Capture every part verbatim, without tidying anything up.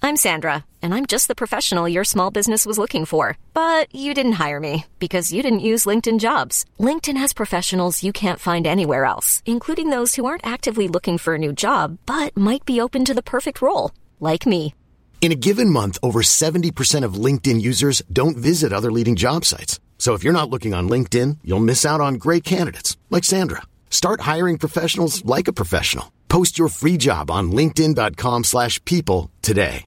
I'm Sandra, and I'm just the professional your small business was looking for. But you didn't hire me because you didn't use LinkedIn Jobs. LinkedIn has professionals you can't find anywhere else, including those who aren't actively looking for a new job, but might be open to the perfect role, like me. In a given month, over seventy percent of LinkedIn users don't visit other leading job sites. So if you're not looking on LinkedIn, you'll miss out on great candidates like Sandra. Start hiring professionals like a professional. Post your free job on linkedin.com slash people today.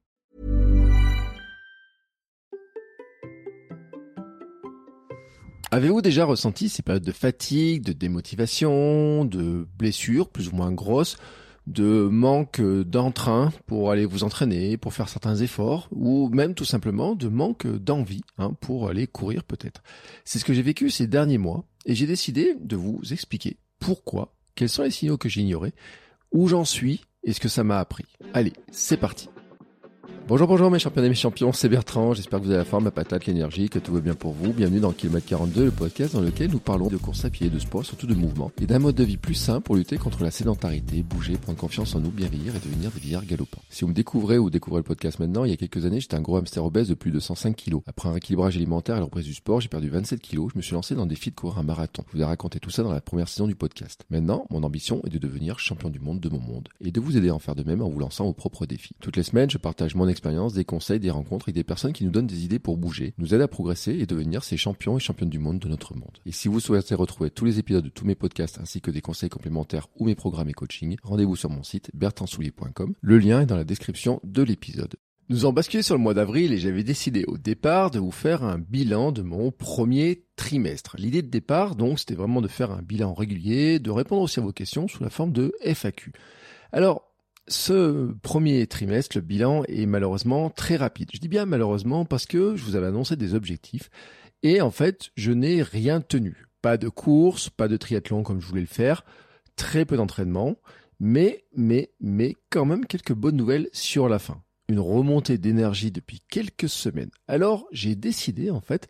Avez-vous déjà ressenti ces périodes de fatigue, de démotivation, de blessures plus ou moins grosses, de manque d'entrain pour aller vous entraîner, pour faire certains efforts, ou même tout simplement de manque d'envie hein, pour aller courir peut-être. C'est ce que j'ai vécu ces derniers mois et j'ai décidé de vous expliquer pourquoi, quels sont les signaux que j'ignorais, où j'en suis et ce que ça m'a appris. Allez, c'est parti. Bonjour, bonjour mes champions et mes champions, c'est Bertrand, j'espère que vous avez la forme, la patate, l'énergie, que tout va bien pour vous. Bienvenue dans Kilomètre quarante-deux, le podcast dans lequel nous parlons de course à pied, de sport, surtout de mouvement, et d'un mode de vie plus sain pour lutter contre la sédentarité, bouger, prendre confiance en nous, bien vieillir et devenir des vieillards galopants. Si vous me découvrez ou découvrez le podcast maintenant, il y a quelques années, j'étais un gros hamster obèse de plus de cent cinq kilos. Après un rééquilibrage alimentaire et la reprise du sport, j'ai perdu vingt-sept kilos, je me suis lancé dans le défi de courir un marathon. Je vous ai raconté tout ça dans la première saison du podcast. Maintenant, mon ambition est de devenir champion du monde de mon monde, et de vous aider à en faire de même en vous lançant vos propres défis. Toutes les semaines, je partage mon expérience, des conseils, des rencontres avec des personnes qui nous donnent des idées pour bouger, nous aident à progresser et devenir ces champions et championnes du monde de notre monde. Et si vous souhaitez retrouver tous les épisodes de tous mes podcasts ainsi que des conseils complémentaires ou mes programmes et coaching, rendez-vous sur mon site bertrand soulier point com. Le lien est dans la description de l'épisode. Nous avons basculé sur le mois d'avril et j'avais décidé au départ de vous faire un bilan de mon premier trimestre. L'idée de départ, donc, c'était vraiment de faire un bilan régulier, de répondre aussi à vos questions sous la forme de F A Q. Alors, ce premier trimestre, le bilan est malheureusement très rapide. Je dis bien malheureusement parce que je vous avais annoncé des objectifs et en fait, je n'ai rien tenu. Pas de course, pas de triathlon comme je voulais le faire, très peu d'entraînement, mais, mais, mais quand même quelques bonnes nouvelles sur la fin. Une remontée d'énergie depuis quelques semaines. Alors, j'ai décidé en fait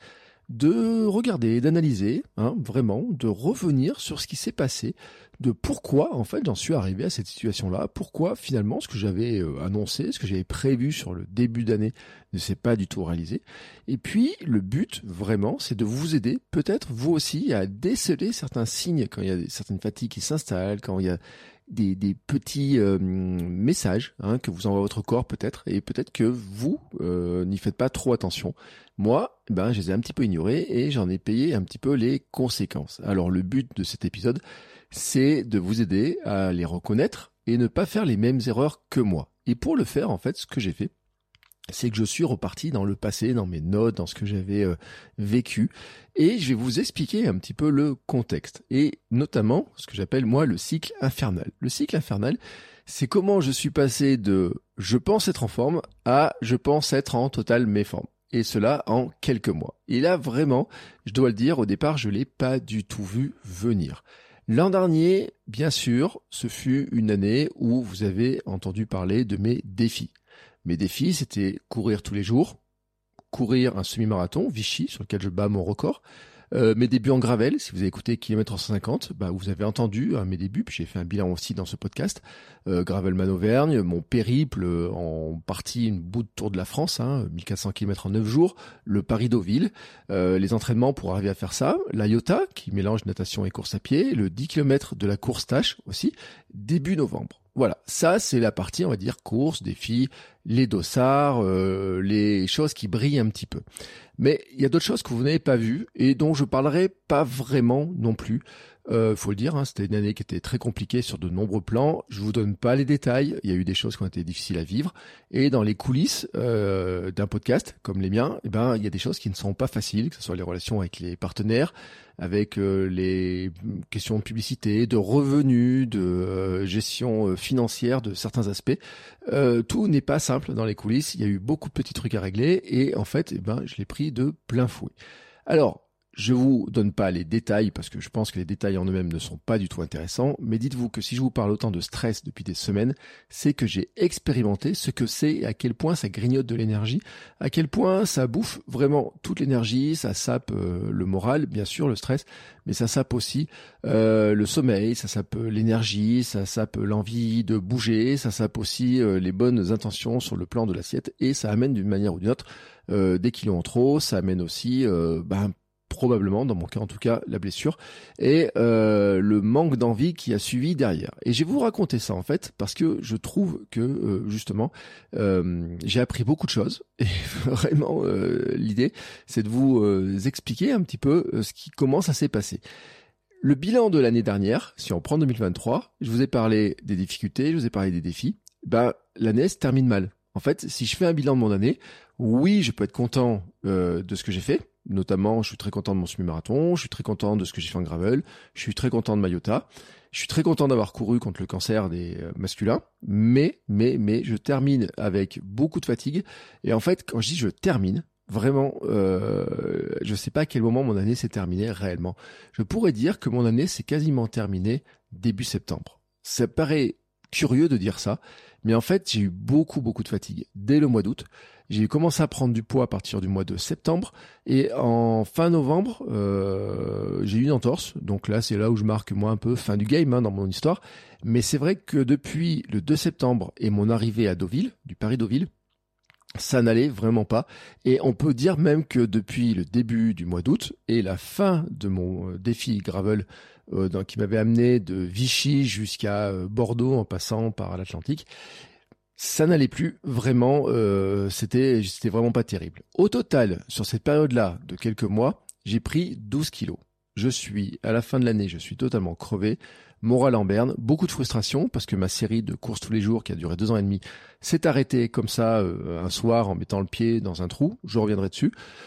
de regarder, d'analyser, hein, vraiment, de revenir sur ce qui s'est passé, de pourquoi en fait j'en suis arrivé à cette situation-là, pourquoi finalement ce que j'avais euh, annoncé, ce que j'avais prévu sur le début d'année ne s'est pas du tout réalisé. Et puis le but vraiment, c'est de vous aider, peut-être vous aussi, à déceler certains signes quand il y a des, certaines fatigues qui s'installent, quand il y a des, des petits euh, messages hein, que vous envoie votre corps peut-être, et peut-être que vous euh, n'y faites pas trop attention. Moi, ben, je les ai un petit peu ignorés et j'en ai payé un petit peu les conséquences. Alors le but de cet épisode, c'est de vous aider à les reconnaître et ne pas faire les mêmes erreurs que moi. Et pour le faire, en fait, ce que j'ai fait, c'est que je suis reparti dans le passé, dans mes notes, dans ce que j'avais euh, vécu, et je vais vous expliquer un petit peu le contexte, et notamment ce que j'appelle moi le cycle infernal. Le cycle infernal, c'est comment je suis passé de « je pense être en forme » à « je pense être en totale méforme ». Et cela en quelques mois. Et là, vraiment, je dois le dire, au départ, je l'ai pas du tout vu venir. L'an dernier, bien sûr, ce fut une année où vous avez entendu parler de mes défis. Mes défis, c'était courir tous les jours, courir un semi-marathon, Vichy, sur lequel je bats mon record. Euh, mes débuts en gravel, si vous avez écouté kilomètre cent cinquante, bah, vous avez entendu hein, mes débuts, puis j'ai fait un bilan aussi dans ce podcast. Euh, Gravelman Auvergne, mon périple euh, en partie une bout de tour de la France, hein, mille quatre cents kilomètres en neuf jours, le Paris-Deauville, euh, les entraînements pour arriver à faire ça, l'Iota, qui mélange natation et course à pied, le dix kilomètres de la course tâche aussi, début novembre. Voilà, ça c'est la partie, on va dire, course, défi, les dossards, euh, les choses qui brillent un petit peu. Mais il y a d'autres choses que vous n'avez pas vues et dont je parlerai pas vraiment non plus. Euh, faut le dire, hein, c'était une année qui était très compliquée sur de nombreux plans. Je vous donne pas les détails. Il y a eu des choses qui ont été difficiles à vivre. Et dans les coulisses euh, d'un podcast comme les miens, eh ben il y a des choses qui ne sont pas faciles, que ce soit les relations avec les partenaires, avec euh, les questions de publicité, de revenus, de euh, gestion euh, financière, de certains aspects. Euh, tout n'est pas simple dans les coulisses. Il y a eu beaucoup de petits trucs à régler et en fait, eh ben je l'ai pris de plein fouet. Alors, Je vous donne pas les détails parce que je pense que les détails en eux-mêmes ne sont pas du tout intéressants, mais dites-vous que si je vous parle autant de stress depuis des semaines, c'est que j'ai expérimenté ce que c'est et à quel point ça grignote de l'énergie, à quel point ça bouffe vraiment toute l'énergie, ça sape euh, le moral, bien sûr, le stress, mais ça sape aussi euh, le sommeil, ça sape l'énergie, ça sape l'envie de bouger, ça sape aussi euh, les bonnes intentions sur le plan de l'assiette et ça amène d'une manière ou d'une autre euh, des kilos en trop, ça amène aussi euh, ben, probablement, dans mon cas en tout cas, la blessure et euh, le manque d'envie qui a suivi derrière. Et je vais vous raconter ça en fait parce que je trouve que euh, justement euh, j'ai appris beaucoup de choses et vraiment euh, l'idée c'est de vous euh, expliquer un petit peu euh, ce qui comment ça s'est passé. Le bilan de l'année dernière, si on prend deux mille vingt-trois, je vous ai parlé des difficultés, je vous ai parlé des défis, ben l'année se termine mal. En fait, si je fais un bilan de mon année, oui, je peux être content euh, de ce que j'ai fait. Notamment, je suis très content de mon semi-marathon, je suis très content de ce que j'ai fait en gravel, je suis très content de ma Iota, je suis très content d'avoir couru contre le cancer des euh, masculins, mais, mais, mais, je termine avec beaucoup de fatigue. Et en fait, quand je dis je termine, vraiment, euh, je sais pas à quel moment mon année s'est terminée réellement. Je pourrais dire que mon année s'est quasiment terminée début septembre. Ça paraît curieux de dire ça, mais en fait, j'ai eu beaucoup, beaucoup de fatigue dès le mois d'août. J'ai commencé à prendre du poids à partir du mois de septembre et en fin novembre, euh, j'ai eu une entorse. Donc là, c'est là où je marque moi un peu fin du game hein, dans mon histoire. Mais c'est vrai que depuis le deux septembre et mon arrivée à Deauville, du Paris-Deauville, ça n'allait vraiment pas. Et on peut dire même que depuis le début du mois d'août et la fin de mon défi gravel euh, donc, qui m'avait amené de Vichy jusqu'à euh, Bordeaux en passant par l'Atlantique, ça n'allait plus vraiment, euh, c'était, c'était vraiment pas terrible. Au total, sur cette période-là de quelques mois, j'ai pris douze kilos. Je suis, à la fin de l'année, je suis totalement crevé, moral en berne, beaucoup de frustration parce que ma série de courses tous les jours qui a duré deux ans et demi s'est arrêtée comme ça euh, un soir en mettant le pied dans un trou. Je reviendrai dessus.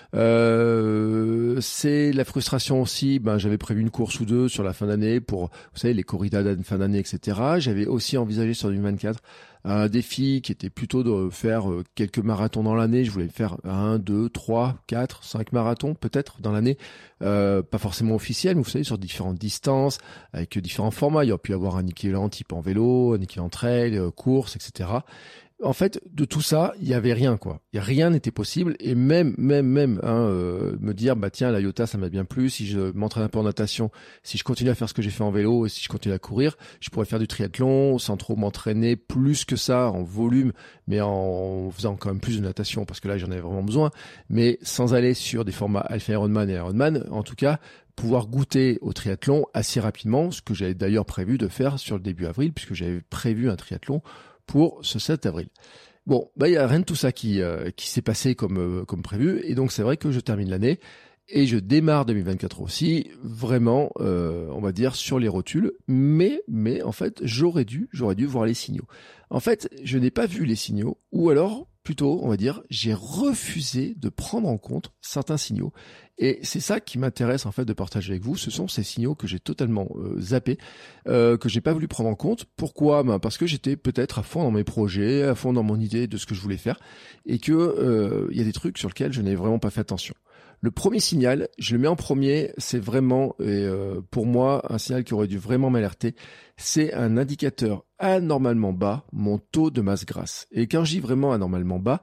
Euh, c'est la frustration aussi. Ben j'avais prévu une course ou deux sur la fin d'année pour, vous savez, les corridas de fin d'année, et cetera. J'avais aussi envisagé sur deux mille vingt-quatre un défi qui était plutôt de faire quelques marathons dans l'année. Je voulais faire un, deux, trois, quatre, cinq marathons peut-être dans l'année. Euh, pas forcément officiels, mais vous savez, sur différentes distances, avec différents formats. Il y aurait pu y avoir un équivalent type en vélo, un équivalent trail, euh, course, et cetera. En fait, de tout ça, il y avait rien, quoi. Il y a rien n'était possible. Et même, même, même, hein, euh, me dire, bah tiens, la Iota, ça m'a bien plu. Si je m'entraîne un peu en natation, si je continue à faire ce que j'ai fait en vélo et si je continue à courir, je pourrais faire du triathlon sans trop m'entraîner plus que ça en volume, mais en faisant quand même plus de natation parce que là, j'en avais vraiment besoin. Mais sans aller sur des formats Alpha Ironman et Ironman, en tout cas, pouvoir goûter au triathlon assez rapidement, ce que j'avais d'ailleurs prévu de faire sur le début avril, puisque j'avais prévu un triathlon pour ce sept avril. Bon, bah il y a rien de tout ça qui euh, qui s'est passé comme euh, comme prévu et donc c'est vrai que je termine l'année et je démarre deux mille vingt-quatre aussi vraiment euh, on va dire sur les rotules, mais mais en fait, j'aurais dû j'aurais dû voir les signaux. En fait, je n'ai pas vu les signaux ou alors plutôt, on va dire, j'ai refusé de prendre en compte certains signaux. Et c'est ça qui m'intéresse en fait de partager avec vous. Ce sont ces signaux que j'ai totalement euh, zappés, euh, que j'ai pas voulu prendre en compte. Pourquoi ? Ben parce que j'étais peut-être à fond dans mes projets, à fond dans mon idée de ce que je voulais faire, et que euh, il y a des trucs sur lesquels je n'ai vraiment pas fait attention. Le premier signal, je le mets en premier, c'est vraiment, et euh, pour moi, un signal qui aurait dû vraiment m'alerter, c'est un indicateur anormalement bas, mon taux de masse grasse. Et quand je dis vraiment anormalement bas,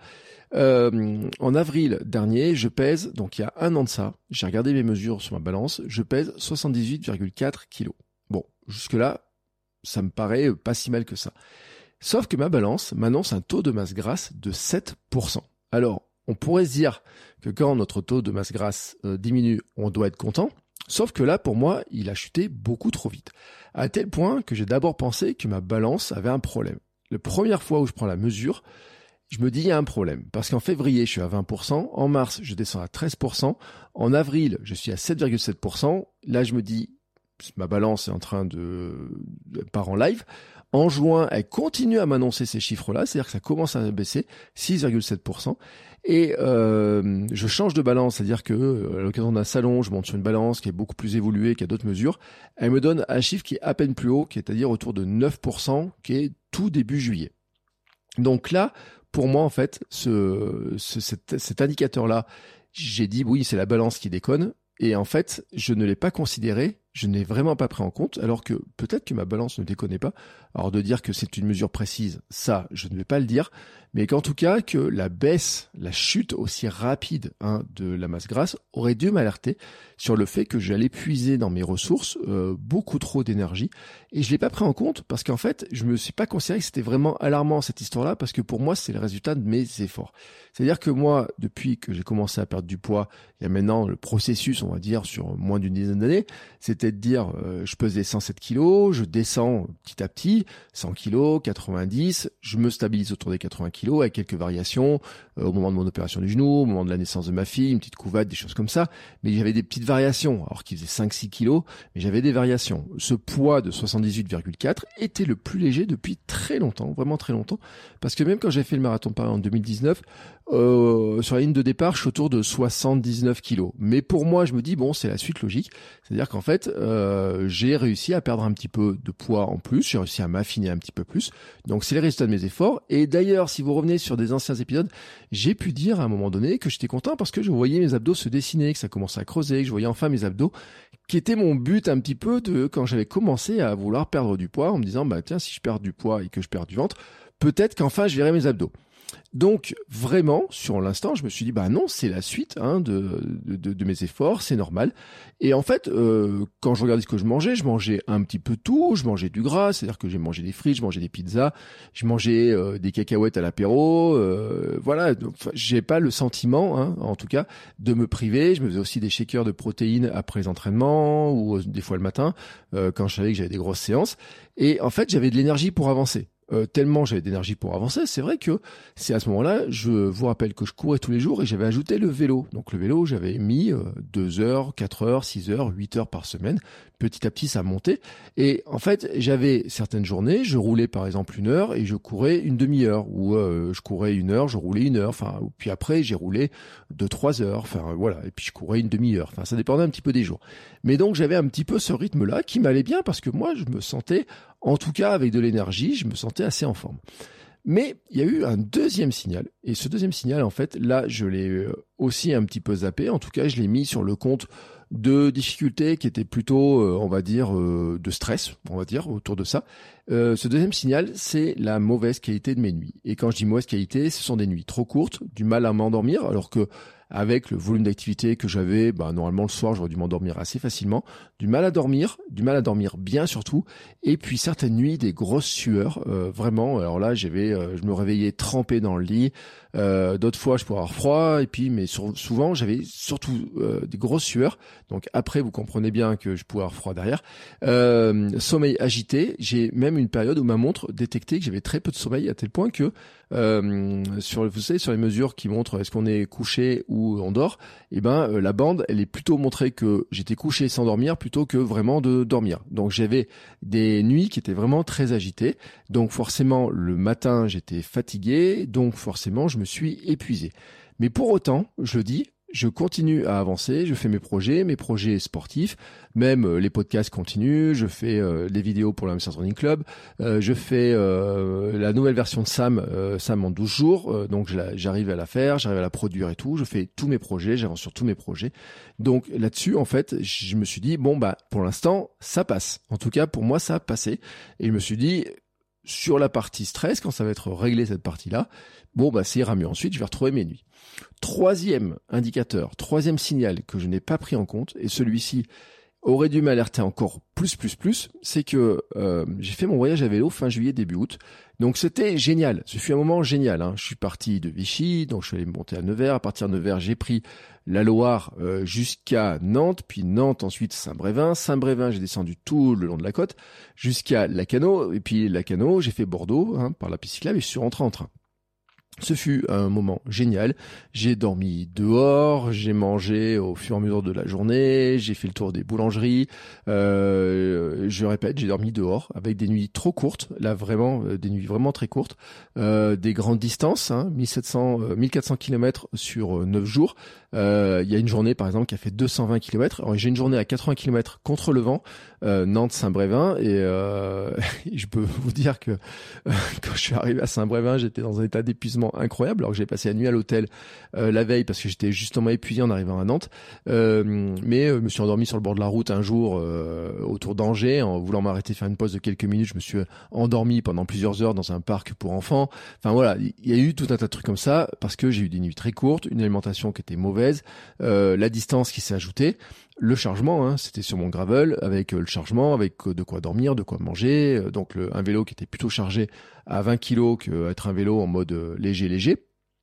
euh, en avril dernier, je pèse, donc il y a un an de ça, j'ai regardé mes mesures sur ma balance, je pèse soixante-dix-huit virgule quatre kilos. Bon, jusque-là, ça me paraît pas si mal que ça. Sauf que ma balance m'annonce un taux de masse grasse de sept pour cent. Alors, on pourrait se dire que quand notre taux de masse grasse euh, diminue, on doit être content. Sauf que là, pour moi, il a chuté beaucoup trop vite. À tel point que j'ai d'abord pensé que ma balance avait un problème. La première fois où je prends la mesure, je me dis il y a un problème. Parce qu'en février, je suis à vingt pour cent. En mars, je descends à treize pour cent. En avril, je suis à sept virgule sept pour cent. Là, je me dis, ma balance est en train de, de part en live. En juin, elle continue à m'annoncer ces chiffres-là, c'est-à-dire que ça commence à baisser, six virgule sept pour cent. Et euh, je change de balance, c'est-à-dire que à l'occasion d'un salon, je monte sur une balance qui est beaucoup plus évoluée, qui a d'autres mesures. Elle me donne un chiffre qui est à peine plus haut, qui est à dire autour de neuf pour cent, qui est tout début juillet. Donc là, pour moi, en fait, ce, ce cet, cet indicateur-là, j'ai dit oui, c'est la balance qui déconne. Et en fait, je ne l'ai pas considéré, je n'ai vraiment pas pris en compte, alors que peut-être que ma balance ne déconne pas. Alors de dire que c'est une mesure précise, ça, je ne vais pas le dire, mais qu'en tout cas, que la baisse, la chute aussi rapide hein, de la masse grasse aurait dû m'alerter sur le fait que j'allais puiser dans mes ressources euh, beaucoup trop d'énergie. Et je l'ai pas pris en compte parce qu'en fait, je me suis pas considéré que c'était vraiment alarmant cette histoire-là, parce que pour moi, c'est le résultat de mes efforts. C'est-à-dire que moi, depuis que j'ai commencé à perdre du poids, il y a maintenant le processus, on va dire, sur moins d'une dizaine d'années, c'était de dire, euh, je pesais cent sept kilos, je descends petit à petit, cent kilos, quatre-vingt-dix, je me stabilise autour des quatre-vingts kilos avec quelques variations euh, au moment de mon opération du genou, au moment de la naissance de ma fille, une petite couvade, des choses comme ça. Mais j'avais des petites variations, alors qu'il faisait cinq six kilos, mais j'avais des variations. Ce poids de soixante-dix-huit virgule quatre était le plus léger depuis très longtemps, vraiment très longtemps, parce que même quand j'ai fait le marathon de Paris en deux mille dix-neuf, euh, sur la ligne de départ, je suis autour de soixante-dix-neuf kilos. Mais pour moi, je me dis, bon, c'est la suite logique. C'est-à-dire qu'en fait, euh, j'ai réussi à perdre un petit peu de poids en plus, j'ai réussi à m'affiner un petit peu plus. Donc, c'est les résultats de mes efforts. Et d'ailleurs, si vous revenez sur des anciens épisodes, j'ai pu dire à un moment donné que j'étais content parce que je voyais mes abdos se dessiner, que ça commençait à creuser, que je voyais enfin mes abdos, qui était mon but un petit peu de quand j'avais commencé à vouloir perdre du poids, en me disant, bah tiens, si je perds du poids et que je perds du ventre, peut-être qu'enfin je verrai mes abdos. Donc vraiment, sur l'instant, je me suis dit bah non, c'est la suite hein, de, de, de mes efforts, c'est normal. Et en fait, euh, quand je regardais ce que je mangeais, je mangeais un petit peu tout. Je mangeais du gras, c'est-à-dire que j'ai mangé des frites, je mangeais des pizzas, je mangeais euh, des cacahuètes à l'apéro. Euh, voilà, donc, j'ai pas le sentiment, hein, en tout cas, de me priver. Je me faisais aussi des shakers de protéines après les entraînements ou euh, des fois le matin euh, quand je savais que j'avais des grosses séances. Et en fait, j'avais de l'énergie pour avancer. Euh, tellement j'avais d'énergie pour avancer, c'est vrai que c'est à ce moment-là, je vous rappelle que je courais tous les jours et j'avais ajouté le vélo. Donc le vélo, j'avais mis euh, deux heures, quatre heures, six heures, huit heures par semaine. Petit à petit, ça montait. Et en fait, j'avais certaines journées, je roulais par exemple une heure et je courais une demi-heure. Ou euh, je courais une heure, je roulais une heure. Enfin, puis après, j'ai roulé deux, trois heures. Enfin, voilà. Et puis je courais une demi-heure. Enfin, ça dépendait un petit peu des jours. Mais donc, j'avais un petit peu ce rythme-là qui m'allait bien parce que moi, je me sentais, en tout cas avec de l'énergie, je me sentais assez en forme. Mais il y a eu un deuxième signal. Et ce deuxième signal, en fait, là, je l'ai aussi un petit peu zappé. En tout cas, je l'ai mis sur le compte de difficultés qui étaient plutôt, euh, on va dire, euh, de stress, on va dire, autour de ça. Euh, ce deuxième signal, c'est la mauvaise qualité de mes nuits. Et quand je dis mauvaise qualité, ce sont des nuits trop courtes, du mal à m'endormir, alors que avec le volume d'activité que j'avais, bah, normalement le soir, j'aurais dû m'endormir assez facilement. Du mal à dormir, du mal à dormir bien surtout. Et puis certaines nuits, des grosses sueurs, euh, vraiment. Alors là, j'avais, euh, je me réveillais trempé dans le lit. Euh, d'autres fois, je pouvais avoir froid. Et puis, mais sur, souvent, j'avais surtout euh, des grosses sueurs. Donc après, vous comprenez bien que je pouvais avoir froid derrière. Euh, sommeil agité. J'ai même une période où ma montre détectait que j'avais très peu de sommeil, à tel point que euh, sur, vous savez, sur les mesures qui montrent est-ce qu'on est couché ou on dort, et eh ben euh, la bande, elle est plutôt montrée que j'étais couché sans dormir plutôt que vraiment de dormir. Donc j'avais des nuits qui étaient vraiment très agitées. Donc forcément, le matin, j'étais fatigué. Donc forcément, je me suis épuisé. Mais pour autant, je le dis, je continue à avancer, je fais mes projets, mes projets sportifs, même euh, les podcasts continuent, je fais euh, des vidéos pour le Hamster Running Club, euh, je fais euh, la nouvelle version de Sam, euh, Sam en douze jours, euh, donc je la, j'arrive à la faire, j'arrive à la produire et tout, je fais tous mes projets, j'avance sur tous mes projets. Donc là-dessus, en fait, je me suis dit, bon bah pour l'instant, ça passe. En tout cas, pour moi, ça a passé. Et je me suis dit, sur la partie stress, quand ça va être réglé cette partie-là, bon bah ça ira mieux. Ensuite, je vais retrouver mes nuits. Troisième indicateur, troisième signal que je n'ai pas pris en compte, et celui-ci aurait dû m'alerter encore plus, plus, plus, c'est que euh, j'ai fait mon voyage à vélo fin juillet, début août. Donc c'était génial, ce fut un moment génial. Hein. Je suis parti de Vichy, donc je suis allé me monter à Nevers. À partir de Nevers, j'ai pris la Loire euh, jusqu'à Nantes, puis Nantes ensuite Saint-Brévin. Saint-Brévin, j'ai descendu tout le long de la côte jusqu'à Lacanau, et puis Lacanau, j'ai fait Bordeaux hein, par la piste cyclable et je suis rentré en train. Ce fut un moment génial. J'ai dormi dehors, j'ai mangé au fur et à mesure de la journée, j'ai fait le tour des boulangeries. Euh, je répète, j'ai dormi dehors avec des nuits trop courtes, là vraiment euh, des nuits vraiment très courtes, euh, des grandes distances, hein, mille sept cents, euh, mille quatre cents kilomètres sur euh, neuf jours. Euh, il y a une journée par exemple qui a fait deux cent vingt kilomètres. Alors, j'ai une journée à quatre-vingts kilomètres contre le vent, euh, Nantes-Saint-Brévin, et, euh, et je peux vous dire que euh, quand je suis arrivé à Saint-Brévin, j'étais dans un état d'épuisement absolument incroyable, alors que j'ai passé la nuit à l'hôtel euh, la veille parce que j'étais justement épuisé en arrivant à Nantes. Euh, mais euh, je me suis endormi sur le bord de la route un jour euh, autour d'Angers en voulant m'arrêter faire une pause de quelques minutes. Je me suis endormi pendant plusieurs heures dans un parc pour enfants. Enfin voilà, il y a eu tout un tas de trucs comme ça parce que j'ai eu des nuits très courtes, une alimentation qui était mauvaise, euh, la distance qui s'est ajoutée. Le chargement, hein, c'était sur mon gravel, avec euh, le chargement, avec euh, de quoi dormir, de quoi manger, euh, donc le, un vélo qui était plutôt chargé à vingt kilos qu'être un vélo en mode euh, léger léger.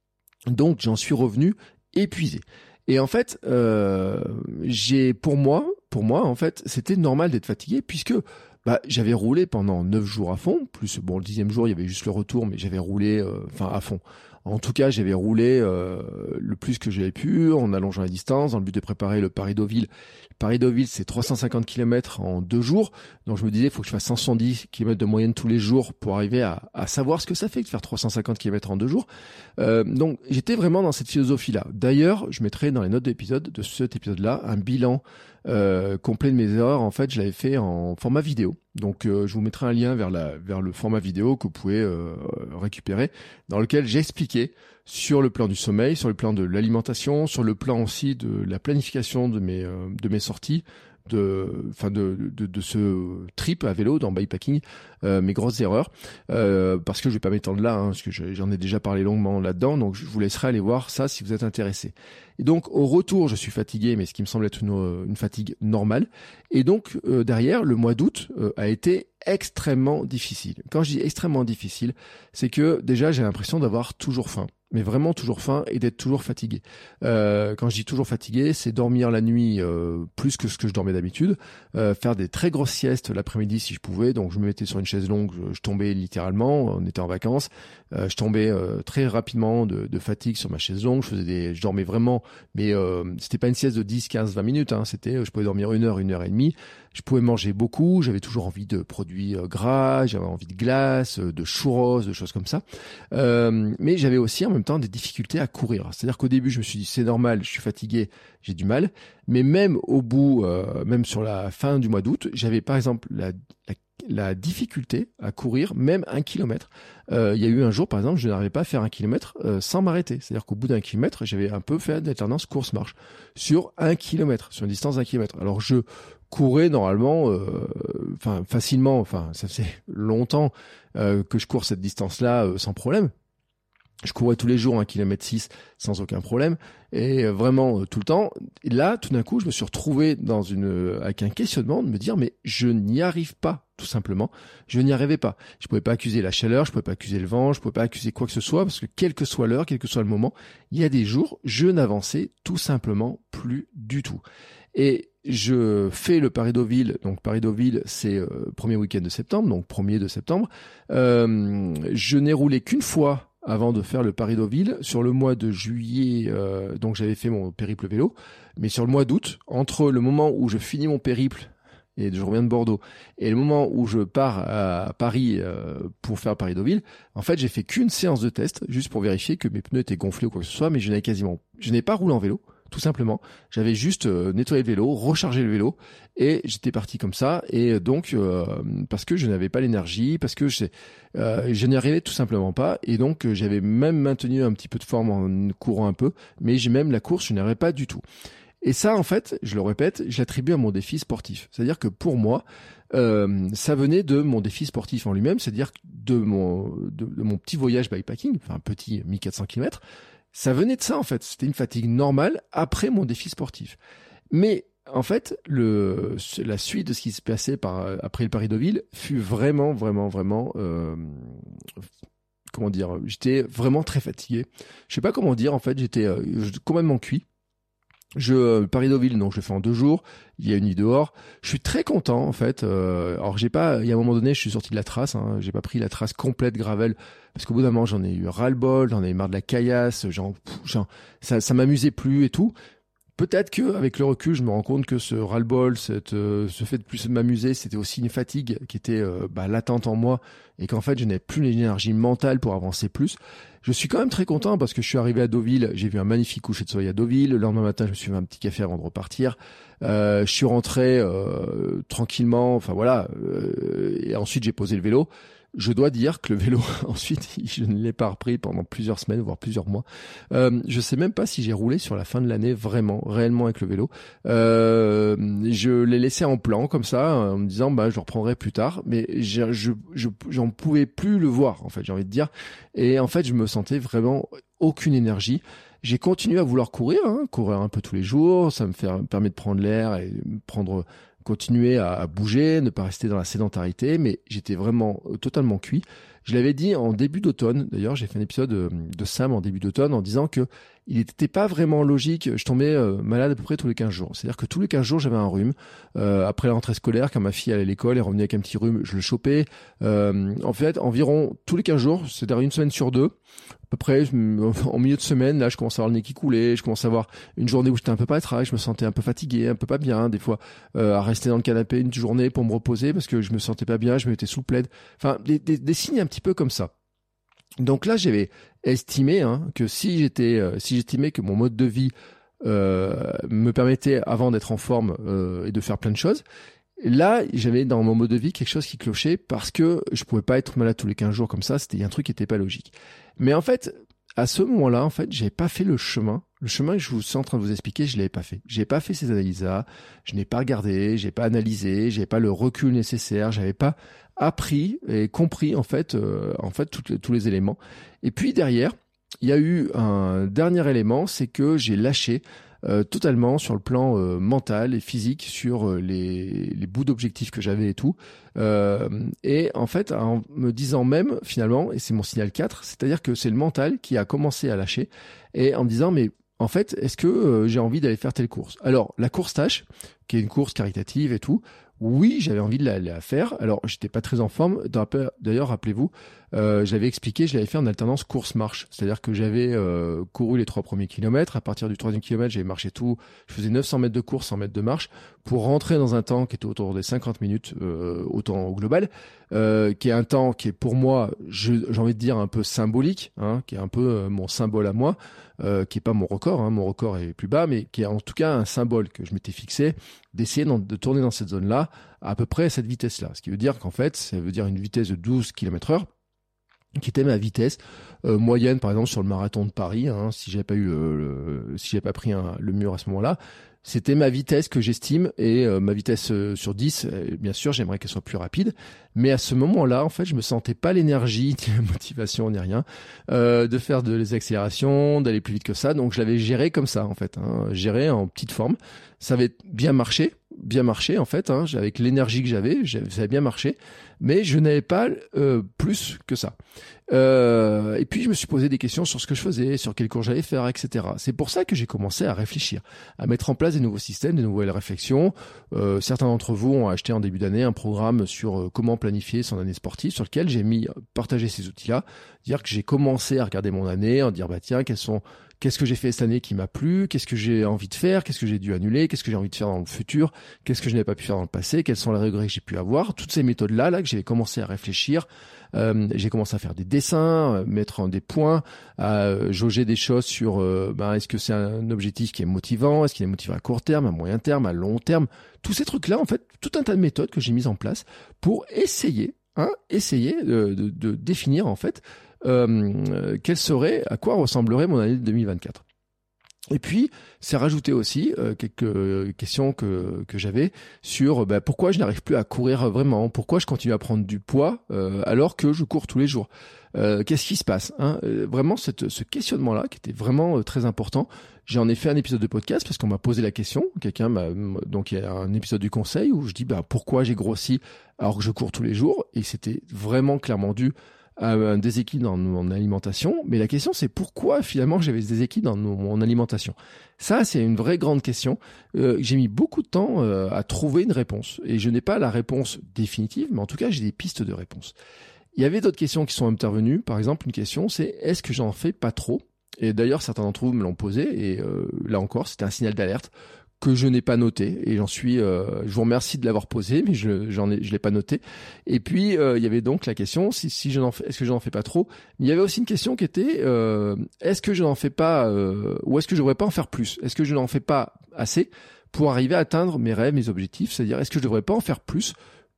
Donc j'en suis revenu épuisé. Et en fait, euh, j'ai pour moi, pour moi en fait, c'était normal d'être fatigué puisque bah j'avais roulé pendant neuf jours à fond. Plus bon le dixième jour il y avait juste le retour, mais j'avais roulé, enfin euh, à fond. En tout cas, j'avais roulé euh, le plus que j'avais pu en allongeant la distance dans le but de préparer le Paris-Deauville. Le Paris-Deauville, c'est trois cent cinquante kilomètres en deux jours. Donc je me disais, il faut que je fasse cent soixante-dix kilomètres de moyenne tous les jours pour arriver à, à savoir ce que ça fait de faire trois cent cinquante kilomètres en deux jours. Euh, donc j'étais vraiment dans cette philosophie-là. D'ailleurs, je mettrai dans les notes d'épisode de cet épisode-là un bilan euh, complet de mes erreurs. En fait, je l'avais fait en format vidéo. Donc euh, je vous mettrai un lien vers la vers le format vidéo que vous pouvez euh, récupérer, dans lequel j'ai expliqué sur le plan du sommeil, sur le plan de l'alimentation, sur le plan aussi de la planification de mes euh, de mes sorties, de enfin de, de de ce trip à vélo dans bikepacking, euh, mes grosses erreurs, euh, parce que je vais pas m'étendre là, hein, parce que j'en ai déjà parlé longuement là-dedans, donc je vous laisserai aller voir ça si vous êtes intéressé. Et donc au retour, je suis fatigué, mais ce qui me semble être une, une fatigue normale. Et donc euh, derrière, le mois d'août euh, a été extrêmement difficile. Quand je dis extrêmement difficile, c'est que déjà j'ai l'impression d'avoir toujours faim, mais vraiment toujours faim et d'être toujours fatigué. Euh, quand je dis toujours fatigué, c'est dormir la nuit euh, plus que ce que je dormais d'habitude, euh, faire des très grosses siestes l'après-midi si je pouvais, donc je me mettais sur une chaise longue, je, je tombais littéralement, on était en vacances, euh, je tombais euh, très rapidement de, de fatigue sur ma chaise longue, je faisais des, je dormais vraiment, mais euh, c'était pas une sieste de dix, quinze, vingt minutes, hein, c'était, je pouvais dormir une heure, une heure et demie. Je pouvais manger beaucoup, j'avais toujours envie de produits gras, j'avais envie de glace, de churros, de choses comme ça. Euh, mais j'avais aussi en même temps des difficultés à courir. C'est-à-dire qu'au début, je me suis dit, c'est normal, je suis fatigué, j'ai du mal. Mais même au bout, euh, même sur la fin du mois d'août, j'avais par exemple la, la, la difficulté à courir même un kilomètre. Euh, il y a eu un jour, par exemple, je n'arrivais pas à faire un kilomètre euh, sans m'arrêter. C'est-à-dire qu'au bout d'un kilomètre, j'avais un peu fait d'alternance course-marche sur un kilomètre, sur une distance d'un kilomètre. Alors je courais normalement, euh, enfin facilement, enfin ça faisait longtemps euh, que je cours cette distance-là euh, sans problème. Je courais tous les jours un kilomètre six sans aucun problème et euh, vraiment euh, tout le temps. Et là, tout d'un coup, je me suis retrouvé dans une euh, avec un questionnement de me dire mais je n'y arrive pas, tout simplement. Je n'y arrivais pas. Je pouvais pas accuser la chaleur, je pouvais pas accuser le vent, je pouvais pas accuser quoi que ce soit parce que quelle que soit l'heure, quel que soit le moment, il y a des jours, je n'avançais tout simplement plus du tout. Et je fais le Paris-Deauville, donc Paris-Deauville c'est euh, premier week-end de septembre, donc premier de septembre. Euh, je n'ai roulé qu'une fois avant de faire le Paris-Deauville sur le mois de juillet, euh, donc j'avais fait mon périple vélo, mais sur le mois d'août, entre le moment où je finis mon périple et je reviens de Bordeaux et le moment où je pars à Paris euh, pour faire Paris-Deauville, en fait j'ai fait qu'une séance de test juste pour vérifier que mes pneus étaient gonflés ou quoi que ce soit, mais je n'avais quasiment, je n'ai pas roulé en vélo. Tout simplement, j'avais juste euh, nettoyé le vélo, rechargé le vélo et j'étais parti comme ça. Et donc, euh, parce que je n'avais pas l'énergie, parce que je, euh, je n'y arrivais tout simplement pas. Et donc, euh, j'avais même maintenu un petit peu de forme en courant un peu, mais j'ai même la course, je n'y arrivais pas du tout. Et ça, en fait, je le répète, je l'attribue à mon défi sportif. C'est-à-dire que pour moi, euh, ça venait de mon défi sportif en lui-même, c'est-à-dire de mon, de, de mon petit voyage bikepacking, enfin petit mille quatre cents kilomètres. Ça venait de ça, en fait. C'était une fatigue normale après mon défi sportif. Mais, en fait, le, la suite de ce qui se passait par, après le Paris-Deauville fut vraiment, vraiment, vraiment, euh, comment dire, j'étais vraiment très fatigué. Je sais pas comment dire, en fait, j'étais euh, complètement cuit. Je euh, Paris-Deauville, donc je le fais en deux jours. Il y a une nuit dehors. Je suis très content en fait. Euh, alors j'ai pas, il y a un moment donné, je suis sorti de la trace. Hein, j'ai pas pris la trace complète gravel parce qu'au bout d'un moment, j'en ai eu ras-le-bol, j'en ai marre de la caillasse. Genre, genre ça, ça m'amusait plus et tout. Peut-être que avec le recul, je me rends compte que ce ras-le-bol, cette, euh, ce fait de plus m'amuser, c'était aussi une fatigue qui était euh, bah, latente en moi et qu'en fait, je n'avais plus l'énergie mentale pour avancer plus. Je suis quand même très content parce que je suis arrivé à Deauville, j'ai vu un magnifique coucher de soleil à Deauville. Le lendemain matin, je me suis fait un petit café avant de repartir. Euh, je suis rentré euh, tranquillement, enfin voilà. Euh, et ensuite, j'ai posé le vélo. Je dois dire que le vélo, ensuite, je ne l'ai pas repris pendant plusieurs semaines, voire plusieurs mois. Euh, je sais même pas si j'ai roulé sur la fin de l'année vraiment, réellement avec le vélo. Euh, je l'ai laissé en plan comme ça, en me disant bah je reprendrai plus tard. Mais je, je, je, j'en pouvais plus le voir, en fait, j'ai envie de dire. Et en fait, je me sentais vraiment aucune énergie. J'ai continué à vouloir courir, hein, courir un peu tous les jours. Ça me, fait, me permet de prendre l'air et prendre continuer à, à bouger, ne pas rester dans la sédentarité, mais j'étais vraiment euh, totalement cuit. Je l'avais dit en début d'automne, d'ailleurs j'ai fait un épisode de, de Sam en début d'automne en disant que il n'était pas vraiment logique, je tombais euh, malade à peu près tous les quinze jours. C'est-à-dire que tous les quinze jours j'avais un rhume. Euh, après la rentrée scolaire, quand ma fille allait à l'école et revenait avec un petit rhume, je le chopais. Euh, en fait, environ tous les quinze jours, c'est-à-dire une semaine sur deux, à peu près en milieu de semaine, là je commence à avoir le nez qui coulait, je commence à avoir une journée où j'étais un peu patraque, je me sentais un peu fatigué, un peu pas bien, des fois euh, à rester dans le canapé une journée pour me reposer parce que je me sentais pas bien, je me mettais sous plaid. Enfin, des, des, des signes un petit peu comme ça. Donc là, j'avais estimé hein, que si j'étais, euh, si j'estimais que mon mode de vie euh, me permettait avant d'être en forme euh, et de faire plein de choses, là, j'avais dans mon mode de vie quelque chose qui clochait parce que je pouvais pas être malade tous les quinze jours comme ça. C'était un truc qui était pas logique. Mais en fait, à ce moment-là, en fait, j'avais pas fait le chemin. Le chemin que je vous suis en train de vous expliquer, je l'avais pas fait. J'ai pas fait ces analyses-là. Je n'ai pas regardé, j'ai pas analysé, j'ai pas le recul nécessaire, j'avais pas appris et compris en fait, euh, en fait tout, tous les éléments. Et puis derrière, il y a eu un dernier élément, c'est que j'ai lâché euh, totalement sur le plan euh, mental et physique sur euh, les, les bouts d'objectifs que j'avais et tout. Euh, et en fait, en me disant même finalement, et c'est mon signal quatre, c'est-à-dire que c'est le mental qui a commencé à lâcher et en me disant mais en fait, est-ce que euh, j'ai envie d'aller faire telle course? Alors, la course tâche, qui est une course caritative et tout, oui, j'avais envie de la, la faire. Alors, j'étais pas très en forme. D'ailleurs, rappelez-vous, euh, j'avais expliqué, je l'avais fait en alternance course-marche. C'est-à-dire que j'avais euh, couru les trois premiers kilomètres. À partir du troisième kilomètre, j'avais marché tout. Je faisais neuf cents mètres de course, cent mètres de marche, pour rentrer dans un temps qui était autour des cinquante minutes euh, au temps au global, euh, qui est un temps qui est pour moi, j'ai envie de dire, un peu symbolique, hein, qui est un peu euh, mon symbole à moi. Euh, qui est pas mon record, hein, mon record est plus bas, mais qui est en tout cas un symbole que je m'étais fixé d'essayer dans, de tourner dans cette zone-là à peu près à cette vitesse-là. Ce qui veut dire qu'en fait, ça veut dire une vitesse de douze kilomètres heure, qui était ma vitesse euh, moyenne, par exemple sur le marathon de Paris. Hein, si j'avais pas eu le, le si j'avais pas pris un, le mur à ce moment-là, c'était ma vitesse que j'estime et euh, ma vitesse euh, sur dix. Euh, bien sûr, j'aimerais qu'elle soit plus rapide, mais à ce moment-là, en fait, je me sentais pas l'énergie, ni la motivation, ni rien euh, de faire de les accélérations, d'aller plus vite que ça. Donc, je l'avais géré comme ça, en fait, hein, géré en petite forme. Ça avait bien marché, bien marché en fait. Hein, avec l'énergie que j'avais, ça avait bien marché, mais je n'avais pas euh, plus que ça. Euh, et puis je me suis posé des questions sur ce que je faisais, sur quel cours j'allais faire, et cetera. C'est pour ça que j'ai commencé à réfléchir, à mettre en place des nouveaux systèmes, des nouvelles réflexions. Euh, certains d'entre vous ont acheté en début d'année un programme sur euh, comment planifier son année sportive, sur lequel j'ai mis partager ces outils-là, dire que j'ai commencé à regarder mon année, en dire bah tiens quels sont Qu'est-ce que j'ai fait cette année qui m'a plu? Qu'est-ce que j'ai envie de faire? Qu'est-ce que j'ai dû annuler? Qu'est-ce que j'ai envie de faire dans le futur? Qu'est-ce que je n'ai pas pu faire dans le passé? Quels sont les regrets que j'ai pu avoir? Toutes ces méthodes-là, là, que j'ai commencé à réfléchir. Euh, j'ai commencé à faire des dessins, euh, mettre en des points, à euh, jauger des choses sur euh, ben, est-ce que c'est un objectif qui est motivant? Est-ce qu'il est motivant à court terme, à moyen terme, à long terme? Tous ces trucs-là, en fait, tout un tas de méthodes que j'ai mises en place pour essayer, hein, essayer de, de, de définir, en fait, Euh, quelle serait, à quoi ressemblerait mon année deux mille vingt-quatre. Et puis, c'est rajouté aussi euh, quelques questions que que j'avais sur bah, pourquoi je n'arrive plus à courir vraiment, pourquoi je continue à prendre du poids euh, alors que je cours tous les jours. Euh, qu'est-ce qui se passe, hein euh, Vraiment, cette, ce questionnement-là qui était vraiment euh, très important. J'en ai fait un épisode de podcast parce qu'on m'a posé la question. Quelqu'un m'a donc il y a un épisode du conseil où je dis bah pourquoi j'ai grossi alors que je cours tous les jours, et c'était vraiment clairement dû un déséquilibre dans mon alimentation, mais la question c'est pourquoi finalement j'avais ce déséquilibre dans mon alimentation. Ça c'est une vraie grande question. Euh, j'ai mis beaucoup de temps euh, à trouver une réponse, et je n'ai pas la réponse définitive, mais en tout cas j'ai des pistes de réponse. Il y avait d'autres questions qui sont intervenues. Par exemple, une question c'est est-ce que j'en fais pas trop? Et d'ailleurs certains d'entre vous me l'ont posé, et euh, là encore c'était un signal d'alerte que je n'ai pas noté, et j'en suis, euh, je vous remercie de l'avoir posé, mais je j'en ai, je l'ai pas noté. Et puis euh, il y avait donc la question si si je n'en fais, est-ce que je n'en fais pas trop? Mais il y avait aussi une question qui était euh, est-ce que je n'en fais pas, euh, ou est-ce que je devrais pas en faire plus? Est-ce que je n'en fais pas assez pour arriver à atteindre mes rêves, mes objectifs? C'est-à-dire est-ce que je devrais pas en faire plus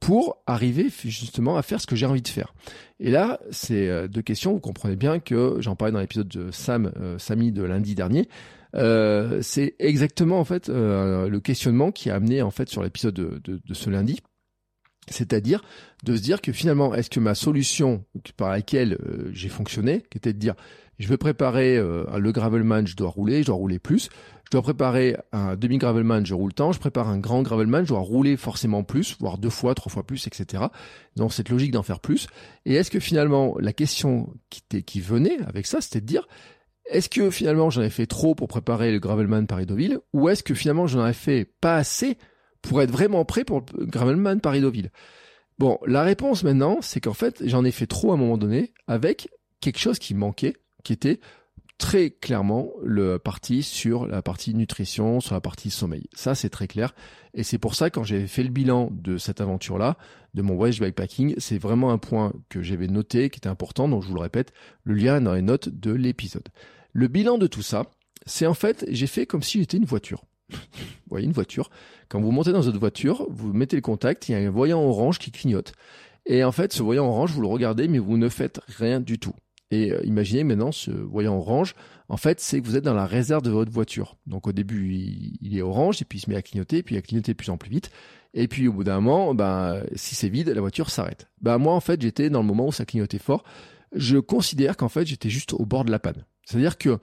pour arriver justement à faire ce que j'ai envie de faire. Et là, c'est deux questions. Vous comprenez bien que j'en parlais dans l'épisode de Sam, euh, Samy de lundi dernier. Euh, c'est exactement en fait euh, le questionnement qui a amené en fait sur l'épisode de, de, de ce lundi. C'est-à-dire de se dire que finalement, est-ce que ma solution par laquelle euh, j'ai fonctionné, qui était de dire je veux préparer euh, le gravelman, je dois rouler, je dois rouler plus. Je dois préparer un demi-gravelman, je roule tant. Je prépare un grand gravelman, je dois rouler forcément plus, voire deux fois, trois fois plus, et cetera. Donc cette logique d'en faire plus. Et est-ce que finalement, la question qui, qui venait avec ça, c'était de dire, est-ce que finalement j'en ai fait trop pour préparer le gravelman Paris-Deauville, ou est-ce que finalement j'en ai fait pas assez pour être vraiment prêt pour le gravelman Paris-Deauville? Bon, la réponse maintenant, c'est qu'en fait, j'en ai fait trop à un moment donné avec quelque chose qui manquait, qui était très clairement le parti sur la partie nutrition, sur la partie sommeil. Ça, c'est très clair. Et c'est pour ça, quand j'ai fait le bilan de cette aventure-là, de mon voyage bikepacking, c'est vraiment un point que j'avais noté, qui était important. Donc, je vous le répète, le lien est dans les notes de l'épisode. Le bilan de tout ça, c'est en fait, j'ai fait comme si j'étais une voiture. Vous voyez, une voiture. Quand vous montez dans votre voiture, vous mettez le contact, il y a un voyant orange qui clignote. Et en fait, ce voyant orange, vous le regardez, mais vous ne faites rien du tout. Et euh, imaginez maintenant ce voyant orange, en fait, c'est que vous êtes dans la réserve de votre voiture. Donc au début, il, il est orange, et puis il se met à clignoter, puis il a clignoté de plus en plus vite. Et puis au bout d'un moment, ben, si c'est vide, la voiture s'arrête. Ben, moi, en fait, j'étais dans le moment où ça clignotait fort. Je considère qu'en fait, j'étais juste au bord de la panne. C'est-à-dire que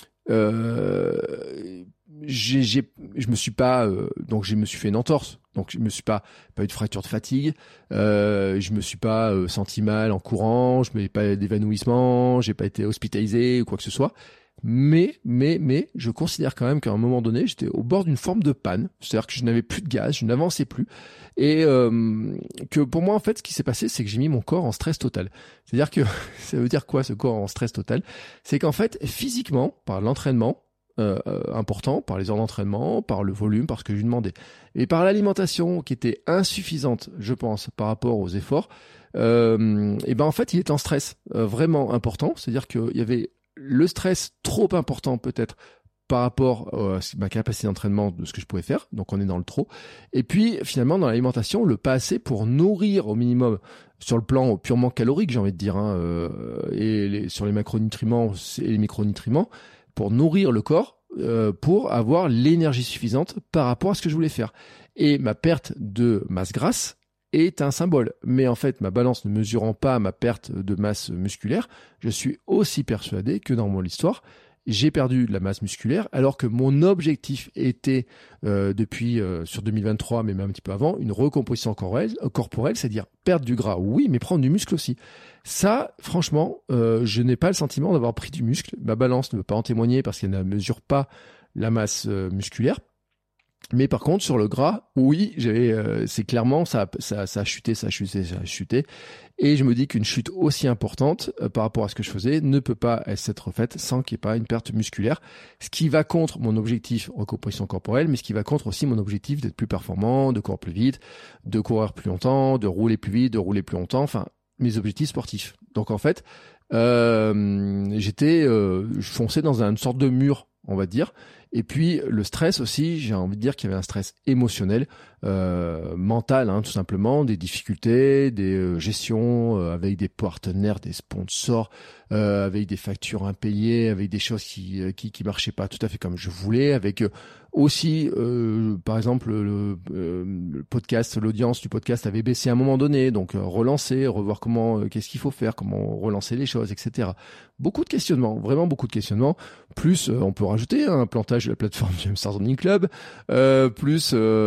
euh, j'ai, j'ai, je me suis pas, euh, donc je me suis fait une entorse. Donc je me suis pas, pas eu de fracture de fatigue, euh, je me suis pas euh, senti mal en courant, je n'ai pas d'évanouissement, j'ai pas été hospitalisé ou quoi que ce soit. Mais, mais, mais, je considère quand même qu'à un moment donné, j'étais au bord d'une forme de panne. C'est-à-dire que je n'avais plus de gaz, je n'avançais plus. Et euh, que pour moi, en fait, ce qui s'est passé, c'est que j'ai mis mon corps en stress total. C'est-à-dire que, ça veut dire quoi, ce corps en stress total? C'est qu'en fait, physiquement, par l'entraînement, Euh, euh, important, par les heures d'entraînement, par le volume, par ce que je lui demandais, et par l'alimentation qui était insuffisante, je pense, par rapport aux efforts, euh, et ben en fait il était en stress euh, vraiment important, c'est-à-dire qu'il y avait le stress trop important peut-être par rapport euh, à ma capacité d'entraînement de ce que je pouvais faire, donc on est dans le trop, et puis finalement dans l'alimentation, le pas assez pour nourrir au minimum sur le plan purement calorique, j'ai envie de dire, hein, euh, et les, sur les macronutriments et les micronutriments, pour nourrir le corps, euh, pour avoir l'énergie suffisante par rapport à ce que je voulais faire. Et ma perte de masse grasse est un symbole. Mais en fait, ma balance ne mesurant pas ma perte de masse musculaire, je suis aussi persuadé que dans mon histoire, j'ai perdu de la masse musculaire, alors que mon objectif était, euh, depuis euh, sur deux mille vingt-trois, mais même un petit peu avant, une recomposition corporelle, corporelle, c'est-à-dire perdre du gras, oui, mais prendre du muscle aussi. Ça, franchement, euh, je n'ai pas le sentiment d'avoir pris du muscle. Ma balance ne veut pas en témoigner parce qu'elle ne mesure pas la masse euh, musculaire. Mais par contre, sur le gras, oui, j'avais, euh, c'est clairement, ça, ça, ça a chuté, ça a chuté, ça a chuté. Et je me dis qu'une chute aussi importante euh, par rapport à ce que je faisais ne peut pas s'être faite sans qu'il n'y ait pas une perte musculaire. Ce qui va contre mon objectif recomposition corporelle, mais ce qui va contre aussi mon objectif d'être plus performant, de courir plus vite, de courir plus longtemps, de rouler plus vite, de rouler plus longtemps, enfin, mes objectifs sportifs. Donc en fait, euh, j'étais, euh, je fonçais dans une sorte de mur, on va dire. Et puis le stress aussi, j'ai envie de dire qu'il y avait un stress émotionnel, euh, mental, hein, tout simplement, des difficultés, des euh, gestions euh, avec des partenaires, des sponsors, euh, avec des factures impayées, avec des choses qui euh, qui qui marchaient pas tout à fait comme je voulais, avec euh, aussi, euh, par exemple, le, euh, le podcast, l'audience du podcast avait baissé à un moment donné, donc euh, relancer, revoir comment, euh, qu'est-ce qu'il faut faire, comment relancer les choses, et cetera. Beaucoup de questionnements, vraiment beaucoup de questionnements. Plus, euh, on peut rajouter hein, un plantage de la plateforme James Stars Running Club, euh, plus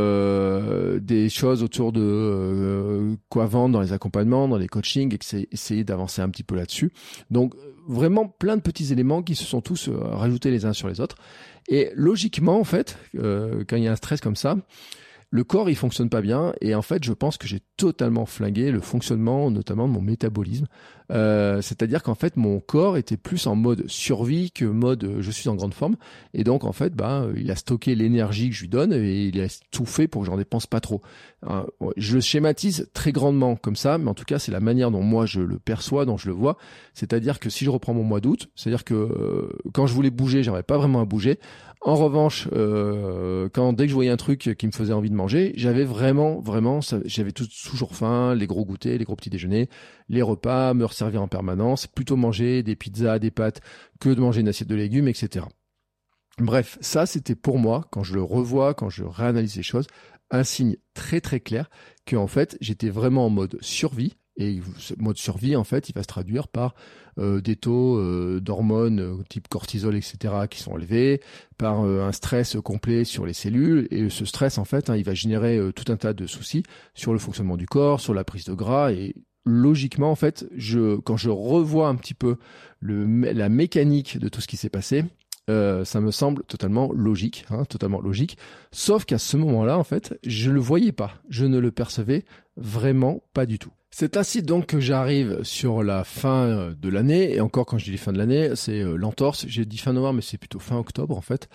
euh, des choses autour de euh, quoi vendre dans les accompagnements, dans les coachings, et essayer d'avancer un petit peu là-dessus. Donc vraiment plein de petits éléments qui se sont tous euh, rajoutés les uns sur les autres. Et logiquement, en fait, euh, quand il y a un stress comme ça, le corps, il fonctionne pas bien. Et en fait, je pense que j'ai totalement flingué le fonctionnement, notamment de mon métabolisme. Euh, c'est-à-dire qu'en fait, mon corps était plus en mode survie que mode euh, je suis en grande forme. Et donc, en fait, bah, il a stocké l'énergie que je lui donne et il a tout fait pour que j'en dépense pas trop. Euh, je schématise très grandement comme ça, mais en tout cas, c'est la manière dont moi je le perçois, dont je le vois. C'est-à-dire que si je reprends mon mois d'août, c'est-à-dire que euh, quand je voulais bouger, j'arrivais pas vraiment à bouger. En revanche, euh, quand dès que je voyais un truc qui me faisait envie de manger, manger, j'avais vraiment, vraiment, ça, j'avais tout, toujours faim, les gros goûters, les gros petits déjeuners, les repas, me resservir en permanence, plutôt manger des pizzas, des pâtes, que de manger une assiette de légumes, et cetera. Bref, ça, c'était pour moi, quand je le revois, quand je réanalyse les choses, un signe très très clair que, en fait, j'étais vraiment en mode survie. Et ce mode survie, en fait, il va se traduire par euh, des taux euh, d'hormones euh, type cortisol, et cetera, qui sont élevés, par euh, un stress complet sur les cellules. Et ce stress, en fait, hein, il va générer euh, tout un tas de soucis sur le fonctionnement du corps, sur la prise de gras. Et logiquement, en fait, je, quand je revois un petit peu le, la mécanique de tout ce qui s'est passé, Euh, ça me semble totalement logique, hein, totalement logique. Sauf qu'à ce moment-là, en fait, je le voyais pas, je ne le percevais vraiment pas du tout. C'est ainsi donc que j'arrive sur la fin de l'année, et encore quand je dis fin de l'année, c'est euh, l'entorse. J'ai dit fin novembre, mais c'est plutôt fin octobre en fait,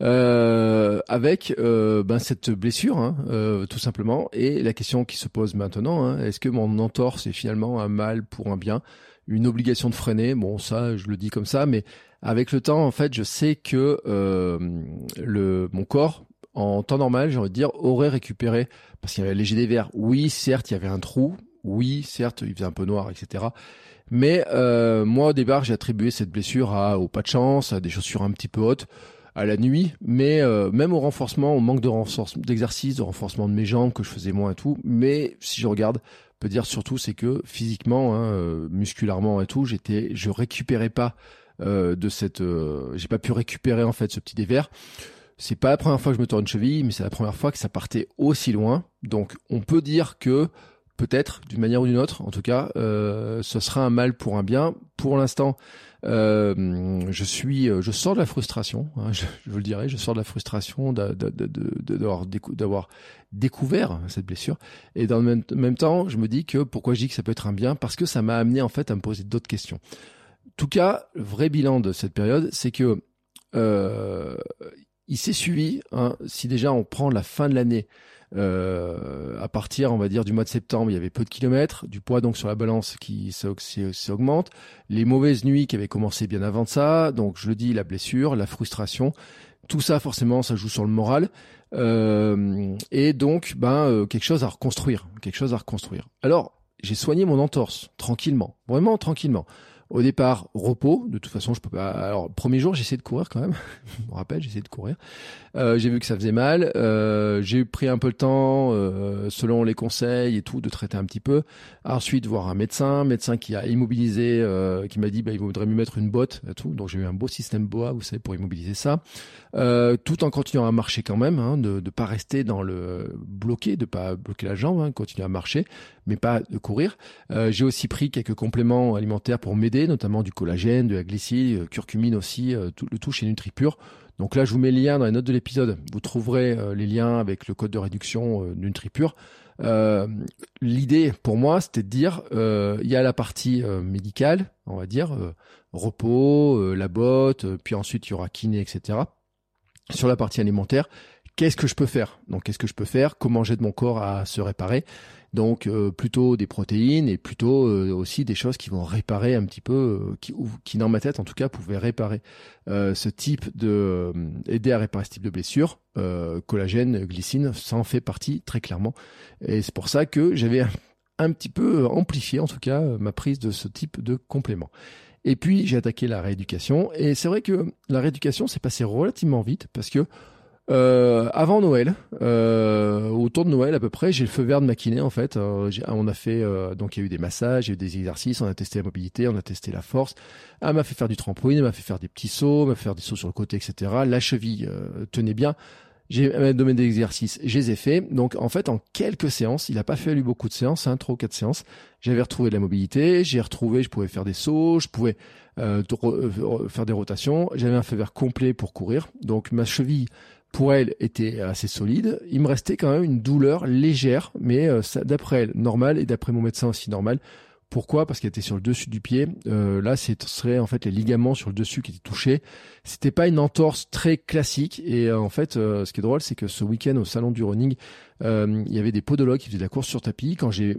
euh, avec euh, ben cette blessure, hein, euh, tout simplement. Et la question qui se pose maintenant, hein, est-ce que mon entorse est finalement un mal pour un bien, une obligation de freiner? Bon, ça, je le dis comme ça, mais avec le temps, en fait, je sais que euh, le mon corps, en temps normal, j'ai envie de dire, aurait récupéré, parce qu'il y avait léger des verres. Oui, certes, il y avait un trou. Oui, certes, il faisait un peu noir, et cetera. Mais euh, moi, au départ, j'ai attribué cette blessure à, au pas de chance, à des chaussures un petit peu hautes, à la nuit, mais euh, même au renforcement, au manque de renforcement, d'exercice, de renforcement de mes jambes que je faisais moins et tout. Mais si je regarde, on peut dire surtout, c'est que physiquement, hein, euh, musculairement et tout, j'étais, je récupérais pas euh, de cette, euh, j'ai pas pu récupérer en fait ce petit dévers. C'est pas la première fois que je me tords une cheville, mais c'est la première fois que ça partait aussi loin. Donc, on peut dire que peut-être, d'une manière ou d'une autre, en tout cas, euh, ce sera un mal pour un bien. Pour l'instant, euh, je suis, je sors de la frustration. Hein, je, je vous le dirai, je sors de la frustration d'a, d'a, d'a, d'a, d'avoir, décou- d'avoir découvert cette blessure. Et dans le même, même temps, je me dis que pourquoi je dis que ça peut être un bien, parce que ça m'a amené en fait à me poser d'autres questions. En tout cas, le vrai bilan de cette période, c'est que euh, il s'est suivi. Hein, si déjà on prend la fin de l'année. Euh, à partir, on va dire, du mois de septembre, il y avait peu de kilomètres, du poids donc sur la balance qui s'augmente, les mauvaises nuits qui avaient commencé bien avant de ça, donc je le dis, la blessure, la frustration, tout ça forcément, ça joue sur le moral, euh, et donc ben euh, quelque chose à reconstruire, quelque chose à reconstruire. Alors j'ai soigné mon entorse tranquillement, vraiment tranquillement. Au départ, repos. De toute façon, je peux pas. Alors, premier jour, j'ai essayé de courir quand même. Je me rappelle, j'ai essayé de courir. Euh, j'ai vu que ça faisait mal. Euh, j'ai pris un peu le temps, euh, selon les conseils et tout, de traiter un petit peu. Ensuite, voir un médecin, médecin qui a immobilisé, euh, qui m'a dit, bah, il vaudrait mieux mettre une botte et tout. Donc, j'ai eu un beau système B O A, vous savez, pour immobiliser ça. Euh, tout en continuant à marcher quand même, hein, de ne pas rester dans le bloqué, de pas bloquer la jambe, hein, continuer à marcher, mais pas de courir. Euh, j'ai aussi pris quelques compléments alimentaires pour m'aider, notamment du collagène, de la glycine, euh, curcumine aussi, euh, tout, le tout chez NutriPure. Donc là, je vous mets le lien dans les notes de l'épisode. Vous trouverez euh, les liens avec le code de réduction euh, NutriPure. Euh, l'idée pour moi, c'était de dire, euh, il y a la partie euh, médicale, on va dire, euh, repos, euh, la botte, euh, puis ensuite il y aura kiné, et cetera. Sur la partie alimentaire, qu'est-ce que je peux faire? Donc, qu'est-ce que je peux faire? Comment j'aide mon corps à se réparer? Donc, euh, plutôt des protéines et plutôt euh, aussi des choses qui vont réparer un petit peu, euh, qui, ou, qui dans ma tête en tout cas pouvaient réparer euh, ce type de, euh, aider à réparer ce type de blessure. Euh, collagène, glycine, ça en fait partie très clairement. Et c'est pour ça que j'avais un, un petit peu amplifié en tout cas ma prise de ce type de complément. Et puis, j'ai attaqué la rééducation. Et c'est vrai que la rééducation s'est passée relativement vite parce que euh, avant Noël, euh, autour de Noël à peu près, j'ai le feu vert de ma kiné en fait. Euh, j'ai, on a fait, euh, donc il y a eu des massages, il y a eu des exercices, on a testé la mobilité, on a testé la force. Elle m'a fait faire du trampoline, elle m'a fait faire des petits sauts, elle m'a fait faire des sauts sur le côté, et cetera. La cheville euh, tenait bien. J'ai un domaine d'exercice, je les ai fait. Donc en fait, en quelques séances, il n'a pas fallu beaucoup de séances, hein, trois ou quatre séances. J'avais retrouvé de la mobilité, j'ai retrouvé, je pouvais faire des sauts, je pouvais euh, faire des rotations. J'avais un feu vert complet pour courir. Donc ma cheville, pour elle, était assez solide. Il me restait quand même une douleur légère, mais euh, ça, d'après elle, normale, et d'après mon médecin aussi normal. Pourquoi? Parce qu'elle était sur le dessus du pied. Euh, là, ce serait en fait les ligaments sur le dessus qui étaient touchés. C'était pas une entorse très classique. Et euh, en fait, euh, ce qui est drôle, c'est que ce week-end au salon du running, euh, il y avait des podologues qui faisaient de la course sur tapis. Quand j'ai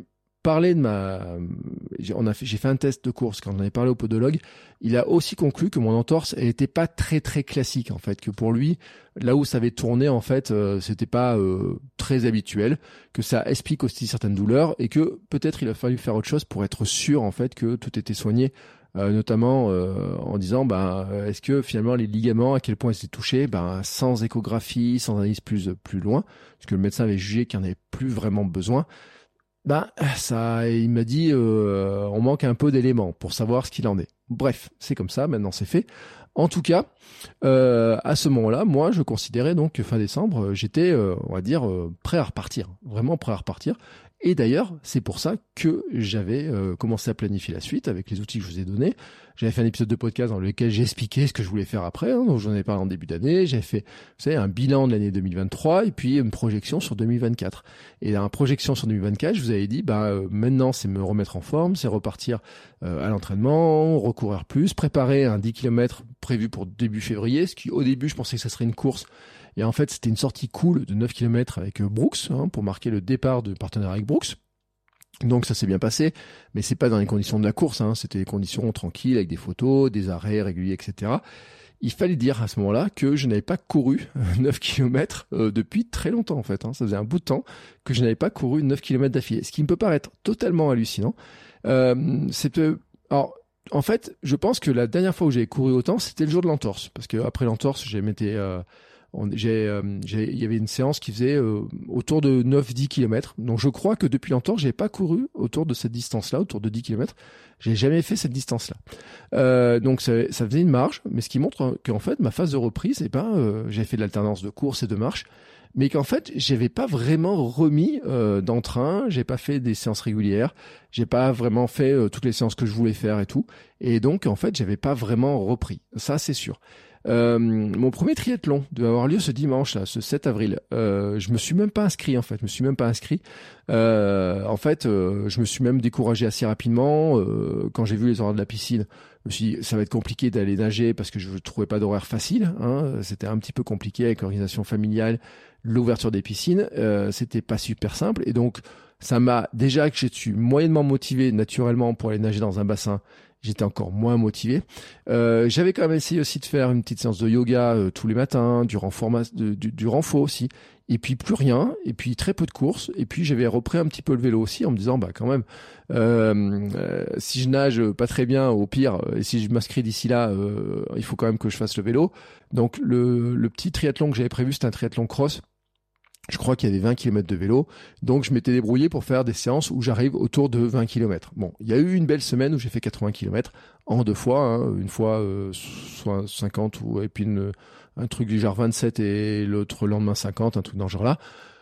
parlé de ma, j'ai, on a fait, j'ai fait un test de course quand on avait parlé au podologue. Il a aussi conclu que mon entorse, elle était pas très très classique en fait, que pour lui, là où ça avait tourné en fait, euh, c'était pas euh, très habituel, que ça explique aussi certaines douleurs et que peut-être il a fallu faire autre chose pour être sûr en fait que tout était soigné. Euh, notamment euh, en disant ben est-ce que finalement les ligaments à quel point ils étaient touchés, ben sans échographie, sans analyse plus plus loin, parce que le médecin avait jugé qu'il n'y en avait plus vraiment besoin. Ben ça, il m'a dit euh, on manque un peu d'éléments pour savoir ce qu'il en est. Bref, c'est comme ça, maintenant c'est fait. En tout cas, euh, à ce moment-là, moi je considérais donc que fin décembre, j'étais euh, on va dire euh, prêt à repartir, vraiment prêt à repartir. Et d'ailleurs, c'est pour ça que j'avais euh, commencé à planifier la suite avec les outils que je vous ai donnés. J'avais fait un épisode de podcast dans lequel j'ai expliqué ce que je voulais faire après, hein, donc j'en ai parlé en début d'année. J'avais fait, vous savez, un bilan de l'année deux mille vingt-trois et puis une projection sur deux mille vingt-quatre. Et dans la projection sur deux mille vingt-quatre, je vous avais dit, bah euh, maintenant c'est me remettre en forme, c'est repartir euh, à l'entraînement, recourir plus, préparer un dix kilomètres prévu pour début février, ce qui au début je pensais que ça serait une course. Et en fait, c'était une sortie cool de neuf kilomètres avec Brooks, hein, pour marquer le départ de partenaire avec Brooks. Donc ça s'est bien passé, mais c'est pas dans les conditions de la course, hein, c'était des conditions tranquilles avec des photos, des arrêts réguliers, et cetera. Il fallait dire à ce moment-là que je n'avais pas couru neuf kilomètres euh, depuis très longtemps en fait. Hein. Ça faisait un bout de temps que je n'avais pas couru neuf kilomètres d'affilée, ce qui me peut paraître totalement hallucinant. Euh, c'est, euh, alors, en fait, je pense que la dernière fois où j'avais couru autant, c'était le jour de l'entorse, parce que après l'entorse, j'ai m'étais euh, On, j'ai, euh, j'ai, il y avait une séance qui faisait euh, autour de neuf dix kilomètres. Donc je crois que depuis l'entorse, j'ai pas couru autour de cette distance-là, autour de dix kilomètres. J'ai jamais fait cette distance-là. Euh, donc ça, ça faisait une marge, mais ce qui montre qu'en fait, ma phase de reprise, eh ben, euh, j'avais fait de l'alternance de course et de marche, mais qu'en fait, j'avais pas vraiment remis euh, d'entrain, j'ai pas fait des séances régulières, j'ai pas vraiment fait euh, toutes les séances que je voulais faire et tout. Et donc, en fait, j'avais pas vraiment repris. Ça, c'est sûr. Euh, mon premier triathlon devait avoir lieu ce dimanche là, ce sept avril. Euh, je me suis même pas inscrit en fait, je me suis même pas inscrit. Euh, en fait, euh, je me suis même découragé assez rapidement euh, quand j'ai vu les horaires de la piscine. Je me suis dit, ça va être compliqué d'aller nager parce que je ne trouvais pas d'horaire facile. Hein. C'était un petit peu compliqué avec l'organisation familiale, l'ouverture des piscines. Euh, c'était pas super simple et donc ça m'a déjà que je suis moyennement motivé naturellement pour aller nager dans un bassin. J'étais encore moins motivé. Euh, j'avais quand même essayé aussi de faire une petite séance de yoga euh, tous les matins, du renfort, du, du, du renfort aussi. Et puis plus rien, et puis très peu de courses. Et puis j'avais repris un petit peu le vélo aussi en me disant, bah quand même, euh, euh, si je nage pas très bien, au pire, et si je m'inscris d'ici là, euh, il faut quand même que je fasse le vélo. Donc le, le petit triathlon que j'avais prévu, c'était un triathlon cross. Je crois qu'il y avait vingt kilomètres de vélo. Donc, je m'étais débrouillé pour faire des séances où j'arrive autour de vingt kilomètres. Bon, il y a eu une belle semaine où j'ai fait quatre-vingts kilomètres en deux fois, hein, une fois euh, soit cinquante ou et puis une, un truc du genre vingt-sept et l'autre lendemain cinquante, un truc dans ce genre-là.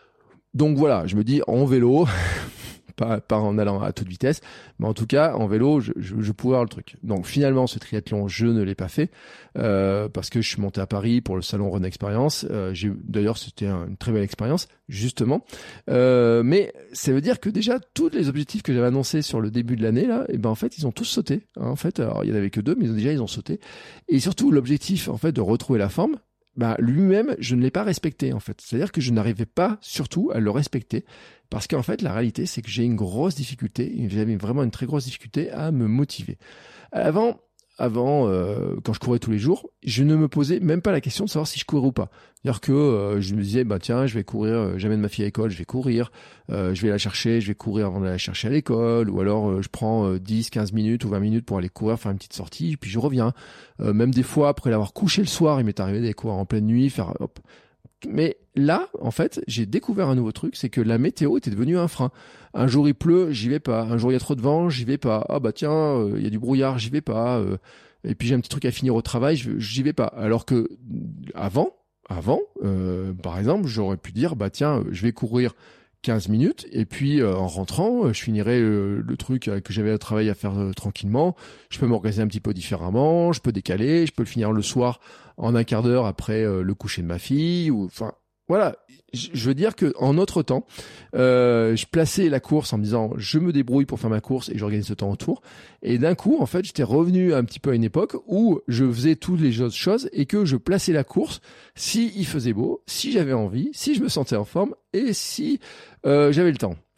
Donc voilà, je me dis en vélo, pas, pas en allant à toute vitesse, mais en tout cas en vélo, je, je, je pouvais avoir le truc. Donc finalement, ce triathlon, je ne l'ai pas fait euh, parce que je suis monté à Paris pour le salon Run Experience. Euh, j'ai, d'ailleurs, c'était un, une très belle expérience, justement. Euh, mais ça veut dire que déjà, tous les objectifs que j'avais annoncés sur le début de l'année, là, et ben en fait, ils ont tous sauté. Hein, en fait, alors il y en avait que deux, mais déjà ils ont sauté. Et surtout, l'objectif, en fait, de retrouver la forme, bah, lui-même, je ne l'ai pas respecté, en fait. C'est-à-dire que je n'arrivais pas, surtout, à le respecter. Parce qu'en fait, la réalité, c'est que j'ai une grosse difficulté, j'avais vraiment une très grosse difficulté à me motiver. Avant, avant euh, quand je courais tous les jours, je ne me posais même pas la question de savoir si je courais ou pas. C'est-à-dire que euh, je me disais, bah tiens, je vais courir, euh, j'amène ma fille à l'école, je vais courir, euh, je vais la chercher, je vais courir avant de la chercher à l'école, ou alors euh, je prends euh, dix, quinze minutes ou vingt minutes pour aller courir, faire une petite sortie, puis je reviens. Euh, même des fois, après l'avoir couché le soir, il m'est arrivé d'aller courir en pleine nuit, faire hop. Mais là, en fait, j'ai découvert un nouveau truc, c'est que la météo était devenue un frein. Un jour il pleut, j'y vais pas. Un jour il y a trop de vent, j'y vais pas. Ah bah tiens, euh, il y a du brouillard, j'y vais pas. Euh, et puis j'ai un petit truc à finir au travail, j'y vais pas. Alors que avant, avant, euh, par exemple, j'aurais pu dire bah tiens, je vais courir quinze minutes et puis euh, en rentrant, je finirai euh, le truc que j'avais à travail à faire euh, tranquillement. Je peux m'organiser un petit peu différemment, je peux décaler, je peux le finir le soir en un quart d'heure après euh, le coucher de ma fille. Ou enfin voilà, je veux dire que en autre temps, euh, je plaçais la course en me disant je me débrouille pour faire ma course et j'organise le temps autour. Et d'un coup, en fait, j'étais revenu un petit peu à une époque où je faisais toutes les autres choses et que je plaçais la course si il faisait beau, si j'avais envie, si je me sentais en forme et si euh, j'avais le temps.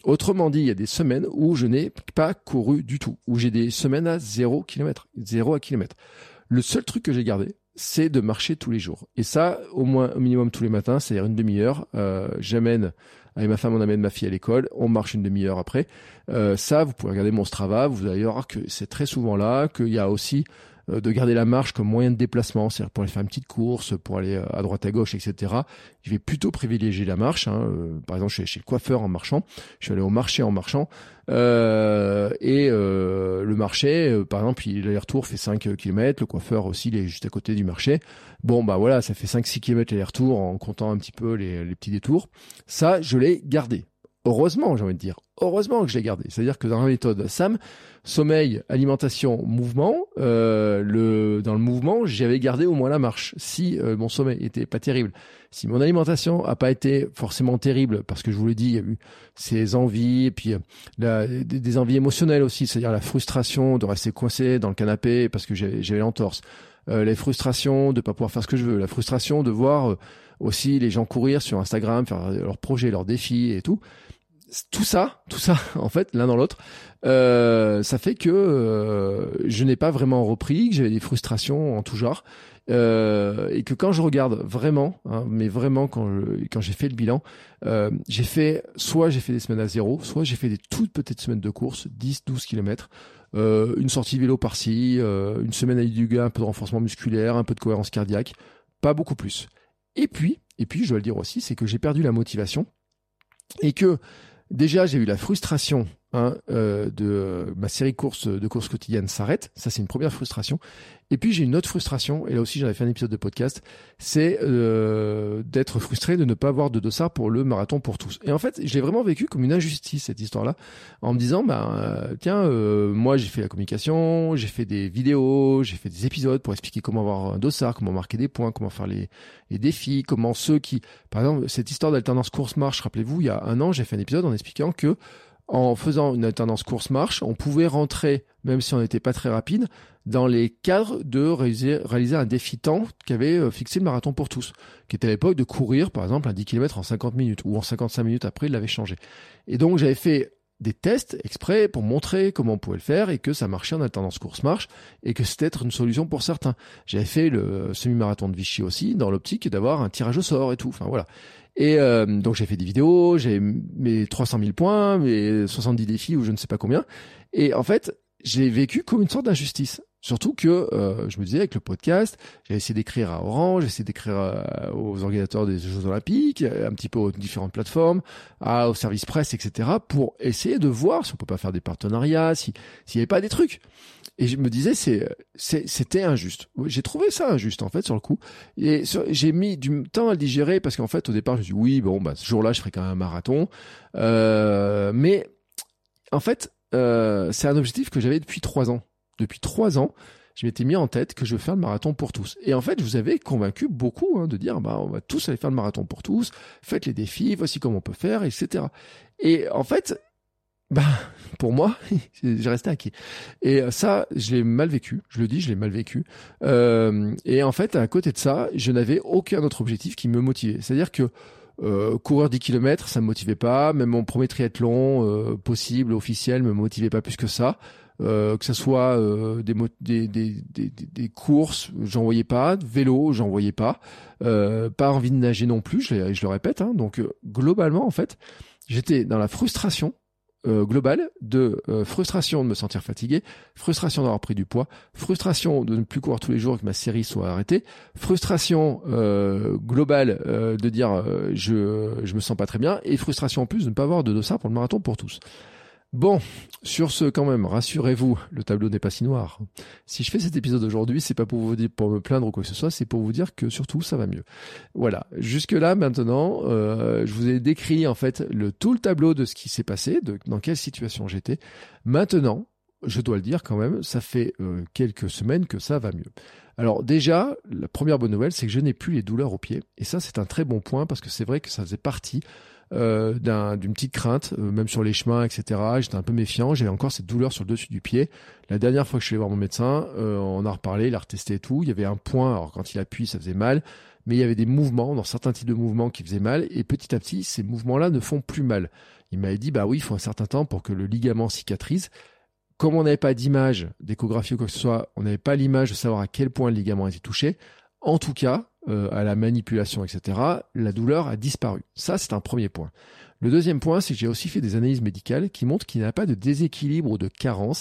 Autrement dit, il y a des semaines où je n'ai pas couru du tout, où j'ai des semaines à zéro kilomètre, zéro à kilomètre. Le seul truc que j'ai gardé, c'est de marcher tous les jours. Et ça, au moins, au minimum tous les matins, c'est-à-dire une demi-heure. Euh, j'amène, avec ma femme, on amène ma fille à l'école, on marche une demi-heure après. Euh, ça, vous pouvez regarder mon Strava, vous allez voir que c'est très souvent là, qu'il y a aussi euh, de garder la marche comme moyen de déplacement, c'est-à-dire pour aller faire une petite course, pour aller à droite à gauche, et cetera. Je vais plutôt privilégier la marche. Hein. Euh, par exemple, je suis allé chez le coiffeur en marchant, je suis allé au marché en marchant. Euh, et euh, le marché, euh, par exemple, l'aller-retour fait cinq kilomètres, le coiffeur aussi, il est juste à côté du marché. Bon, bah voilà, ça fait cinq six kilomètres l'aller-retour en comptant un petit peu les, les petits détours. Ça, je l'ai gardé. Heureusement, j'ai envie de dire. Heureusement que je l'ai gardé. C'est-à-dire que dans la méthode S A M, sommeil, alimentation, mouvement, euh, le, dans le mouvement, j'avais gardé au moins la marche. Si euh, mon sommeil était pas terrible, si mon alimentation a pas été forcément terrible, parce que je vous l'ai dit, il y a eu ces envies, et puis la, des, des envies émotionnelles aussi, c'est-à-dire la frustration de rester coincé dans le canapé parce que j'avais, j'avais l'entorse, euh, les frustrations de pas pouvoir faire ce que je veux, la frustration de voir euh, aussi les gens courir sur Instagram, faire leurs projets, leurs défis et tout. Tout ça, tout ça, en fait, l'un dans l'autre, euh, ça fait que euh, je n'ai pas vraiment repris, que j'avais des frustrations en tout genre, euh, et que quand je regarde vraiment, hein, mais vraiment quand je, quand j'ai fait le bilan, euh, j'ai fait, soit j'ai fait des semaines à zéro, soit j'ai fait des toutes petites semaines de course, dix douze kilomètres, euh, une sortie vélo par-ci, euh, une semaine avec du yoga, un peu de renforcement musculaire, un peu de cohérence cardiaque, pas beaucoup plus. Et puis, et puis je dois le dire aussi, c'est que j'ai perdu la motivation, et que déjà, j'ai eu la frustration hein, euh, de euh, ma série course de courses quotidiennes s'arrête. Ça, c'est une première frustration. Et puis, j'ai une autre frustration, et là aussi, j'en avais fait un épisode de podcast, c'est euh, d'être frustré de ne pas avoir de dossard pour le marathon pour tous. Et en fait, je l'ai vraiment vécu comme une injustice, cette histoire-là, en me disant, bah, euh, tiens, euh, moi, j'ai fait la communication, j'ai fait des vidéos, j'ai fait des épisodes pour expliquer comment avoir un dossard, comment marquer des points, comment faire les, les défis, comment ceux qui... Par exemple, cette histoire d'alternance course-marche, rappelez-vous, il y a un an, j'ai fait un épisode en expliquant que en faisant une alternance course-marche, on pouvait rentrer, même si on n'était pas très rapide, dans les cadres de réaliser, réaliser un défi temps qu'avait fixé le marathon pour tous, qui était à l'époque de courir, par exemple, un dix kilomètres en cinquante minutes, ou en cinquante-cinq minutes après, il l'avait changé. Et donc, j'avais fait des tests exprès pour montrer comment on pouvait le faire et que ça marchait en alternance course-marche et que c'était être une solution pour certains. J'avais fait le semi-marathon de Vichy aussi, dans l'optique d'avoir un tirage au sort et tout, enfin voilà. Et euh, donc j'ai fait des vidéos, j'ai mes trois cent mille points, mes soixante-dix défis ou je ne sais pas combien. Et en fait, j'ai vécu comme une sorte d'injustice. Surtout que euh, je me disais avec le podcast, j'ai essayé d'écrire à Orange, j'ai essayé d'écrire à, aux organisateurs des Jeux Olympiques, un petit peu aux différentes plateformes, à, au service presse, et cetera, pour essayer de voir si on peut pas faire des partenariats, si s'il y avait pas des trucs. Et je me disais, c'est, c'est, c'était injuste. J'ai trouvé ça injuste, en fait, sur le coup. Et sur, j'ai mis du temps à le digérer parce qu'en fait, au départ, je me suis dit, oui, bon, bah, ce jour-là, je ferai quand même un marathon. Euh, mais, en fait, euh, c'est un objectif que j'avais depuis trois ans. Depuis trois ans, je m'étais mis en tête que je veux faire le marathon pour tous. Et en fait, je vous avais convaincu beaucoup, hein, de dire, bah, on va tous aller faire le marathon pour tous. Faites les défis, voici comment on peut faire, et cetera. Et en fait, bah, pour moi, j'ai resté inquiet. Et ça, je l'ai mal vécu. Je le dis, je l'ai mal vécu. Euh, et en fait, à côté de ça, je n'avais aucun autre objectif qui me motivait. C'est-à-dire que euh, courir dix kilomètres, ça me motivait pas. Même mon premier triathlon euh, possible, officiel, me motivait pas plus que ça. Euh, que ce soit euh, des, des, des, des, des courses, j'en voyais pas. Vélo, j'en voyais pas. Euh, pas envie de nager non plus, je, je le répète. Hein. Donc, euh, globalement, en fait, j'étais dans la frustration Euh, globale de euh, frustration de me sentir fatigué, frustration d'avoir pris du poids, frustration de ne plus courir tous les jours et que ma série soit arrêtée, frustration euh, globale euh, de dire euh, je je me sens pas très bien et frustration en plus de ne pas avoir de dossard pour le marathon pour tous. Bon, sur ce quand même, rassurez-vous, le tableau n'est pas si noir. Si je fais cet épisode aujourd'hui, c'est pas pour vous dire, pour me plaindre ou quoi que ce soit, c'est pour vous dire que surtout ça va mieux. Voilà. Jusque là, maintenant, euh, je vous ai décrit en fait le tout le tableau de ce qui s'est passé, de dans quelle situation j'étais. Maintenant, je dois le dire quand même, ça fait euh, quelques semaines que ça va mieux. Alors déjà, la première bonne nouvelle, c'est que je n'ai plus les douleurs aux pieds. Et ça, c'est un très bon point parce que c'est vrai que ça faisait partie euh, d'un, d'une petite crainte, euh, même sur les chemins, et cetera. J'étais un peu méfiant, j'avais encore cette douleur sur le dessus du pied. La dernière fois que je suis allé voir mon médecin, euh, on a reparlé, il a retesté et tout. Il y avait un point, alors quand il appuie, ça faisait mal, mais il y avait des mouvements, dans certains types de mouvements qui faisaient mal, et petit à petit, ces mouvements-là ne font plus mal. Il m'avait dit, bah oui, il faut un certain temps pour que le ligament cicatrise. Comme on n'avait pas d'image, d'échographie ou quoi que ce soit, on n'avait pas l'image de savoir à quel point le ligament était touché. En tout cas, euh, à la manipulation, et cetera, la douleur a disparu. Ça, c'est un premier point. Le deuxième point, c'est que j'ai aussi fait des analyses médicales qui montrent qu'il n'y a pas de déséquilibre ou de carence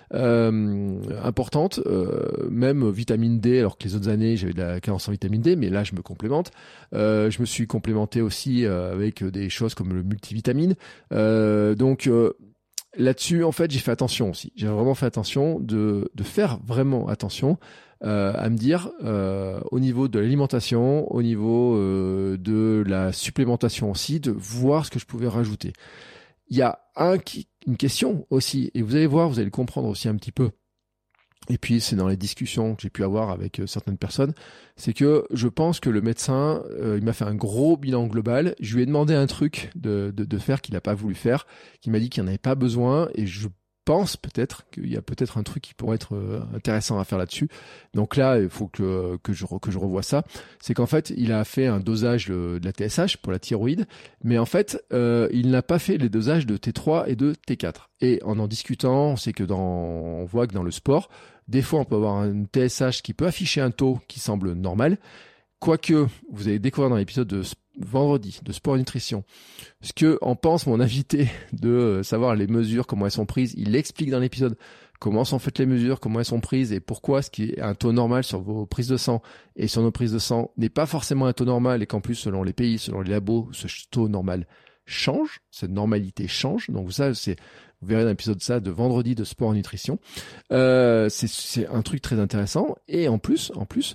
euh, importante, euh, même vitamine D, alors que les autres années, j'avais de la carence en vitamine D, mais là, je me complémente. Euh, je me suis complémenté aussi euh, avec des choses comme le multivitamine. Euh, donc... Euh, Là-dessus, en fait, j'ai fait attention aussi. J'ai vraiment fait attention de, de faire vraiment attention euh, à me dire, euh, au niveau de l'alimentation, au niveau euh, de la supplémentation aussi, de voir ce que je pouvais rajouter. Il y a un, une question aussi, et vous allez voir, vous allez le comprendre aussi un petit peu. Et puis, c'est dans les discussions que j'ai pu avoir avec euh, certaines personnes, c'est que je pense que le médecin, euh, il m'a fait un gros bilan global. Je lui ai demandé un truc de, de, de faire qu'il n'a pas voulu faire, qu'il m'a dit qu'il n'en avait pas besoin, et je pense peut-être qu'il y a peut-être un truc qui pourrait être euh, intéressant à faire là-dessus. Donc là, il faut que, que, je, que je revoie ça. C'est qu'en fait, il a fait un dosage de, de la T S H pour la thyroïde, mais en fait, euh, il n'a pas fait les dosages de T trois et de T quatre. Et en en discutant, on sait que dans, on voit que dans le sport, des fois, on peut avoir un T S H qui peut afficher un taux qui semble normal. Quoique, vous allez découvrir dans l'épisode de vendredi de Sport et Nutrition ce que en pense mon invité de savoir les mesures, comment elles sont prises. Il explique dans l'épisode comment sont faites les mesures, comment elles sont prises et pourquoi ce qui est un taux normal sur vos prises de sang et sur nos prises de sang n'est pas forcément un taux normal et qu'en plus, selon les pays, selon les labos, ce taux normal change, cette normalité change. Donc ça, c'est... Vous verrez dans l'épisode de ça de vendredi de Sport en Nutrition. Euh, c'est, c'est un truc très intéressant. Et en plus, en plus,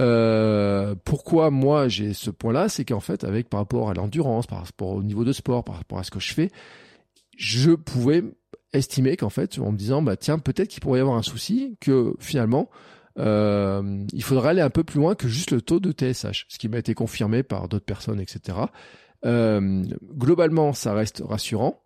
euh, pourquoi moi j'ai ce point-là, c'est qu'en fait, avec par rapport à l'endurance, par rapport au niveau de sport, par rapport à ce que je fais, je pouvais estimer qu'en fait, en me disant, bah tiens, peut-être qu'il pourrait y avoir un souci, que finalement, euh, il faudrait aller un peu plus loin que juste le taux de T S H, ce qui m'a été confirmé par d'autres personnes, et cetera. Euh, globalement, ça reste rassurant.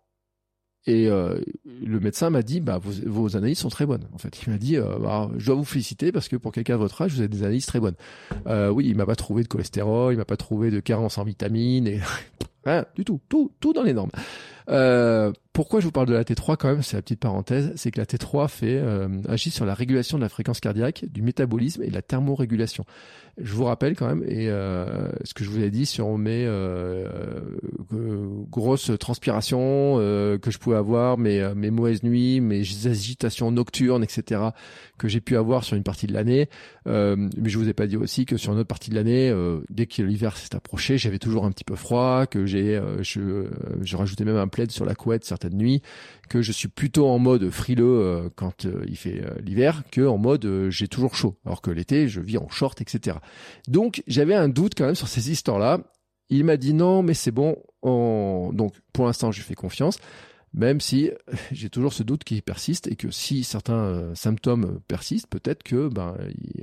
Et euh, le médecin m'a dit, bah vos, vos analyses sont très bonnes. En fait, il m'a dit, euh, bah, je dois vous féliciter parce que pour quelqu'un de votre âge, vous avez des analyses très bonnes. Euh, oui, il m'a pas trouvé de cholestérol, il m'a pas trouvé de carence en vitamines et rien du tout, tout, tout dans les normes. Euh, pourquoi je vous parle de la T trois quand même, c'est la petite parenthèse, c'est que la T trois fait euh, agit sur la régulation de la fréquence cardiaque, du métabolisme et de la thermorégulation. Je vous rappelle quand même, et euh, ce que je vous ai dit sur mes euh, euh, grosses transpirations euh, que je pouvais avoir, mes, mes mauvaises nuits, mes agitations nocturnes, et cetera, que j'ai pu avoir sur une partie de l'année. Euh, mais je vous ai pas dit aussi que sur une autre partie de l'année, euh, dès que l'hiver s'est approché, j'avais toujours un petit peu froid, que j'ai, euh, je, euh, je rajoutais même un plaid sur la couette certaines nuits, que je suis plutôt en mode frileux euh, quand euh, il fait euh, l'hiver, que en mode euh, j'ai toujours chaud, alors que l'été je vis en short, et cetera. Donc j'avais un doute quand même sur ces histoires-là. Il m'a dit non, mais c'est bon. On... Donc pour l'instant, je lui fais confiance, même si j'ai toujours ce doute qui persiste et que si certains euh, symptômes persistent, peut-être que ben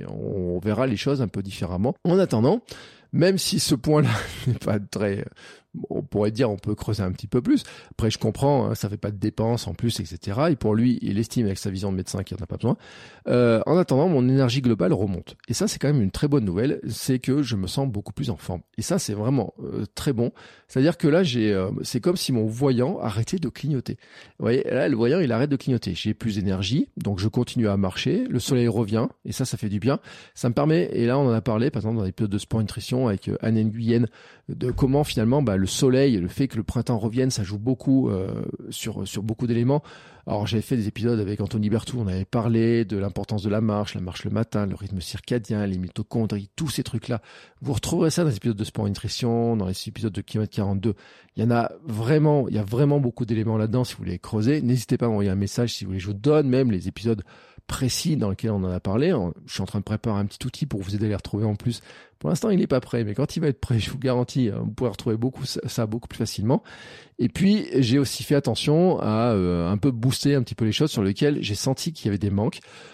on verra les choses un peu différemment. En attendant, même si ce point-là n'est pas très, on pourrait dire, on peut creuser un petit peu plus. Après, je comprends, hein, ça fait pas de dépenses en plus, et cetera. Et pour lui, il estime avec sa vision de médecin qu'il n'en a pas besoin. Euh, en attendant, mon énergie globale remonte. Et ça, c'est quand même une très bonne nouvelle, c'est que je me sens beaucoup plus en forme. Et ça, c'est vraiment euh, très bon. C'est-à-dire que là, j'ai, euh, c'est comme si mon voyant arrêtait de clignoter. Vous voyez, là, le voyant, il arrête de clignoter. J'ai plus d'énergie, donc je continue à marcher. Le soleil revient, et ça, ça fait du bien. Ça me permet, et là, on en a parlé, par exemple, dans l'épisode de Sport Nutrition avec euh, Anne Nguyen, de comment finalement, bah, le soleil, le fait que le printemps revienne, ça joue beaucoup euh, sur sur beaucoup d'éléments. Alors j'avais fait des épisodes avec Anthony Berthoud, on avait parlé de l'importance de la marche, la marche le matin, le rythme circadien, les mitochondries, tous ces trucs-là. Vous retrouverez ça dans les épisodes de Sport et Nutrition, dans les épisodes de kilomètre quarante-deux. Il y en a vraiment, il y a vraiment beaucoup d'éléments là-dedans si vous voulez creuser. N'hésitez pas à m'envoyer un message si vous voulez. Je vous donne même les épisodes précis dans lesquels on en a parlé. Je suis en train de préparer un petit outil pour vous aider à les retrouver en plus. Pour l'instant, il n'est pas prêt, mais quand il va être prêt, je vous garantis, vous pourrez retrouver beaucoup ça beaucoup plus facilement. Et puis, j'ai aussi fait attention à euh, un peu booster un petit peu les choses sur lesquelles j'ai senti qu'il y avait des manques.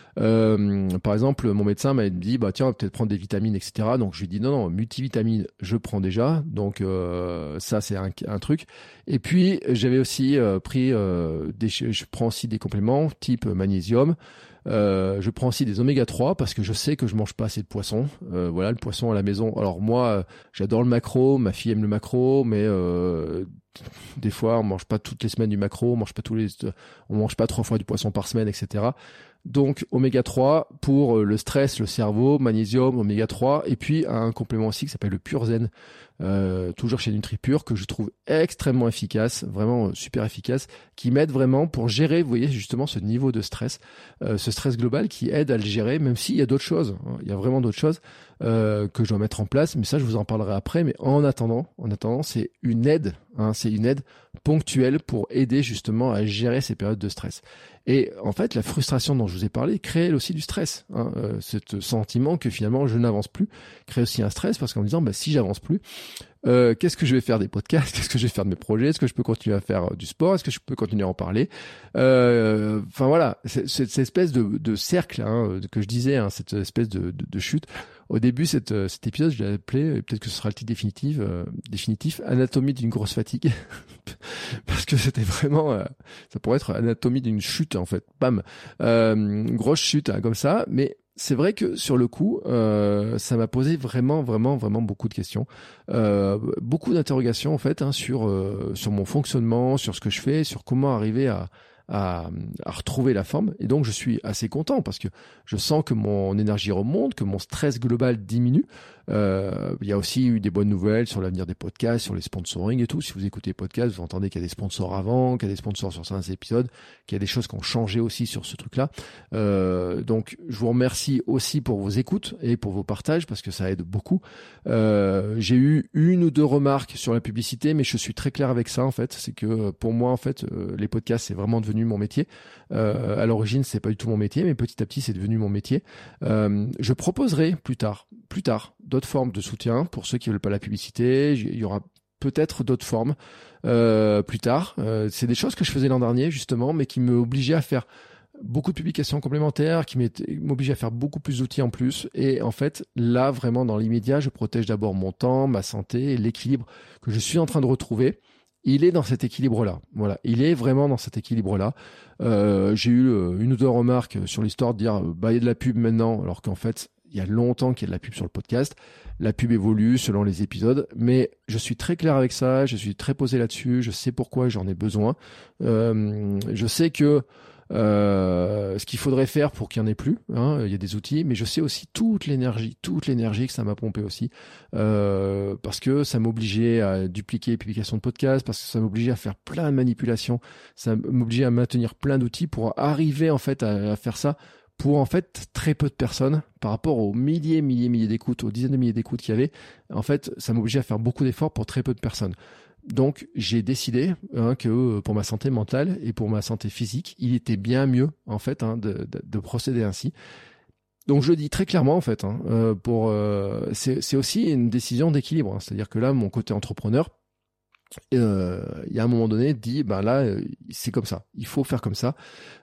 Euh, par exemple, mon médecin m'a dit, bah tiens, on va peut-être prendre des vitamines, et cetera. Donc je lui dis non, non, multivitamines, je prends déjà. Donc euh, ça, c'est un, un truc. Et puis j'avais aussi euh, pris, euh, des, je prends aussi des compléments type magnésium. Euh, je prends aussi des oméga trois parce que je sais que je mange pas assez de poisson. Euh, voilà, le poisson à la maison. Alors moi, euh, j'adore le maquereau, ma fille aime le maquereau, mais euh, des fois, on mange pas toutes les semaines du maquereau, on mange pas tous les, on mange pas trois fois du poisson par semaine, et cetera. Donc oméga trois pour le stress, le cerveau, magnésium, oméga trois, et puis un complément aussi qui s'appelle le PureZen, euh, toujours chez NutriPure, que je trouve extrêmement efficace, vraiment super efficace, qui m'aide vraiment pour gérer, vous voyez, justement ce niveau de stress, euh, ce stress global qui aide à le gérer, même s'il y a d'autres choses, hein, il y a vraiment d'autres choses euh, que je dois mettre en place, mais ça je vous en parlerai après. Mais en attendant, en attendant, c'est une aide, hein, c'est une aide ponctuelle pour aider justement à gérer ces périodes de stress. Et en fait, la frustration dont je vous ai parlé crée aussi du stress. Hein, euh, ce sentiment que finalement je n'avance plus crée aussi un stress parce qu'en me disant, bah, si j'avance plus, euh, qu'est-ce que je vais faire des podcasts? Qu'est-ce que je vais faire de mes projets? Est-ce que je peux continuer à faire du sport? Est-ce que je peux continuer à en parler? euh, Enfin voilà, c'est, c'est, cette espèce de, de cercle hein, que je disais, hein, cette espèce de, de, de chute. Au début, cette, cet épisode, je l'ai appelé, peut-être que ce sera le titre définitif, euh, définitif, Anatomie d'une grosse fatigue, parce que c'était vraiment, euh, ça pourrait être Anatomie d'une chute en fait, bam, euh, grosse chute hein, comme ça. Mais c'est vrai que sur le coup, euh, ça m'a posé vraiment, vraiment, vraiment beaucoup de questions, euh, beaucoup d'interrogations en fait hein, sur euh, sur mon fonctionnement, sur ce que je fais, sur comment arriver à À, à retrouver la forme. Et donc je suis assez content parce que je sens que mon énergie remonte, que mon stress global diminue. Euh, il y a aussi eu des bonnes nouvelles sur l'avenir des podcasts, sur les sponsoring et tout. Si vous écoutez les podcasts, vous entendez qu'il y a des sponsors avant, qu'il y a des sponsors sur certains épisodes, qu'il y a des choses qui ont changé aussi sur ce truc-là. Euh, donc je vous remercie aussi pour vos écoutes et pour vos partages parce que ça aide beaucoup. Euh, j'ai eu une ou deux remarques sur la publicité, mais je suis très clair avec ça en fait. C'est que pour moi en fait, euh, les podcasts c'est vraiment devenu mon métier. Euh, à l'origine, c'est pas du tout mon métier, mais petit à petit, c'est devenu mon métier. Euh, je proposerai plus tard, plus tard, d'autres formes de soutien pour ceux qui veulent pas la publicité. Il y aura peut-être d'autres formes euh, plus tard. Euh, c'est des choses que je faisais l'an dernier justement, mais qui m'obligeaient à faire beaucoup de publications complémentaires, qui m'obligeaient à faire beaucoup plus d'outils en plus. Et en fait, là, vraiment, dans l'immédiat, je protège d'abord mon temps, ma santé, et l'équilibre que je suis en train de retrouver. Il est dans cet équilibre-là. Voilà, il est vraiment dans cet équilibre-là. Euh, j'ai eu euh, une ou deux remarques sur l'histoire de dire euh, bah il y a de la pub maintenant, alors qu'en fait il y a longtemps qu'il y a de la pub sur le podcast. La pub évolue selon les épisodes, mais je suis très clair avec ça. Je suis très posé là-dessus. Je sais pourquoi j'en ai besoin. Euh, je sais que Euh, ce qu'il faudrait faire pour qu'il n'y en ait plus, hein, il y a des outils, mais je sais aussi toute l'énergie, toute l'énergie que ça m'a pompé aussi, euh, parce que ça m'obligeait à dupliquer les publications de podcasts, parce que ça m'obligeait à faire plein de manipulations, ça m'obligeait à maintenir plein d'outils pour arriver en fait à, à faire ça pour en fait très peu de personnes par rapport aux milliers, milliers, milliers d'écoutes, aux dizaines de milliers d'écoutes qu'il y avait. En fait, ça m'obligeait à faire beaucoup d'efforts pour très peu de personnes. Donc, j'ai décidé hein, que pour ma santé mentale et pour ma santé physique, il était bien mieux en fait hein, de, de, de procéder ainsi. Donc, je le dis très clairement en fait. Hein, euh, pour euh, c'est, c'est aussi une décision d'équilibre. Hein, c'est-à-dire que là, mon côté entrepreneur, euh, il y a un moment donné, dit ben là, c'est comme ça. Il faut faire comme ça.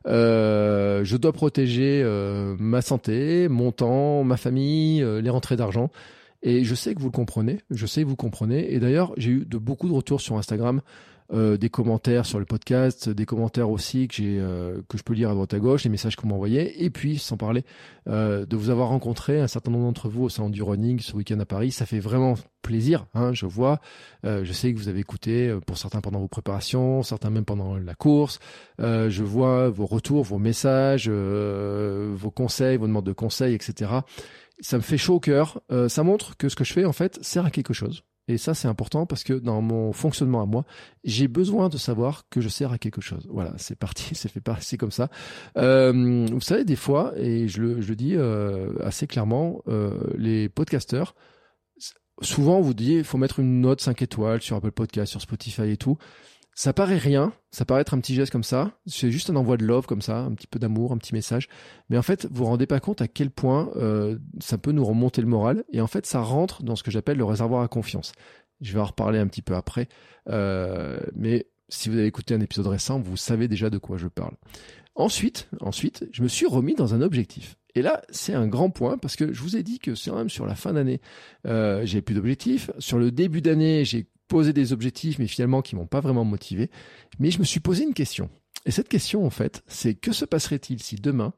Euh, je dois protéger euh, ma santé, mon temps, ma famille, euh, les rentrées d'argent. Et je sais que vous le comprenez, je sais que vous comprenez. Et d'ailleurs, j'ai eu de beaucoup de retours sur Instagram, euh, des commentaires sur le podcast, des commentaires aussi que j'ai euh, que je peux lire à droite à gauche, les messages qu'on m'a envoyés. Et puis, sans parler euh, de vous avoir rencontré un certain nombre d'entre vous au salon du running ce week-end à Paris, ça fait vraiment plaisir. Hein, je vois, euh, je sais que vous avez écouté pour certains pendant vos préparations, certains même pendant la course. Euh, je vois vos retours, vos messages, euh, vos conseils, vos demandes de conseils, et cetera. Ça me fait chaud au cœur. Euh, ça montre que ce que je fais, en fait, sert à quelque chose. Et ça, c'est important parce que dans mon fonctionnement à moi, j'ai besoin de savoir que je sers à quelque chose. Voilà, c'est parti, c'est fait pas, c'est comme ça. Euh, vous savez, des fois, et je le, je le dis euh, assez clairement, euh, les podcasteurs, souvent, on vous dit, il faut mettre une note cinq étoiles sur Apple Podcast, sur Spotify et tout. Ça paraît rien, ça paraît être un petit geste comme ça, c'est juste un envoi de love comme ça, un petit peu d'amour, un petit message. Mais en fait, vous vous rendez pas compte à quel point euh, ça peut nous remonter le moral. Et en fait, ça rentre dans ce que j'appelle le réservoir à confiance. Je vais en reparler un petit peu après. Euh, mais si vous avez écouté un épisode récent, vous savez déjà de quoi je parle. Ensuite, ensuite, je me suis remis dans un objectif. Et là, c'est un grand point parce que je vous ai dit que c'est quand même sur la fin d'année, euh, j'ai plus d'objectifs. Sur le début d'année, j'ai posé des objectifs, mais finalement qui m'ont pas vraiment motivé. Mais je me suis posé une question. Et cette question, en fait, c'est que se passerait-il si demain,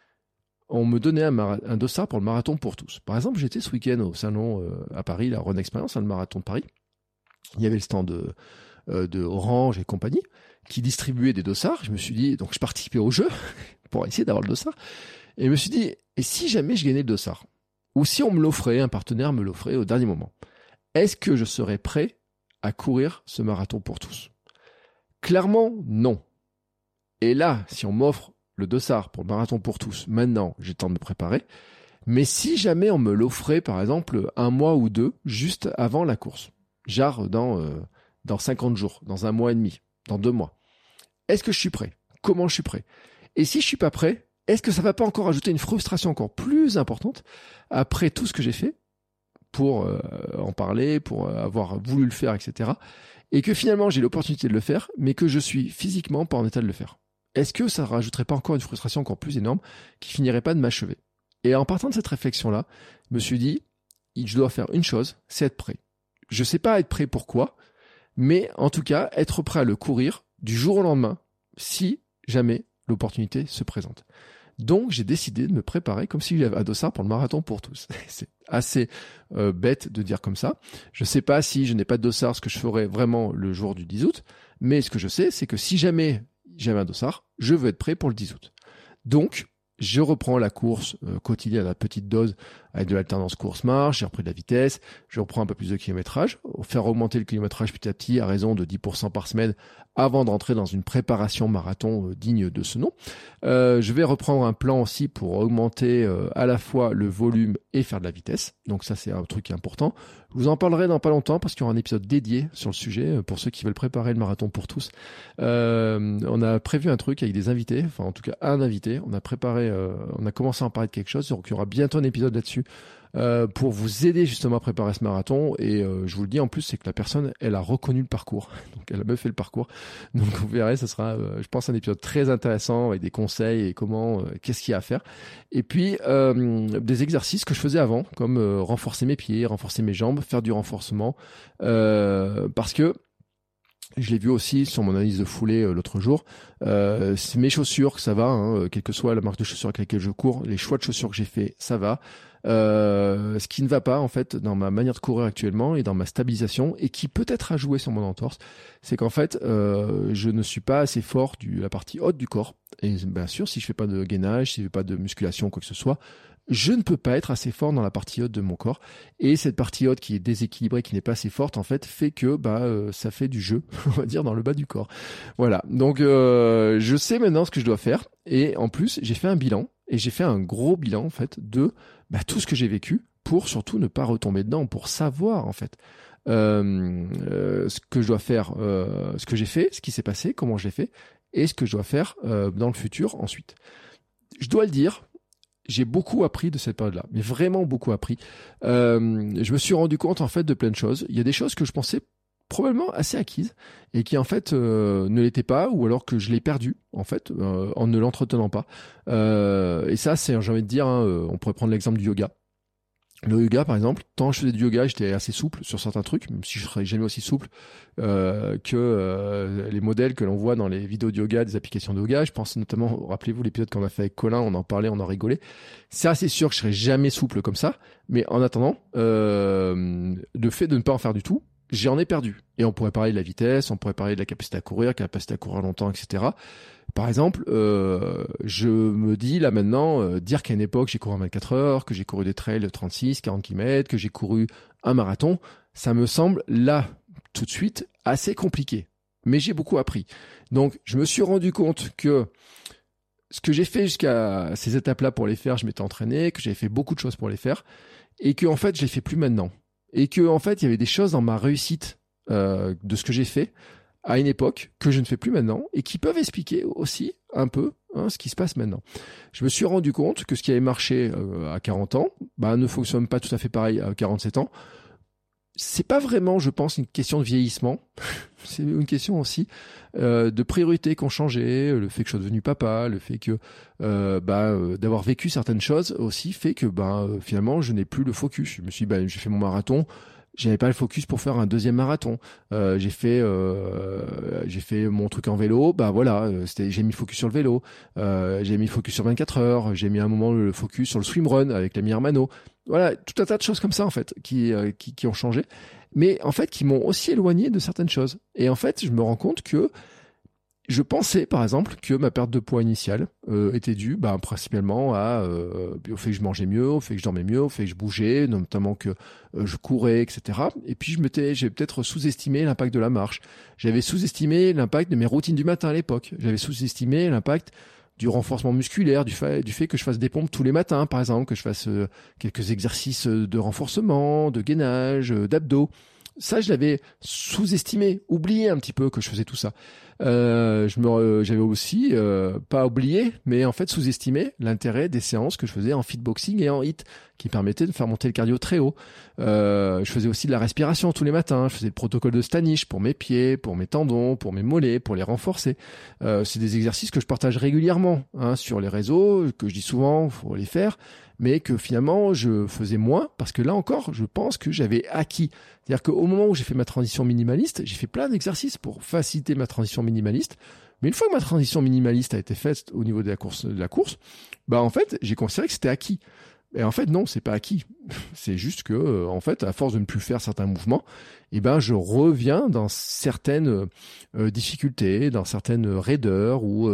on me donnait un, mara- un dossard pour le marathon pour tous. Par exemple, j'étais ce week-end au salon euh, à Paris, la Run Experience, hein, le marathon de Paris. Il y avait le stand de, euh, de Orange et compagnie qui distribuait des dossards. Je me suis dit, donc je participais au jeu pour essayer d'avoir le dossard. Et je me suis dit, et si jamais je gagnais le dossard? Ou si on me l'offrait, un partenaire me l'offrait au dernier moment? Est-ce que je serais prêt à courir ce marathon pour tous? Clairement, non. Et là, si on m'offre le dossard pour le marathon pour tous, maintenant, j'ai le temps de me préparer. Mais si jamais on me l'offrait, par exemple, un mois ou deux, juste avant la course, genre dans, euh, dans cinquante jours, dans un mois et demi, dans deux mois, est-ce que je suis prêt? Comment je suis prêt? Et si je suis pas prêt, est-ce que ça va pas encore ajouter une frustration encore plus importante après tout ce que j'ai fait pour euh, en parler, pour avoir voulu le faire, et cetera. Et que finalement j'ai l'opportunité de le faire, mais que je suis physiquement pas en état de le faire. Est-ce que ça rajouterait pas encore une frustration encore plus énorme qui finirait pas de m'achever? Et en partant de cette réflexion-là, je me suis dit, je dois faire une chose, c'est être prêt. Je sais pas être prêt pour quoi, mais en tout cas, être prêt à le courir du jour au lendemain, si jamais l'opportunité se présente. Donc, j'ai décidé de me préparer comme si j'avais un dossard pour le marathon pour tous. C'est assez euh, bête de dire comme ça. Je sais pas si je n'ai pas de dossard, ce que je ferai vraiment le jour du dix août, mais ce que je sais, c'est que si jamais j'avais un dossard, je veux être prêt pour le dix août. Donc, je reprends la course euh, quotidienne à petite dose avec de l'alternance course-marche, j'ai repris de la vitesse, je reprends un peu plus de kilométrage, faire augmenter le kilométrage petit à petit à raison de dix pour cent par semaine avant d'entrer dans une préparation marathon euh, digne de ce nom. Euh, je vais reprendre un plan aussi pour augmenter euh, à la fois le volume et faire de la vitesse. Donc ça, c'est un truc important. Je vous en parlerai dans pas longtemps parce qu'il y aura un épisode dédié sur le sujet pour ceux qui veulent préparer le marathon pour tous. Euh, on a prévu un truc avec des invités, enfin en tout cas un invité. On a préparé, euh, on a commencé à en parler de quelque chose, donc il y aura bientôt un épisode là-dessus. Euh, pour vous aider justement à préparer ce marathon, et euh, je vous le dis en plus, c'est que la personne, elle a reconnu le parcours, donc elle a même fait le parcours, donc vous verrez, ce sera euh, je pense un épisode très intéressant avec des conseils et comment, euh, qu'est-ce qu'il y a à faire, et puis euh, des exercices que je faisais avant, comme euh, renforcer mes pieds, renforcer mes jambes, faire du renforcement, euh, parce que je l'ai vu aussi sur mon analyse de foulée euh, l'autre jour. Euh, c'est mes chaussures, ça va, hein, quelle que soit la marque de chaussures avec laquelle je cours, les choix de chaussures que j'ai fait, ça va. Euh, ce qui ne va pas en fait dans ma manière de courir actuellement et dans ma stabilisation et qui peut-être a joué sur mon entorse, c'est qu'en fait euh, je ne suis pas assez fort du la partie haute du corps. Et bien sûr, si je fais pas de gainage, si je fais pas de musculation, quoi que ce soit, je ne peux pas être assez fort dans la partie haute de mon corps. Et cette partie haute qui est déséquilibrée, qui n'est pas assez forte, en fait, fait que bah euh, ça fait du jeu, on va dire, dans le bas du corps. Voilà. Donc euh, je sais maintenant ce que je dois faire. Et en plus, j'ai fait un bilan. Et j'ai fait un gros bilan, en fait, de bah, tout ce que j'ai vécu pour surtout ne pas retomber dedans, pour savoir, en fait, euh, euh, ce que je dois faire, euh, ce que j'ai fait, ce qui s'est passé, comment je l'ai fait, et ce que je dois faire euh, dans le futur ensuite. Je dois le dire, j'ai beaucoup appris de cette période-là, mais vraiment beaucoup appris. Euh, je me suis rendu compte, en fait, de plein de choses. Il y a des choses que je pensais probablement assez acquises et qui en fait euh, ne l'étaient pas, ou alors que je l'ai perdu en fait euh, en ne l'entretenant pas. Euh, et ça, c'est, j'ai envie de dire, hein, euh, on pourrait prendre l'exemple du yoga. Le yoga, par exemple, tant je faisais du yoga, j'étais assez souple sur certains trucs, même si je serais jamais aussi souple euh, que euh, les modèles que l'on voit dans les vidéos de yoga, des applications de yoga. Je pense notamment, rappelez-vous l'épisode qu'on a fait avec Colin, on en parlait, on en rigolait. C'est assez sûr que je serais jamais souple comme ça, mais en attendant, euh, le fait de ne pas en faire du tout, j'en ai perdu. Et on pourrait parler de la vitesse, on pourrait parler de la capacité à courir, capacité à courir longtemps, et cetera. Par exemple, euh, je me dis là maintenant, euh, dire qu'à une époque j'ai couru en vingt-quatre heures, que j'ai couru des trails de trente-six, quarante kilomètres, que j'ai couru un marathon, ça me semble là, tout de suite, assez compliqué. Mais j'ai beaucoup appris. Donc je me suis rendu compte que ce que j'ai fait jusqu'à ces étapes-là pour les faire, je m'étais entraîné, que j'avais fait beaucoup de choses pour les faire, et que en fait je les fais plus maintenant. Et que en fait il y avait des choses dans ma réussite euh, de ce que j'ai fait à une époque que je ne fais plus maintenant et qui peuvent expliquer aussi un peu hein, ce qui se passe maintenant. Je me suis rendu compte que ce qui avait marché euh, à quarante ans bah, ne fonctionne pas tout à fait pareil à quarante-sept ans. C'est pas vraiment, je pense, une question de vieillissement. c'est une question aussi euh, de priorités qui ont changé, le fait que je sois devenu papa, le fait que euh, bah, euh, d'avoir vécu certaines choses aussi fait que bah, euh, finalement je n'ai plus le focus. Je me suis dit, bah, j'ai fait mon marathon, j'avais pas le focus pour faire un deuxième marathon. Euh, j'ai fait, euh, j'ai fait mon truc en vélo. Bah voilà, c'était, j'ai mis le focus sur le vélo. Euh, j'ai mis le focus sur vingt-quatre heures. J'ai mis un moment le focus sur le swimrun avec l'ami Hermano. Voilà, tout un tas de choses comme ça en fait qui, euh, qui, qui ont changé, mais en fait qui m'ont aussi éloigné de certaines choses. Et en fait, je me rends compte que je pensais, par exemple, que ma perte de poids initiale euh, était due bah, principalement à, euh, au fait que je mangeais mieux, au fait que je dormais mieux, au fait que je bougeais, notamment que euh, je courais, et cetera. Et puis, je m'étais, j'ai peut-être sous-estimé l'impact de la marche. J'avais sous-estimé l'impact de mes routines du matin à l'époque. J'avais sous-estimé l'impact du renforcement musculaire, du fait, du fait que je fasse des pompes tous les matins, par exemple, que je fasse euh, quelques exercices de renforcement, de gainage, euh, d'abdos. Ça, je l'avais sous-estimé, oublié un petit peu que je faisais tout ça. Euh, je me, j'avais aussi euh, pas oublié, mais en fait sous-estimé l'intérêt des séances que je faisais en fitboxing et en hit, qui permettaient de faire monter le cardio très haut. Euh, je faisais aussi de la respiration tous les matins. Je faisais le protocole de Stanish pour mes pieds, pour mes tendons, pour mes mollets, pour les renforcer. Euh, c'est des exercices que je partage régulièrement hein, sur les réseaux, que je dis souvent, faut les faire, mais que finalement je faisais moins parce que là encore, je pense que j'avais acquis. C'est-à-dire qu'au moment où j'ai fait ma transition minimaliste, j'ai fait plein d'exercices pour faciliter ma transition minimaliste. Mais une fois que ma transition minimaliste a été faite au niveau de la course, de la course, bah en fait, j'ai considéré que c'était acquis. Et en fait, non, c'est pas acquis. C'est juste que, euh, en fait, à force de ne plus faire certains mouvements, eh ben, je reviens dans certaines euh, difficultés, dans certaines raideurs ou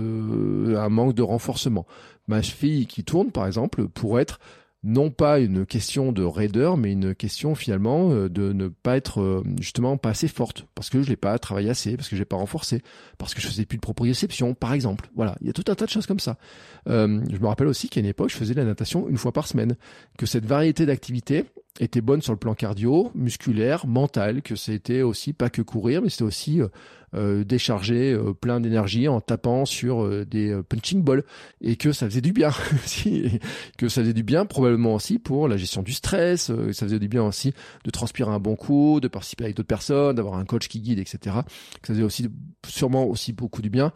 euh, un manque de renforcement. Ma cheville qui tourne, par exemple, pourrait être non pas une question de raideur, mais une question finalement euh, de ne pas être euh, justement pas assez forte, parce que je l'ai pas travaillé assez, parce que je l'ai pas renforcé, parce que je faisais plus de proprioception, par exemple. Voilà, il y a tout un tas de choses comme ça. Euh, je me rappelle aussi qu'à une époque, je faisais de la natation une fois par semaine, que cette variété d'activités était bonne sur le plan cardio, musculaire, mental, que c'était aussi pas que courir, mais c'était aussi euh, euh, décharger euh, plein d'énergie en tapant sur euh, des euh, punching balls, et que ça faisait du bien, que ça faisait du bien probablement aussi pour la gestion du stress, euh, ça faisait du bien aussi de transpirer un bon coup, de participer avec d'autres personnes, d'avoir un coach qui guide, et cetera. Que ça faisait aussi sûrement aussi beaucoup du bien,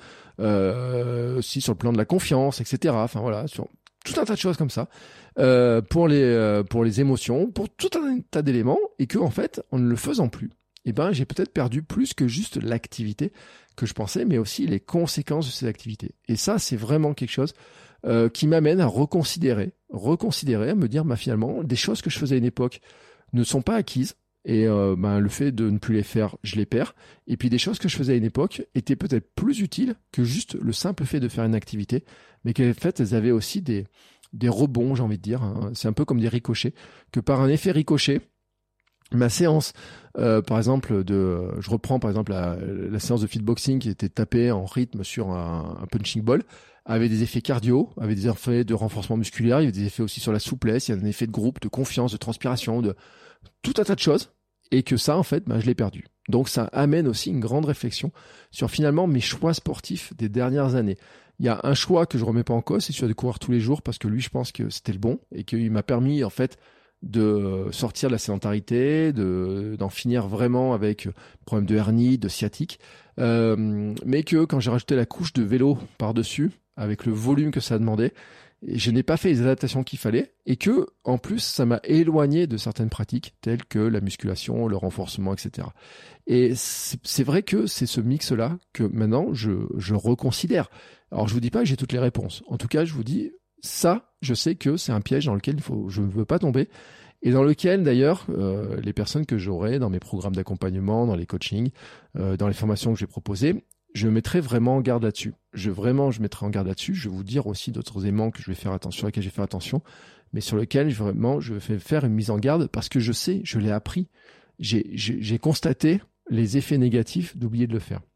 euh, aussi sur le plan de la confiance, et cetera. Enfin voilà, sur tout un tas de choses comme ça, euh, pour les euh, pour les émotions, pour tout un tas d'éléments, et que en fait, en ne le faisant plus, eh ben j'ai peut-être perdu plus que juste l'activité que je pensais, mais aussi les conséquences de ces activités. Et ça, c'est vraiment quelque chose euh, qui m'amène à reconsidérer, reconsidérer, à me dire, bah finalement, des choses que je faisais à une époque ne sont pas acquises. Et euh, ben, le fait de ne plus les faire, je les perds. Et puis des choses que je faisais à une époque étaient peut-être plus utiles que juste le simple fait de faire une activité, mais qu'en fait, elles avaient aussi des, des rebonds, j'ai envie de dire. Hein. C'est un peu comme des ricochets, que par un effet ricochet, ma séance, euh, par exemple, de, je reprends par exemple la, la séance de fitboxing qui était tapée en rythme sur un, un punching ball, avait des effets cardio, avait des effets de renforcement musculaire, il y avait des effets aussi sur la souplesse, il y a un effet de groupe, de confiance, de transpiration, de tout un tas de choses. Et que ça, en fait, bah, je l'ai perdu. Donc, ça amène aussi une grande réflexion sur finalement mes choix sportifs des dernières années. Il y a un choix que je remets pas en cause, c'est celui de courir tous les jours parce que lui, je pense que c'était le bon et qu'il m'a permis, en fait, de sortir de la sédentarité, de, d'en finir vraiment avec problème de hernie, de sciatique. Euh, mais que quand j'ai rajouté la couche de vélo par-dessus, avec le volume que ça demandait, et je n'ai pas fait les adaptations qu'il fallait et que, en plus, ça m'a éloigné de certaines pratiques telles que la musculation, le renforcement, et cetera. Et c'est, c'est vrai que c'est ce mix-là que maintenant je, je reconsidère. Alors, je vous dis pas que j'ai toutes les réponses. En tout cas, je vous dis ça, je sais que c'est un piège dans lequel il faut, je ne veux pas tomber et dans lequel, d'ailleurs, euh, les personnes que j'aurai dans mes programmes d'accompagnement, dans les coachings, euh, dans les formations que je vais proposer, je mettrai vraiment en garde là-dessus. Je vraiment, je mettrai en garde là-dessus. Je vais vous dire aussi d'autres éléments que je vais faire attention, sur lesquels je vais faire attention, mais sur lesquels vraiment je vais faire une mise en garde parce que je sais, je l'ai appris. J'ai, j'ai, j'ai constaté les effets négatifs d'oublier de le faire.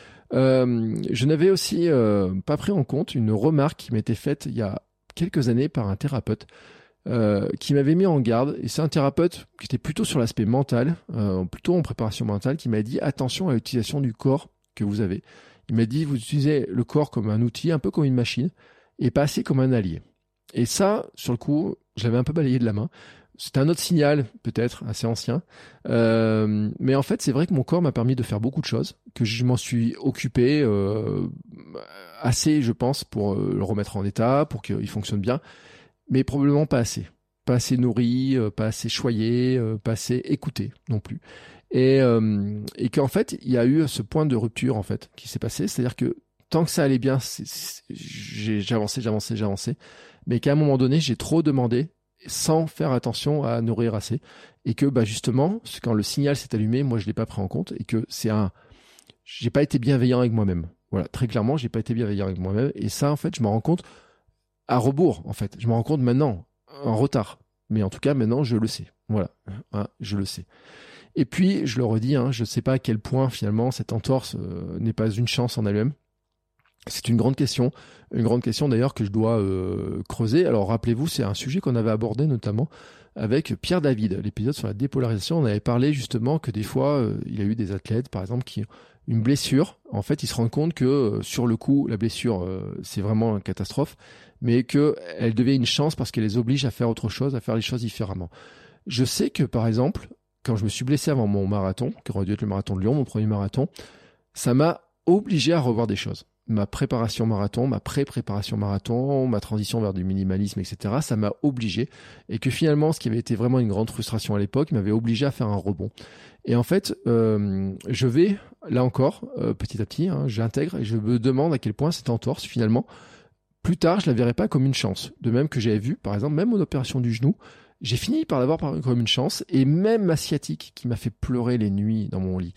Euh, je n'avais aussi euh, pas pris en compte une remarque qui m'était faite il y a quelques années par un thérapeute euh, qui m'avait mis en garde. Et c'est un thérapeute qui était plutôt sur l'aspect mental, euh, plutôt en préparation mentale, qui m'a dit attention à l'utilisation du corps que vous avez. Il m'a dit, vous utilisez le corps comme un outil, un peu comme une machine, et pas assez comme un allié. Et ça, sur le coup, je l'avais un peu balayé de la main. c'est un autre signal, peut-être, assez ancien. Euh, mais en fait, c'est vrai que mon corps m'a permis de faire beaucoup de choses, que je m'en suis occupé euh, assez, je pense, pour euh, le remettre en état, pour qu'il fonctionne bien, mais probablement pas assez. Pas assez nourri, euh, pas assez choyé, euh, pas assez écouté non plus. Et, euh, et qu'en fait, il y a eu ce point de rupture, en fait, qui s'est passé. C'est-à-dire que tant que ça allait bien, c'est, c'est, j'ai, j'avançais, j'avançais, j'avançais. Mais qu'à un moment donné, j'ai trop demandé sans faire attention à nourrir assez. Et que, bah, justement, quand le signal s'est allumé, moi, je l'ai pas pris en compte. Et que c'est un, j'ai pas été bienveillant avec moi-même. Voilà. Très clairement, j'ai pas été bienveillant avec moi-même. Et ça, en fait, je m'en rends compte à rebours, en fait. Je m'en rends compte maintenant, en retard. Mais en tout cas, maintenant, je le sais. Voilà. Hein, je le sais. Et puis, je le redis, hein, je ne sais pas à quel point, finalement, cette entorse euh, n'est pas une chance en elle-même. C'est une grande question, une grande question d'ailleurs que je dois euh, creuser. Alors rappelez-vous, c'est un sujet qu'on avait abordé notamment avec Pierre David, l'épisode sur la dépolarisation. On avait parlé justement que des fois, euh, il y a eu des athlètes, par exemple, qui ont une blessure. En fait, ils se rendent compte que euh, sur le coup, la blessure, euh, c'est vraiment une catastrophe, mais qu'elle devient une chance parce qu'elle les oblige à faire autre chose, à faire les choses différemment. Je sais que, par exemple, quand je me suis blessé avant mon marathon, qui aurait dû être le marathon de Lyon, mon premier marathon, ça m'a obligé à revoir des choses. Ma préparation marathon, ma pré-préparation marathon, ma transition vers du minimalisme, et cetera, ça m'a obligé. Et que finalement, ce qui avait été vraiment une grande frustration à l'époque, m'avait obligé à faire un rebond. Et en fait, euh, je vais, là encore, euh, petit à petit, hein, j'intègre et je me demande à quel point cette entorse, finalement, plus tard, je la verrai pas comme une chance. De même que j'avais vu, par exemple, même mon opération du genou, j'ai fini par l'avoir comme une chance. Et même ma sciatique, qui m'a fait pleurer les nuits dans mon lit,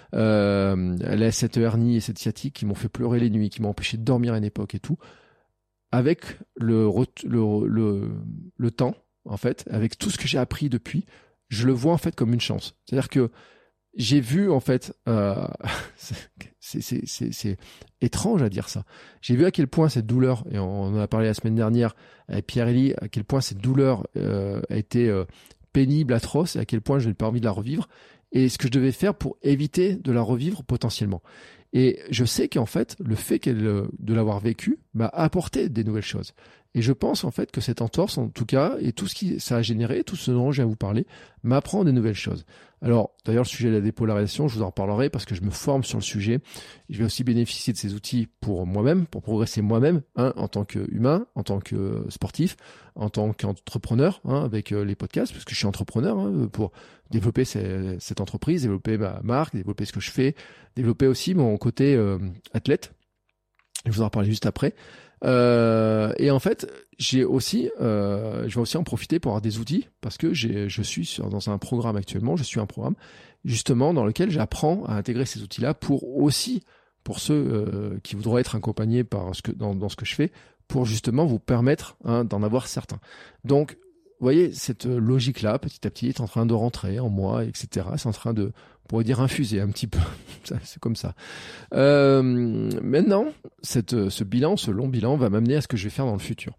Euh, elle a cette hernie et cette sciatique qui m'ont fait pleurer les nuits, qui m'ont empêché de dormir à une époque et tout. Avec le, le, le, le temps, en fait, avec tout ce que j'ai appris depuis, je le vois en fait comme une chance. C'est-à-dire que j'ai vu en fait, euh, c'est, c'est, c'est, c'est étrange à dire ça. J'ai vu à quel point cette douleur, et on en a parlé la semaine dernière avec Pierre-Élie, à quel point cette douleur euh, a été euh, pénible, atroce, et à quel point je n'ai pas envie de la revivre. Et ce que je devais faire pour éviter de la revivre potentiellement. Et je sais qu'en fait, le fait qu'elle, de l'avoir vécu m'a apporté des nouvelles choses. Et je pense en fait que cette entorse, en tout cas, et tout ce qui ça a généré, tout ce dont je viens vous parler, m'apprend des nouvelles choses. Alors, d'ailleurs, le sujet de la dépolarisation, je vous en reparlerai parce que je me forme sur le sujet. Je vais aussi bénéficier de ces outils pour moi-même, pour progresser moi-même, hein, en tant qu'humain, en tant que sportif, en tant qu'entrepreneur, hein, avec euh, les podcasts, parce que je suis entrepreneur, hein, pour développer ces, cette entreprise, développer ma marque, développer ce que je fais, développer aussi mon côté euh, athlète. Je vous en reparler juste après. Euh, et en fait, j'ai aussi, euh, je vais aussi en profiter pour avoir des outils parce que j'ai, je suis sur, dans un programme actuellement, je suis un programme justement dans lequel j'apprends à intégrer ces outils-là pour aussi, pour ceux euh, qui voudront être accompagnés par ce que, dans, dans ce que je fais, pour justement vous permettre hein, d'en avoir certains. Donc, vous voyez, cette logique-là, petit à petit, est en train de rentrer en moi, et cetera. C'est en train de, on pourrait dire, infuser un petit peu. C'est comme ça. Euh, maintenant, cette, ce bilan, ce long bilan, va m'amener à ce que je vais faire dans le futur.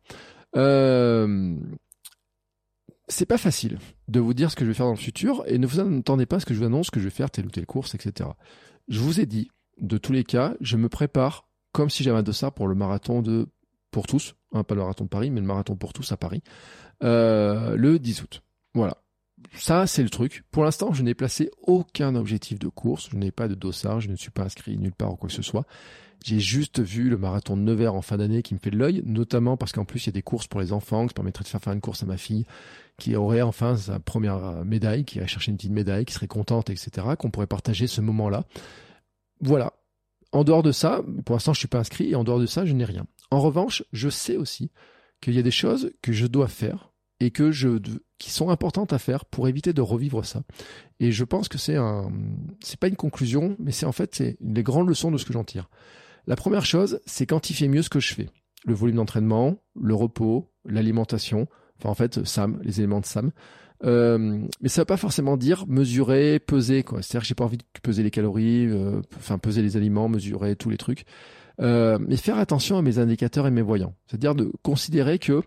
Euh, c'est pas facile de vous dire ce que je vais faire dans le futur, et ne vous attendez pas à ce que je vous annonce que je vais faire telle ou telle course, et cetera. Je vous ai dit, de tous les cas, je me prépare comme si j'avais un dossard pour le marathon de pour tous, hein, pas le marathon de Paris, mais le marathon pour tous à Paris. Euh, le dix août. Voilà. Ça, c'est le truc. Pour l'instant, je n'ai placé aucun objectif de course. Je n'ai pas de dossard. Je ne suis pas inscrit nulle part ou quoi que ce soit. J'ai juste vu le marathon de Nevers en fin d'année qui me fait de l'œil, notamment parce qu'en plus, il y a des courses pour les enfants, que ça permettrait de faire faire une course à ma fille, qui aurait enfin sa première médaille, qui irait chercher une petite médaille, qui serait contente, et cetera, qu'on pourrait partager ce moment-là. Voilà. En dehors de ça, pour l'instant, je ne suis pas inscrit, et en dehors de ça, je n'ai rien. En revanche, je sais aussi qu'il y a des choses que je dois faire et que je, qui sont importantes à faire pour éviter de revivre ça. Et je pense que c'est un, c'est pas une conclusion, mais c'est en fait, c'est les grandes leçons de ce que j'en tire. La première chose, c'est quantifier mieux ce que je fais. Le volume d'entraînement, le repos, l'alimentation, enfin en fait, S A M, les éléments de S A M. Euh, mais ça ne veut pas forcément dire mesurer, peser, quoi. C'est-à-dire que j'ai pas envie de peser les calories, euh, enfin peser les aliments, mesurer tous les trucs. Euh, mais faire attention à mes indicateurs et mes voyants. C'est-à-dire de considérer que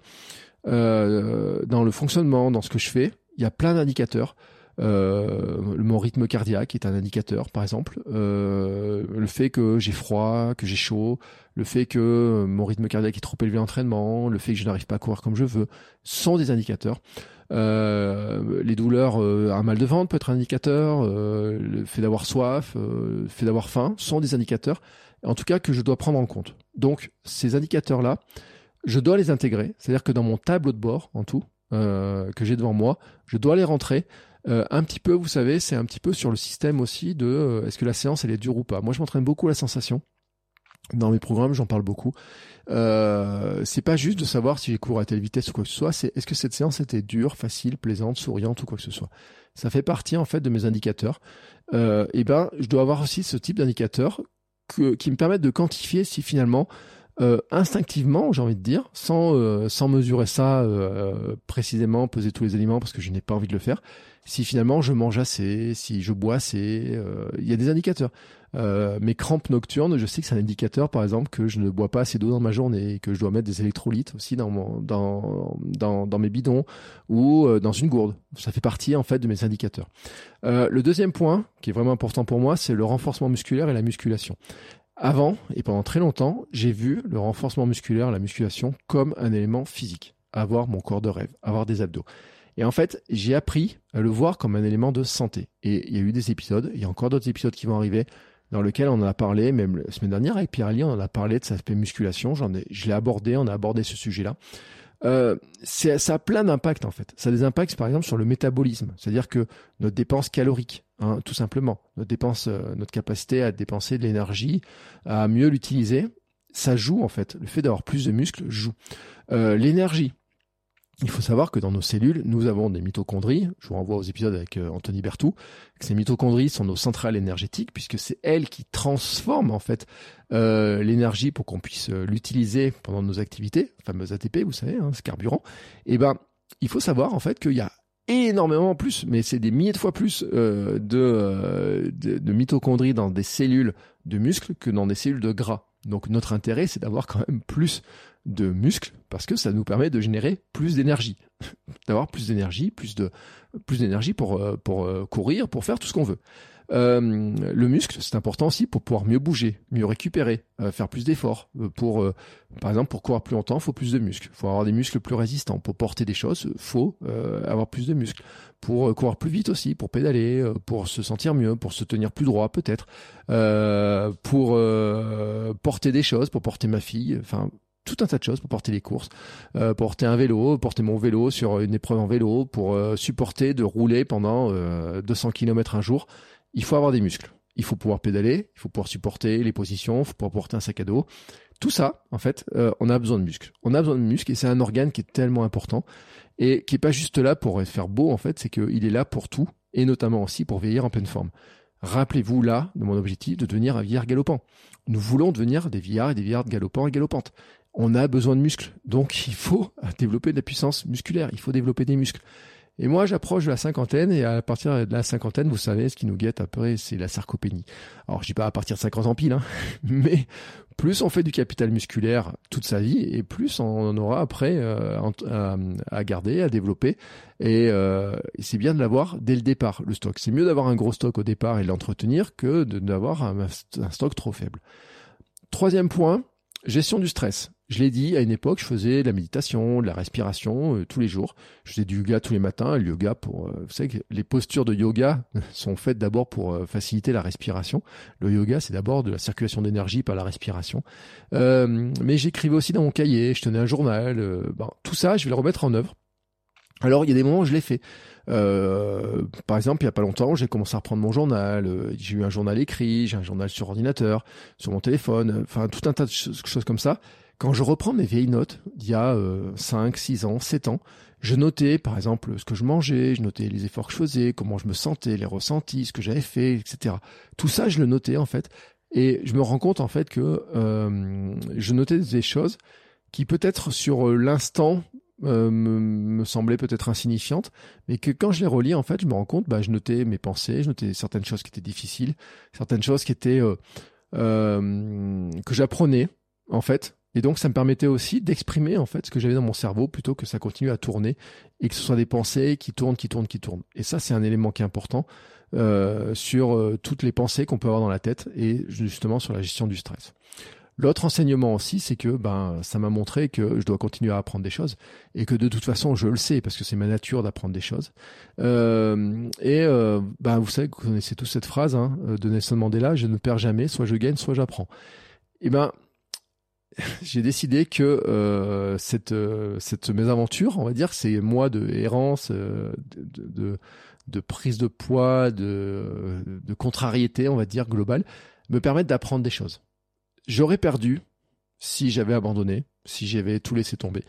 euh, dans le fonctionnement, dans ce que je fais, il y a plein d'indicateurs. Euh, mon rythme cardiaque est un indicateur, par exemple. Euh, le fait que j'ai froid, que j'ai chaud, le fait que mon rythme cardiaque est trop élevé en entraînement, le fait que je n'arrive pas à courir comme je veux, sont des indicateurs. Euh, les douleurs, euh, un mal de ventre peut être un indicateur, euh, le fait d'avoir soif, euh, le fait d'avoir faim sont des indicateurs, en tout cas que je dois prendre en compte. Donc ces indicateurs-là, je dois les intégrer, c'est-à-dire que dans mon tableau de bord, en tout, euh, que j'ai devant moi, je dois les rentrer. Euh, un petit peu, vous savez, c'est un petit peu sur le système aussi de euh, est-ce que la séance elle est dure ou pas. Moi, je m'entraîne beaucoup à la sensation. Dans mes programmes, j'en parle beaucoup. Euh, c'est pas juste de savoir si j'ai couru à telle vitesse ou quoi que ce soit, c'est est-ce que cette séance était dure, facile, plaisante, souriante ou quoi que ce soit. Ça fait partie en fait de mes indicateurs. Euh, et ben, je dois avoir aussi ce type d'indicateurs que, qui me permettent de quantifier si finalement Euh, instinctivement, j'ai envie de dire, sans, euh, sans mesurer ça euh, précisément, peser tous les aliments parce que je n'ai pas envie de le faire, si finalement je mange assez, si je bois assez, euh, il y a des indicateurs. Euh, mes crampes nocturnes, je sais que c'est un indicateur, par exemple, que je ne bois pas assez d'eau dans ma journée et que je dois mettre des électrolytes aussi dans, mon, dans, dans, dans mes bidons ou euh, dans une gourde. Ça fait partie, en fait, de mes indicateurs. Euh, le deuxième point, qui est vraiment important pour moi, c'est le renforcement musculaire et la musculation. Avant, et pendant très longtemps, j'ai vu le renforcement musculaire, la musculation, comme un élément physique. Avoir mon corps de rêve, avoir des abdos. Et en fait, j'ai appris à le voir comme un élément de santé. Et il y a eu des épisodes, il y a encore d'autres épisodes qui vont arriver, dans lesquels on en a parlé, même la semaine dernière avec Pierre Ali, on en a parlé de cet aspect musculation, j'en ai, je l'ai abordé, on a abordé ce sujet-là. Euh, c'est, ça a plein d'impacts en fait. Ça a des impacts par exemple sur le métabolisme, c'est-à-dire que notre dépense calorique, hein, tout simplement, notre dépense, euh, notre capacité à dépenser de l'énergie, à mieux l'utiliser, ça joue en fait. Le fait d'avoir plus de muscles joue. Euh, l'énergie. Il faut savoir que dans nos cellules, nous avons des mitochondries. Je vous renvoie aux épisodes avec euh, Anthony Berthoud. Ces mitochondries sont nos centrales énergétiques puisque c'est elles qui transforment en fait euh, l'énergie pour qu'on puisse euh, l'utiliser pendant nos activités, le fameux A T P, vous savez, hein, ce carburant. Et ben, il faut savoir en fait qu'il y a énormément plus, mais c'est des milliers de fois plus euh, de, euh, de, de mitochondries dans des cellules de muscles que dans des cellules de gras. Donc notre intérêt, c'est d'avoir quand même plus de muscles parce que ça nous permet de générer plus d'énergie, d'avoir plus d'énergie, plus de plus d'énergie pour pour courir, pour faire tout ce qu'on veut. Euh, le muscle, c'est important aussi pour pouvoir mieux bouger, mieux récupérer, euh, faire plus d'efforts. Pour, euh, par exemple, pour courir plus longtemps, il faut plus de muscles. Il faut avoir des muscles plus résistants. Pour porter des choses, il faut euh, avoir plus de muscles. Pour euh, courir plus vite aussi, pour pédaler, euh, pour se sentir mieux, pour se tenir plus droit peut-être, euh, pour euh, porter des choses, pour porter ma fille, enfin tout un tas de choses pour porter les courses, euh, porter un vélo, porter mon vélo sur une épreuve en vélo, pour euh, supporter de rouler pendant euh, deux cents kilomètres un jour. Il faut avoir des muscles. Il faut pouvoir pédaler, il faut pouvoir supporter les positions, il faut pouvoir porter un sac à dos. Tout ça, en fait, euh, on a besoin de muscles. On a besoin de muscles et c'est un organe qui est tellement important et qui est pas juste là pour faire beau, en fait, c'est qu'il est là pour tout et notamment aussi pour vieillir en pleine forme. Rappelez-vous là de mon objectif de devenir un vieillard galopant. Nous voulons devenir des vieillards et des vieillards galopants et galopantes. On a besoin de muscles, donc il faut développer de la puissance musculaire, il faut développer des muscles. Et moi, j'approche de la cinquantaine, et à partir de la cinquantaine, vous savez, ce qui nous guette après, c'est la sarcopénie. Alors, je dis pas à partir de cinquante ans pile, hein, mais plus on fait du capital musculaire toute sa vie, et plus on en aura après euh, à, à garder, à développer. Et, euh, et c'est bien de l'avoir dès le départ, le stock. C'est mieux d'avoir un gros stock au départ et de l'entretenir que de, d'avoir un, un stock trop faible. Troisième point, gestion du stress. Je l'ai dit, à une époque, je faisais de la méditation, de la respiration euh, tous les jours. Je faisais du yoga tous les matins. Le yoga, pour, euh, vous savez que les postures de yoga sont faites d'abord pour euh, faciliter la respiration. Le yoga, c'est d'abord de la circulation d'énergie par la respiration. Euh, mais j'écrivais aussi dans mon cahier, je tenais un journal. Euh, ben, tout ça, je vais le remettre en œuvre. Alors, il y a des moments où je l'ai fait. Euh, par exemple, il y a pas longtemps, j'ai commencé à reprendre mon journal. Euh, j'ai eu un journal écrit, j'ai un journal sur ordinateur, sur mon téléphone, enfin tout un tas de ch- choses comme ça. Quand je reprends mes vieilles notes d'il y a euh, cinq, six ans, sept ans, je notais par exemple ce que je mangeais, je notais les efforts que je faisais, comment je me sentais, les ressentis, ce que j'avais fait, et cetera. Tout ça, je le notais en fait. Et je me rends compte en fait que euh, je notais des choses qui peut-être sur l'instant euh, me, me semblaient peut-être insignifiantes, mais que quand je les relis en fait, je me rends compte, bah, je notais mes pensées, je notais certaines choses qui étaient difficiles, certaines choses qui étaient euh, euh, que j'apprenais en fait. Et donc, ça me permettait aussi d'exprimer en fait ce que j'avais dans mon cerveau plutôt que ça continue à tourner et que ce soit des pensées qui tournent, qui tournent, qui tournent. Et ça, c'est un élément qui est important euh, sur euh, toutes les pensées qu'on peut avoir dans la tête et justement sur la gestion du stress. L'autre enseignement aussi, c'est que ben ça m'a montré que je dois continuer à apprendre des choses et que de toute façon je le sais parce que c'est ma nature d'apprendre des choses. Euh, et euh, ben vous savez, vous connaissez tous cette phrase hein, de Nelson Mandela, je ne perds jamais, soit je gagne, soit j'apprends. Et ben j'ai décidé que euh, cette cette mésaventure, on va dire, ces mois de errance, euh, de, de de prise de poids, de de contrariété, on va dire globale, me permettent d'apprendre des choses. J'aurais perdu si j'avais abandonné, si j'avais tout laissé tomber.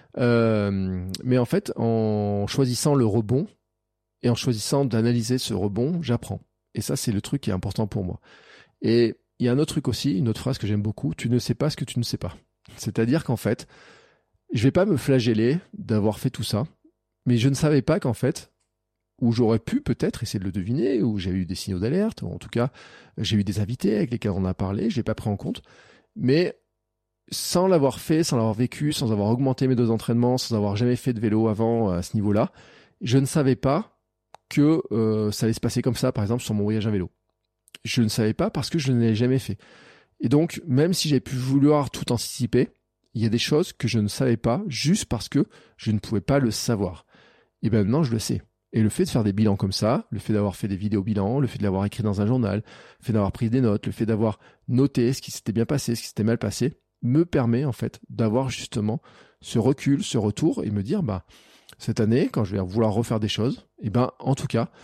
Euh, mais en fait, en choisissant le rebond et en choisissant d'analyser ce rebond, j'apprends. Et ça, c'est le truc qui est important pour moi. Et il y a un autre truc aussi, une autre phrase que j'aime beaucoup, tu ne sais pas ce que tu ne sais pas. C'est-à-dire qu'en fait, je vais pas me flageller d'avoir fait tout ça, mais je ne savais pas qu'en fait, où j'aurais pu peut-être essayer de le deviner, où j'ai eu des signaux d'alerte, ou en tout cas, j'ai eu des invités avec lesquels on a parlé, je l'ai pas pris en compte, mais sans l'avoir fait, sans l'avoir vécu, sans avoir augmenté mes doses d'entraînement, sans avoir jamais fait de vélo avant à ce niveau-là, je ne savais pas que euh, ça allait se passer comme ça, par exemple, sur mon voyage à vélo. Je ne savais pas parce que je ne l'ai jamais fait. Et donc, même si j'ai pu vouloir tout anticiper, il y a des choses que je ne savais pas juste parce que je ne pouvais pas le savoir. Et bien maintenant, je le sais. Et le fait de faire des bilans comme ça, le fait d'avoir fait des vidéos bilans, le fait de l'avoir écrit dans un journal, le fait d'avoir pris des notes, le fait d'avoir noté ce qui s'était bien passé, ce qui s'était mal passé, me permet en fait d'avoir justement ce recul, ce retour et me dire, bah, cette année, quand je vais vouloir refaire des choses, et ben, en tout cas,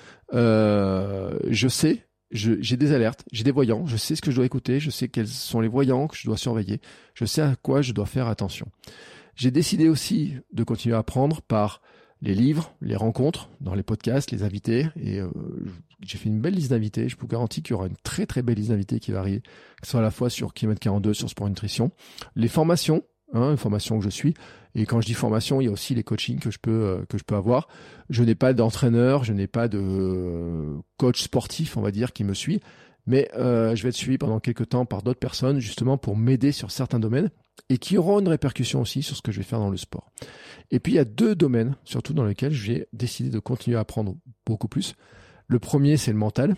euh, je sais, je, j'ai des alertes, j'ai des voyants, je sais ce que je dois écouter, je sais quels sont les voyants que je dois surveiller, je sais à quoi je dois faire attention. J'ai décidé aussi de continuer à apprendre par les livres, les rencontres, dans les podcasts, les invités. Et euh, j'ai fait une belle liste d'invités. Je vous garantis qu'il y aura une très très belle liste d'invités qui va arriver, que ce soit à la fois sur kilomètre quarante-deux, sur Sport Nutrition. Les formations, hein, une formation que je suis. Et quand je dis formation, il y a aussi les coachings que je peux euh, que je peux avoir. Je n'ai pas d'entraîneur, je n'ai pas de euh, coach sportif, on va dire, qui me suit. Mais euh, je vais être suivi pendant quelques temps par d'autres personnes, justement pour m'aider sur certains domaines et qui auront une répercussion aussi sur ce que je vais faire dans le sport. Et puis, il y a deux domaines, surtout dans lesquels j'ai décidé de continuer à apprendre beaucoup plus. Le premier, c'est le mental.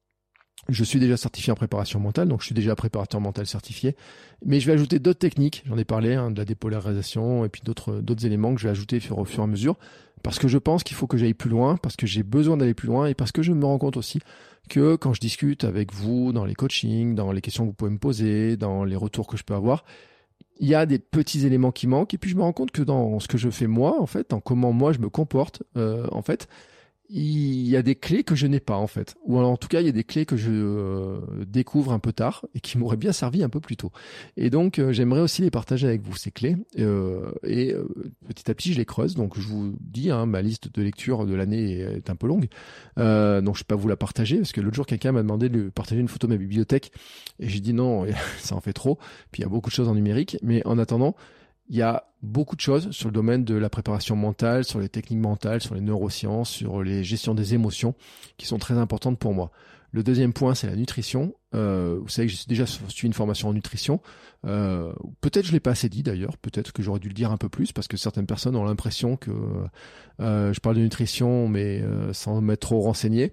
Je suis déjà certifié en préparation mentale, donc je suis déjà préparateur mental certifié. Mais je vais ajouter d'autres techniques, j'en ai parlé, hein, de la dépolarisation et puis d'autres, d'autres éléments que je vais ajouter au fur et à mesure. Parce que je pense qu'il faut que j'aille plus loin, parce que j'ai besoin d'aller plus loin et parce que je me rends compte aussi que quand je discute avec vous dans les coachings, dans les questions que vous pouvez me poser, dans les retours que je peux avoir, il y a des petits éléments qui manquent et puis je me rends compte que dans ce que je fais moi, en fait, dans comment moi je me comporte, euh, en fait, il y a des clés que je n'ai pas en fait. Ou alors, en tout cas, il y a des clés que je euh, découvre un peu tard et qui m'auraient bien servi un peu plus tôt. Et donc, euh, j'aimerais aussi les partager avec vous, ces clés. Euh, et euh, petit à petit, je les creuse. Donc, je vous dis, hein, ma liste de lecture de l'année est, est un peu longue. Euh, donc, je ne vais pas vous la partager parce que l'autre jour, quelqu'un m'a demandé de partager une photo de ma bibliothèque. Et j'ai dit non, ça en fait trop. Puis, il y a beaucoup de choses en numérique. Mais en attendant, il y a beaucoup de choses sur le domaine de la préparation mentale, sur les techniques mentales, sur les neurosciences, sur les gestions des émotions qui sont très importantes pour moi. Le deuxième point, c'est la nutrition. Euh, vous savez que j'ai déjà suivi une formation en nutrition. Euh, peut-être je l'ai pas assez dit d'ailleurs. Peut-être que j'aurais dû le dire un peu plus parce que certaines personnes ont l'impression que euh, je parle de nutrition mais euh, sans m'être trop renseigné.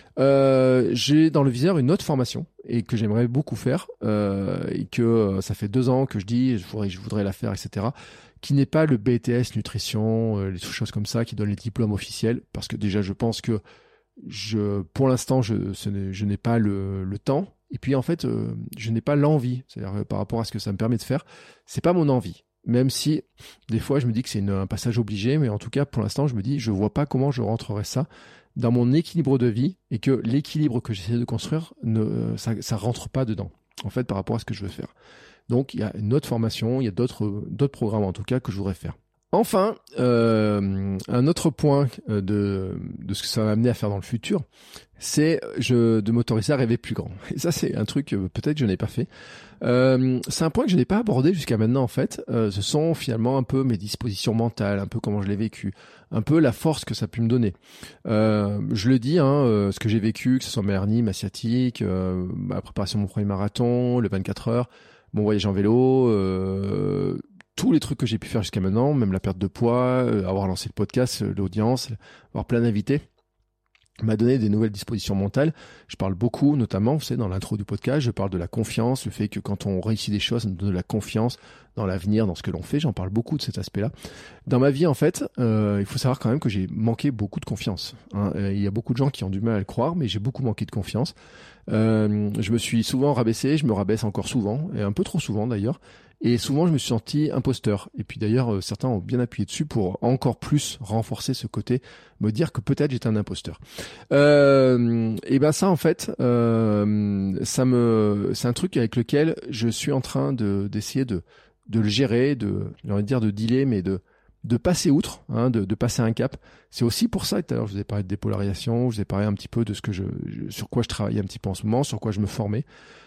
Euh, j'ai dans le viseur une autre formation et que j'aimerais beaucoup faire euh, et que euh, ça fait deux ans que je dis je voudrais, je voudrais la faire, et cetera. Qui n'est pas le B T S nutrition, euh, les choses comme ça qui donnent les diplômes officiels parce que déjà je pense que je, pour l'instant, je, ce n'est, je n'ai pas le, le temps. Et puis, en fait, euh, je n'ai pas l'envie. C'est-à-dire, euh, par rapport à ce que ça me permet de faire, c'est pas mon envie. Même si, des fois, je me dis que c'est une, un passage obligé. Mais en tout cas, pour l'instant, je me dis, je vois pas comment je rentrerai ça dans mon équilibre de vie et que l'équilibre que j'essaie de construire, ne, ça, ça rentre pas dedans. En fait, par rapport à ce que je veux faire. Donc, il y a une autre formation, il y a d'autres, d'autres programmes, en tout cas, que je voudrais faire. Enfin, euh, un autre point de, de ce que ça va m'amener à faire dans le futur, c'est je, de m'autoriser à rêver plus grand. Et ça, c'est un truc euh, peut-être que je n'ai pas fait. Euh, c'est un point que je n'ai pas abordé jusqu'à maintenant, en fait. Euh, ce sont finalement un peu mes dispositions mentales, un peu comment je l'ai vécu, un peu la force que ça a pu me donner. Euh, je le dis, hein, euh, ce que j'ai vécu, que ce soit ma hernie, ma sciatique, euh, ma préparation de mon premier marathon, le vingt-quatre heures, mon voyage en vélo, euh, tous les trucs que j'ai pu faire jusqu'à maintenant, même la perte de poids, euh, avoir lancé le podcast, euh, l'audience, avoir plein d'invités. m'a donné des nouvelles dispositions mentales. Je parle beaucoup, notamment, vous savez, dans l'intro du podcast, je parle de la confiance, le fait que quand on réussit des choses, ça nous donne de la confiance dans l'avenir, dans ce que l'on fait. J'en parle beaucoup de cet aspect-là. Dans ma vie, en fait, euh, il faut savoir quand même que j'ai manqué beaucoup de confiance. Hein. Il y a beaucoup de gens qui ont du mal à le croire, mais j'ai beaucoup manqué de confiance. Euh, je me suis souvent rabaissé, je me rabaisse encore souvent, et un peu trop souvent d'ailleurs. Et souvent, je me suis senti imposteur. Et puis d'ailleurs, euh, certains ont bien appuyé dessus pour encore plus renforcer ce côté, me dire que peut-être j'étais un imposteur. Euh, et ben ça, en fait, euh, ça me, c'est un truc avec lequel je suis en train de d'essayer de de le gérer, de, j'ai envie de dire de dealer, mais de de passer outre, hein, de, de passer un cap. C'est aussi pour ça, tout à l'heure, je vous ai parlé de dépolarisation, je vous ai parlé un petit peu de ce que je, je sur quoi je travaillais un petit peu en ce moment, sur quoi je me formais.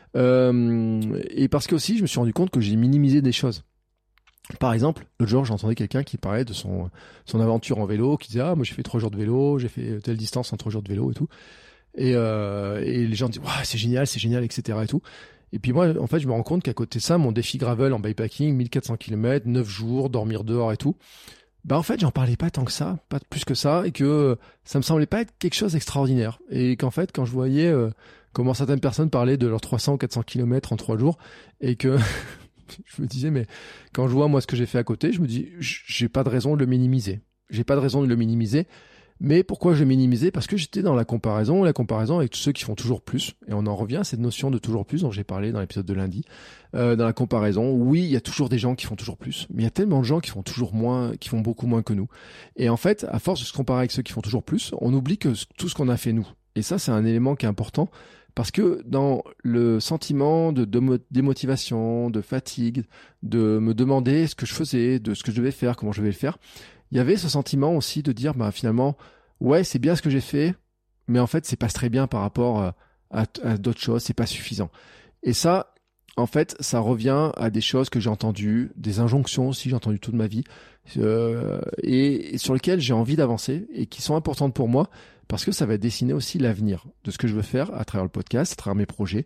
Euh, et parce que aussi, je me suis rendu compte que j'ai minimisé des choses. Par exemple, l'autre jour, j'entendais quelqu'un qui parlait de son, son aventure en vélo, qui disait « Ah, moi j'ai fait trois jours de vélo, j'ai fait telle distance en trois jours de vélo et tout. » Et, euh, et les gens disent « Waouh, c'est génial, c'est génial, et cetera et tout. Et puis moi, en fait, je me rends compte qu'à côté de ça, mon défi gravel en bikepacking, mille quatre cents kilomètres, neuf jours, dormir dehors et tout, bah en fait, j'en parlais pas tant que ça, pas plus que ça, et que ça me semblait pas être quelque chose d'extraordinaire. Et qu'en fait, quand je voyais euh, comment certaines personnes parlaient de leurs trois cents ou quatre cents kilomètres en trois jours, et que je me disais, mais quand je vois moi ce que j'ai fait à côté, je me dis, j'ai pas de raison de le minimiser. J'ai pas de raison de le minimiser. Mais pourquoi je le minimisais ? Parce que j'étais dans la comparaison, la comparaison avec tous ceux qui font toujours plus. Et on en revient à cette notion de toujours plus dont j'ai parlé dans l'épisode de lundi. Euh, dans la comparaison, oui, il y a toujours des gens qui font toujours plus, mais il y a tellement de gens qui font toujours moins, qui font beaucoup moins que nous. Et en fait, à force de se comparer avec ceux qui font toujours plus, on oublie que tout ce qu'on a fait nous. Et ça, c'est un élément qui est important. Parce que dans le sentiment de, de démotivation, de fatigue, de me demander ce que je faisais, de ce que je devais faire, comment je devais le faire, il y avait ce sentiment aussi de dire, bah finalement, ouais, c'est bien ce que j'ai fait, mais en fait, c'est pas très bien par rapport à, à, à d'autres choses, c'est pas suffisant. Et ça, en fait, ça revient à des choses que j'ai entendues, des injonctions aussi, j'ai entendu toute ma vie, euh, et, et sur lesquelles j'ai envie d'avancer et qui sont importantes pour moi. Parce que ça va dessiner aussi l'avenir de ce que je veux faire à travers le podcast, à travers mes projets,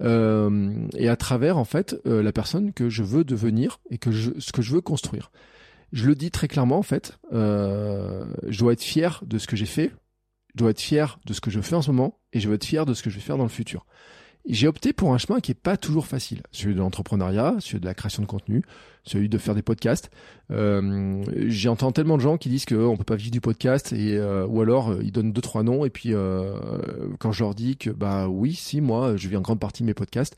euh, et à travers en fait euh, la personne que je veux devenir et que je, ce que je veux construire. Je le dis très clairement en fait, euh, je dois être fier de ce que j'ai fait, je dois être fier de ce que je fais en ce moment, et je dois être fier de ce que je vais faire dans le futur. Et j'ai opté pour un chemin qui est pas toujours facile, celui de l'entrepreneuriat, celui de la création de contenu, celui de faire des podcasts. Euh, j'entends tellement de gens qui disent qu'on peut pas vivre du podcast, et euh, ou alors euh, ils donnent deux trois noms, et puis euh, quand je leur dis que bah oui, si moi je vis en grande partie de mes podcasts,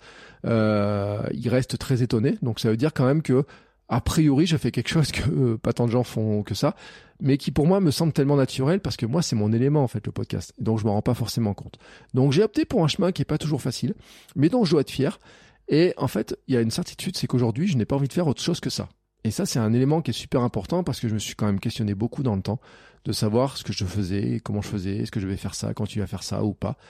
euh, ils restent très étonnés. Donc ça veut dire quand même que a priori je fais quelque chose que euh, pas tant de gens font que ça, mais qui pour moi me semble tellement naturel parce que moi c'est mon élément en fait le podcast, donc je m'en rends pas forcément compte. Donc j'ai opté pour un chemin qui est pas toujours facile, mais dont je dois être fier. Et en fait il y a une certitude, c'est qu'aujourd'hui je n'ai pas envie de faire autre chose que ça. Et ça c'est un élément qui est super important parce que je me suis quand même questionné beaucoup dans le temps de savoir ce que je faisais, comment je faisais, est-ce que je vais faire ça, continuer à faire ça ou pas.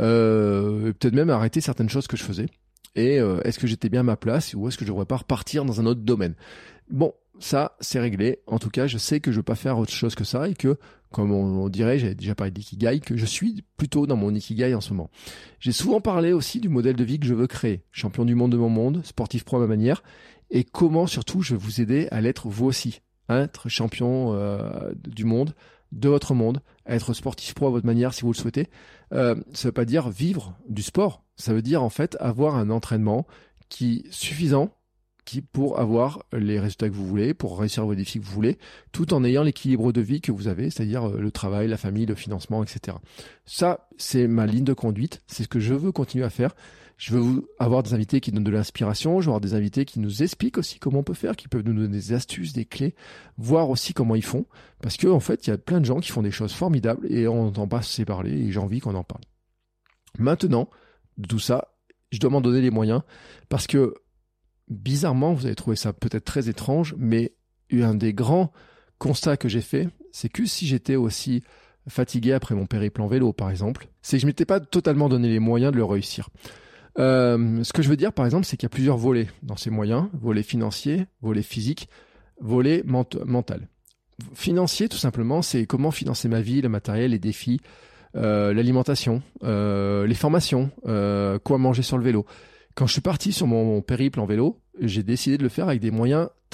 Euh, peut-être même arrêter certaines choses que je faisais. Et euh, est-ce que j'étais bien à ma place ou est-ce que je devrais pas repartir dans un autre domaine ? Bon, ça, c'est réglé. En tout cas, je sais que je veux pas faire autre chose que ça et que, comme on, on dirait, j'avais déjà parlé d'ikigai, que je suis plutôt dans mon ikigai en ce moment. J'ai souvent parlé aussi du modèle de vie que je veux créer. Champion du monde de mon monde, sportif pro à ma manière, et comment surtout je vais vous aider à l'être vous aussi. Hein, être champion euh, du monde, de votre monde, à être sportif pro à votre manière si vous le souhaitez. Euh, ça veut pas dire vivre du sport. Ça veut dire en fait avoir un entraînement qui suffisant qui pour avoir les résultats que vous voulez, pour réussir vos défis que vous voulez, tout en ayant l'équilibre de vie que vous avez, c'est-à-dire le travail, la famille, le financement, et cetera. Ça, c'est ma ligne de conduite, c'est ce que je veux continuer à faire. Je veux vous avoir des invités qui donnent de l'inspiration, je veux avoir des invités qui nous expliquent aussi comment on peut faire, qui peuvent nous donner des astuces, des clés, voir aussi comment ils font, parce que en fait, il y a plein de gens qui font des choses formidables et on n'entend pas assez parler et j'ai envie qu'on en parle. Maintenant, de tout ça, je dois m'en donner les moyens, parce que bizarrement, vous avez trouvé ça peut-être très étrange, mais un des grands constats que j'ai fait, c'est que si j'étais aussi fatigué après mon périple en vélo, par exemple, c'est que je m'étais pas totalement donné les moyens de le réussir. Euh, ce que je veux dire, par exemple, c'est qu'il y a plusieurs volets dans ces moyens, volet financier, volet physique, volet ment- mental. Financier, tout simplement, c'est comment financer ma vie, le matériel, les défis, euh, l'alimentation, euh, les formations, euh, quoi manger sur le vélo. Quand je suis parti sur mon, mon périple en vélo, j'ai décidé de le faire avec des moyens très